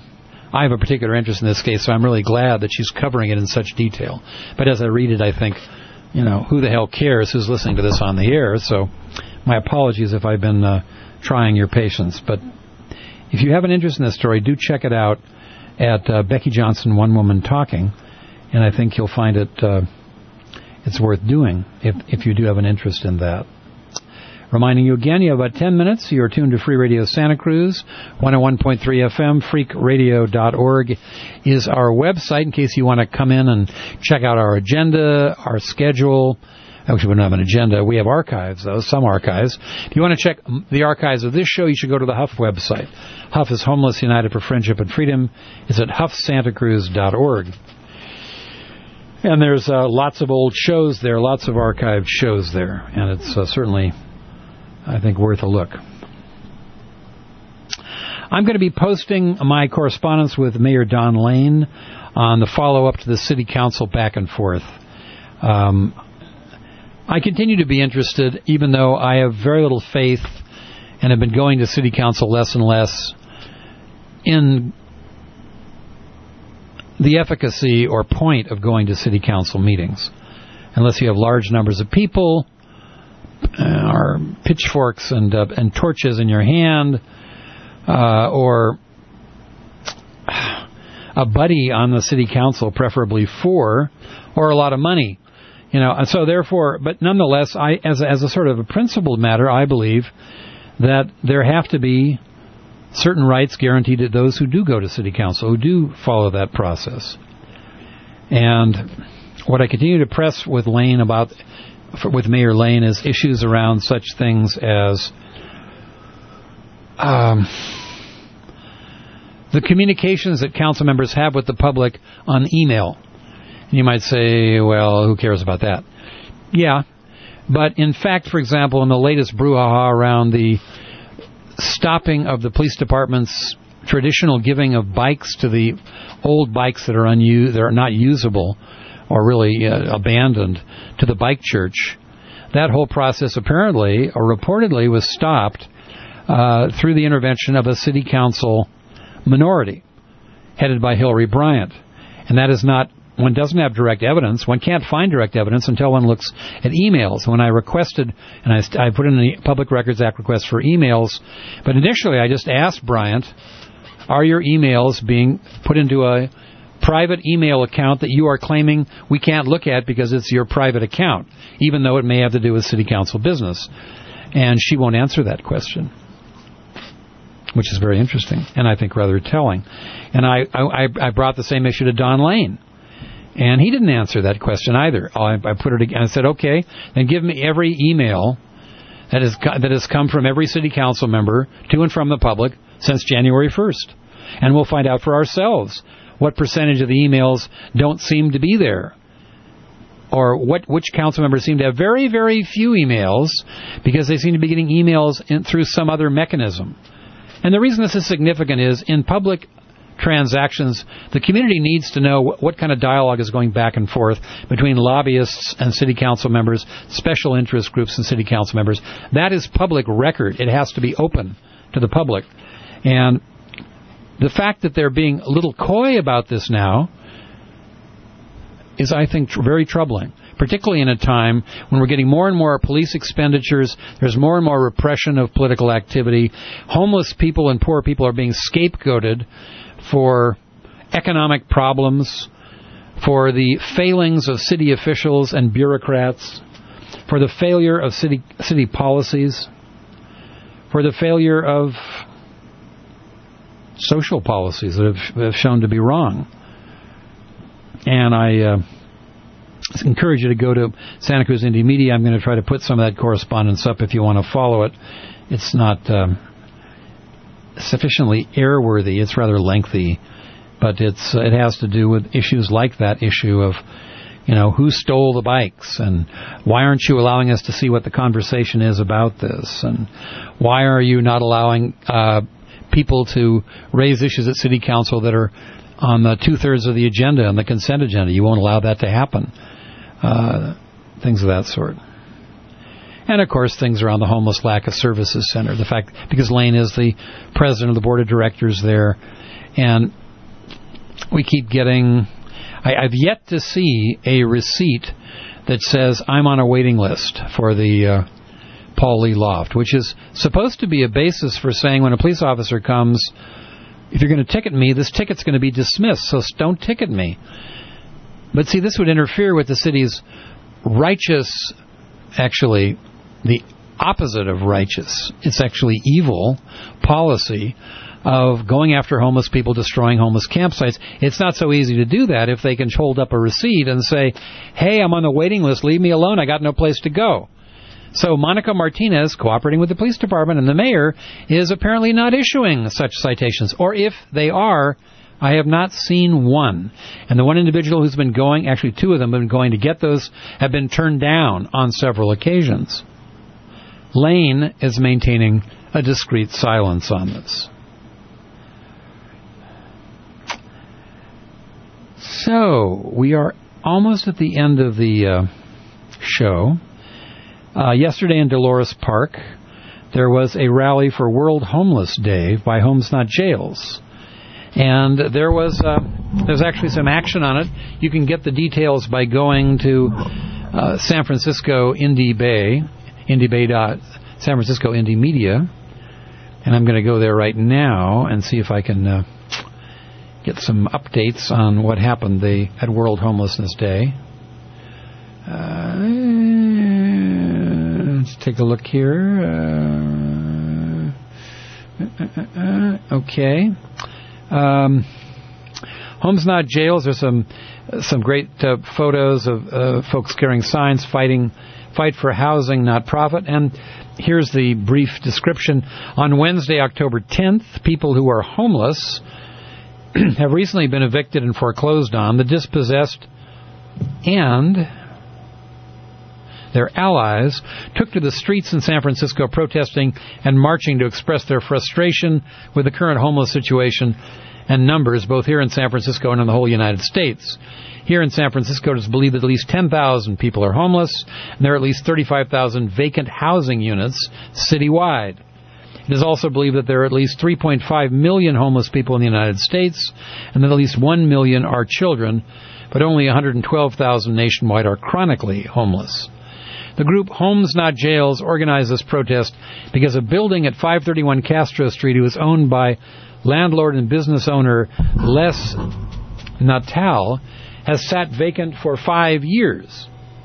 I have a particular interest in this case, so I'm really glad that she's covering it in such detail. But as I read it, I think, you know, who the hell cares who's listening to this on the air? So my apologies if I've been uh, trying your patience. But if you have an interest in this story, do check it out at uh, Becky Johnson, One Woman Talking, and I think you'll find it uh, it's worth doing if if you do have an interest in that. Reminding you again, you have about ten minutes. You're tuned to Free Radio Santa Cruz, one oh one point three F M. freak radio dot org is our website in case you want to come in and check out our agenda, our schedule. Actually, we don't have an agenda. We have archives, though, some archives. If you want to check the archives of this show, you should go to the Huff website. Huff is Homeless United for Friendship and Freedom. It's at huff santa cruz dot org. And there's uh, lots of old shows there, lots of archived shows there, and it's uh, certainly, I think, worth a look. I'm going to be posting my correspondence with Mayor Don Lane on the follow-up to the City Council back and forth. Um, I continue to be interested, even though I have very little faith and have been going to City Council less and less, in the efficacy or point of going to City Council meetings. Unless you have large numbers of people, uh, or pitchforks and uh, and torches in your hand, uh, or a buddy on the City Council, preferably four, or a lot of money. You know, and so therefore, but nonetheless, I, as a, as a sort of a principled matter, I believe that there have to be certain rights guaranteed to those who do go to City Council, who do follow that process. And what I continue to press with Lane about, for, with Mayor Lane, is issues around such things as um, the communications that council members have with the public on email. You might say, well, who cares about that? Yeah, but in fact, for example, in the latest brouhaha around the stopping of the police department's traditional giving of bikes to the old bikes that are unused, that are not usable or really uh, abandoned, to the bike church, that whole process apparently or reportedly was stopped uh, through the intervention of a City Council minority headed by Hillary Bryant. And that is not, one doesn't have direct evidence. One can't find direct evidence until one looks at emails. When I requested, and I, I put in the Public Records Act request for emails, but initially I just asked Bryant, are your emails being put into a private email account that you are claiming we can't look at because it's your private account, even though it may have to do with City Council business? And she won't answer that question, which is very interesting and I think rather telling. And I, I, I brought the same issue to Don Lane, and he didn't answer that question either. I, I put it again. I said, okay, then give me every email that has that has come from every City Council member to and from the public since January first, and we'll find out for ourselves what percentage of the emails don't seem to be there, or what which council members seem to have very, very few emails because they seem to be getting emails in, through some other mechanism. And the reason this is significant is in public transactions, the community needs to know what, what kind of dialogue is going back and forth between lobbyists and City Council members, special interest groups and City Council members. That is public record. It has to be open to the public. And the fact that they're being a little coy about this now is, I think, tr- very troubling, particularly in a time when we're getting more and more police expenditures, there's more and more repression of political activity, homeless people and poor people are being scapegoated for economic problems, for the failings of city officials and bureaucrats, for the failure of city city policies, for the failure of social policies that have, have shown to be wrong. And I uh, encourage you to go to Santa Cruz Indie Media. I'm going to try to put some of that correspondence up if you want to follow it. It's not um, sufficiently airworthy. It's rather lengthy, but it's uh, it has to do with issues like that issue of, you know, who stole the bikes, and why aren't you allowing us to see what the conversation is about this, and why are you not allowing uh, people to raise issues at City Council that are on the two-thirds of the agenda, on the consent agenda. You won't allow that to happen. Uh, things of that sort. And, of course, things around the Homeless Lack of Services Center. The fact, because Lane is the president of the board of directors there, and we keep getting... I, I've yet to see a receipt that says I'm on a waiting list for the uh, Paul Lee Loft, which is supposed to be a basis for saying when a police officer comes, if you're going to ticket me, this ticket's going to be dismissed, so don't ticket me. But see, this would interfere with the city's righteous, actually, the opposite of righteous. It's actually evil policy of going after homeless people, destroying homeless campsites. It's not so easy to do that if they can hold up a receipt and say, hey, I'm on the waiting list, leave me alone, I got no place to go. So Monica Martinez, cooperating with the police department and the mayor, is apparently not issuing such citations. Or if they are, I have not seen one. And the one individual who's been going, actually two of them have been going to get those, have been turned down on several occasions. Lane is maintaining a discreet silence on this. So, we are almost at the end of the uh, show. Uh, yesterday in Dolores Park, there was a rally for World Homeless Day by Homes Not Jails. And there was uh, there's actually some action on it. You can get the details by going to uh, San Francisco Indie Bay, Indie Bay. San Francisco Indie Media. And I'm going to go there right now and see if I can... Uh, get some updates on what happened the, at World Homelessness Day. Uh, let's take a look here. Uh, uh, uh, okay. Um, Homes Not Jails. There's some some great uh, photos of uh, folks carrying signs fighting, fight for housing, not profit. And here's the brief description. On Wednesday, October tenth, people who are homeless have recently been evicted and foreclosed on. The dispossessed and their allies took to the streets in San Francisco protesting and marching to express their frustration with the current homeless situation and numbers, both here in San Francisco and in the whole United States. Here in San Francisco, it is believed that at least ten thousand people are homeless, and there are at least thirty-five thousand vacant housing units citywide. It is also believed that there are at least three point five million homeless people in the United States, and that at least one million are children, but only one hundred twelve thousand nationwide are chronically homeless. The group Homes Not Jails organized this protest because a building at five thirty-one Castro Street, who is owned by landlord and business owner Les Natal, has sat vacant for five years.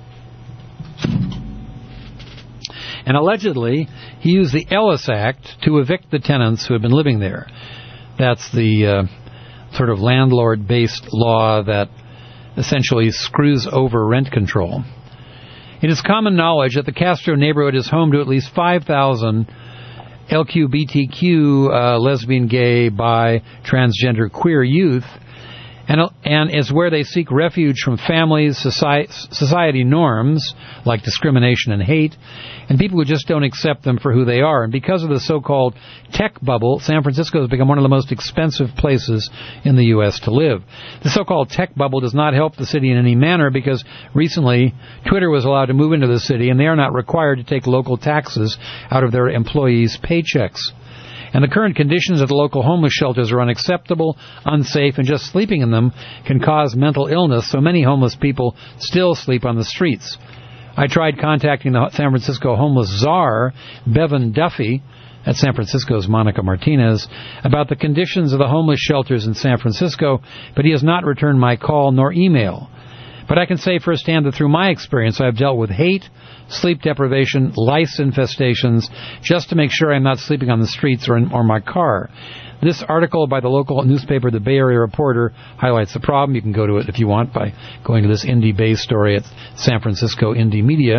And allegedly, he used the Ellis Act to evict the tenants who had been living there. That's the uh, sort of landlord-based law that essentially screws over rent control. It is common knowledge that the Castro neighborhood is home to at least five thousand L G B T Q, uh, lesbian, gay, bi, transgender, queer youth, and and is where they seek refuge from families, society, society norms like discrimination and hate, and people who just don't accept them for who they are. And because of the so-called tech bubble, San Francisco has become one of the most expensive places in the U S to live. The so-called tech bubble does not help the city in any manner because recently Twitter was allowed to move into the city, and they are not required to take local taxes out of their employees' paychecks. And the current conditions at the local homeless shelters are unacceptable, unsafe, and just sleeping in them can cause mental illness, so many homeless people still sleep on the streets. I tried contacting the San Francisco homeless czar, Bevan Duffy, at San Francisco's Monica Martinez, about the conditions of the homeless shelters in San Francisco, but he has not returned my call nor email. But I can say firsthand that through my experience, I have dealt with hate, sleep deprivation, lice infestations, just to make sure I'm not sleeping on the streets or in or my car. This article by the local newspaper, the Bay Area Reporter, highlights the problem. You can go to it if you want by going to this Indie Bay story at San Francisco Indie Media.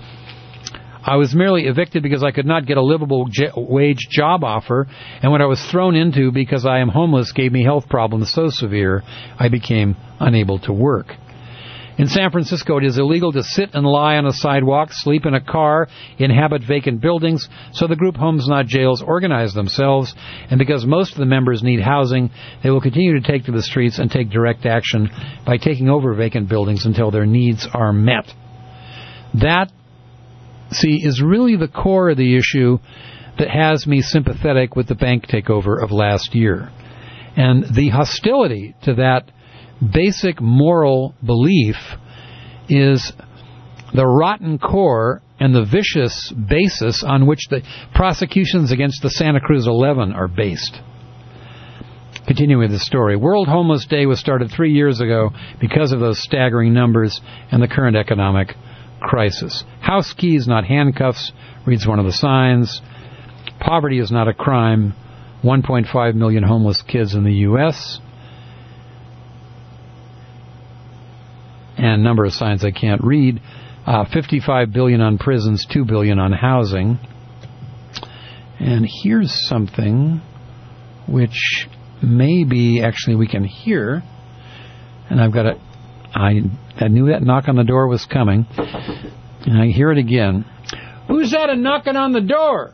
I was merely evicted because I could not get a livable j- wage job offer, and what I was thrown into because I am homeless gave me health problems so severe I became unable to work. In San Francisco, it is illegal to sit and lie on a sidewalk, sleep in a car, inhabit vacant buildings, so the group Homes Not Jails organize themselves, and because most of the members need housing, they will continue to take to the streets and take direct action by taking over vacant buildings until their needs are met. That, see, is really the core of the issue that has me sympathetic with the bank takeover of last year. And the hostility to that basic moral belief is the rotten core and the vicious basis on which the prosecutions against the Santa Cruz Eleven are based. Continuing with the story, World Homeless Day was started three years ago because of those staggering numbers and the current economic crisis. House keys, not handcuffs, reads one of the signs. Poverty is not a crime. one point five million homeless kids in the U S And number of signs I can't read. Uh, fifty-five billion dollars on prisons, two billion dollars on housing. And here's something which maybe actually we can hear. And I've got a, I, I knew that knock on the door was coming. And I hear it again. Who's that a knocking on the door?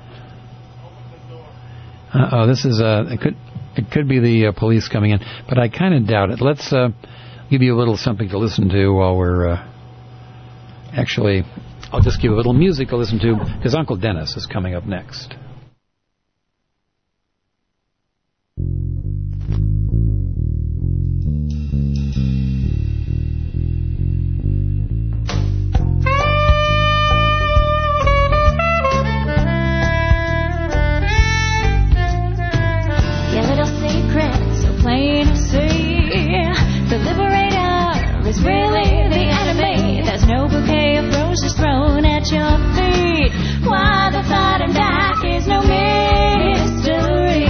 Uh-oh, this is, uh, it could, it could be the uh, police coming in, but I kind of doubt it. Let's, uh, give you a little something to listen to while we're, uh, actually, I'll just give a little music to listen to, because Uncle Dennis is coming up next. Your little secret, so plain to see. The liberator is really the enemy. There's no bouquet of roses thrown at your feet. Why the fighting back is no mystery.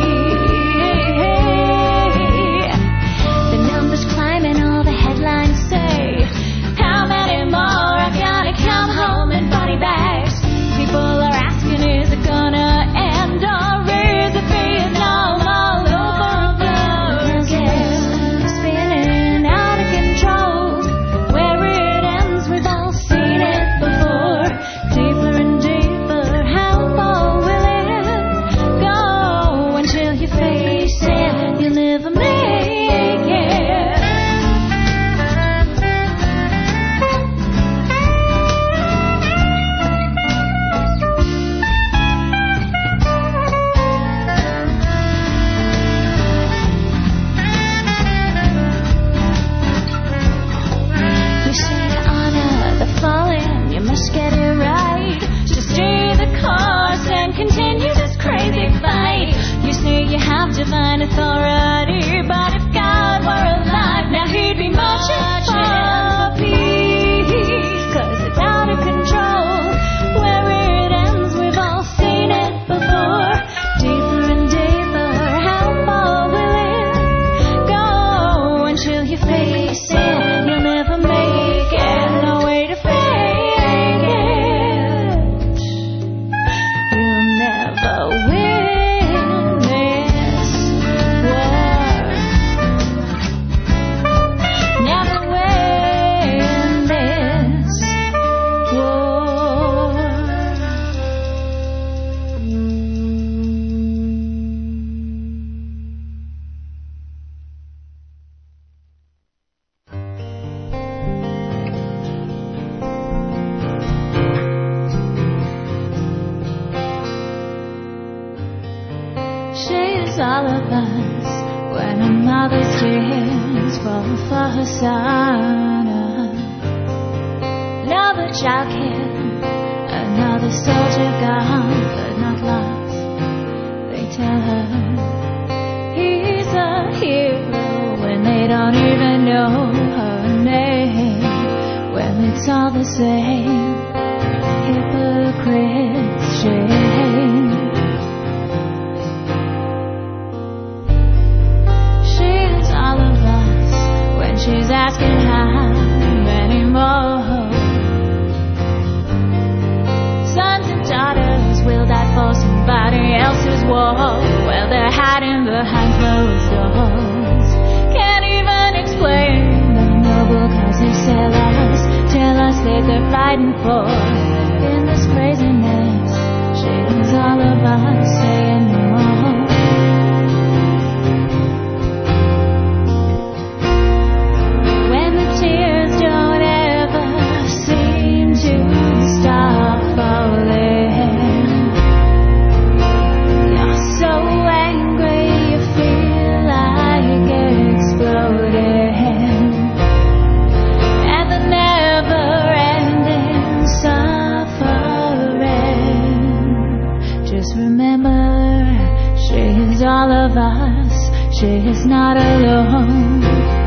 The numbers climbing, all the headlines say. How many more are gonna come home in body bags? People are asking, is it gonna end or is it Vietnam all over again? Spinning out of control. Where it ends, we've all seen it before. Deeper and deeper, how far will it go? Until you face it, you'll never make it. You say to honor the fallen, you must get it right. Just stay the course and continue this crazy fight. You say you have divine authority, but if God were alive, now he'd be marching for peace. Cause it's out of control. Where it ends, we've all seen it before. Deeper and deeper, how far will it go? Until you face it, you'll never make it. No way to fake it. You'll never win this war. Never win this war. She's all of us when a mother's tears fall for her son. Another child killed, another soldier gone, but not lost. They tell her he's a hero when they don't even know her name. Well, it's all the same, hypocrite's shame. She's all of us when she's asking how many more sons and daughters will die for somebody else's war. Well, they're hiding behind closed doors. Can't even explain the noble cause they sell us. Tell us that they're fighting for. In this craziness, she's all of us saying no. When the tears don't ever seem to stop falling, you're so angry you feel all of us. She is not alone.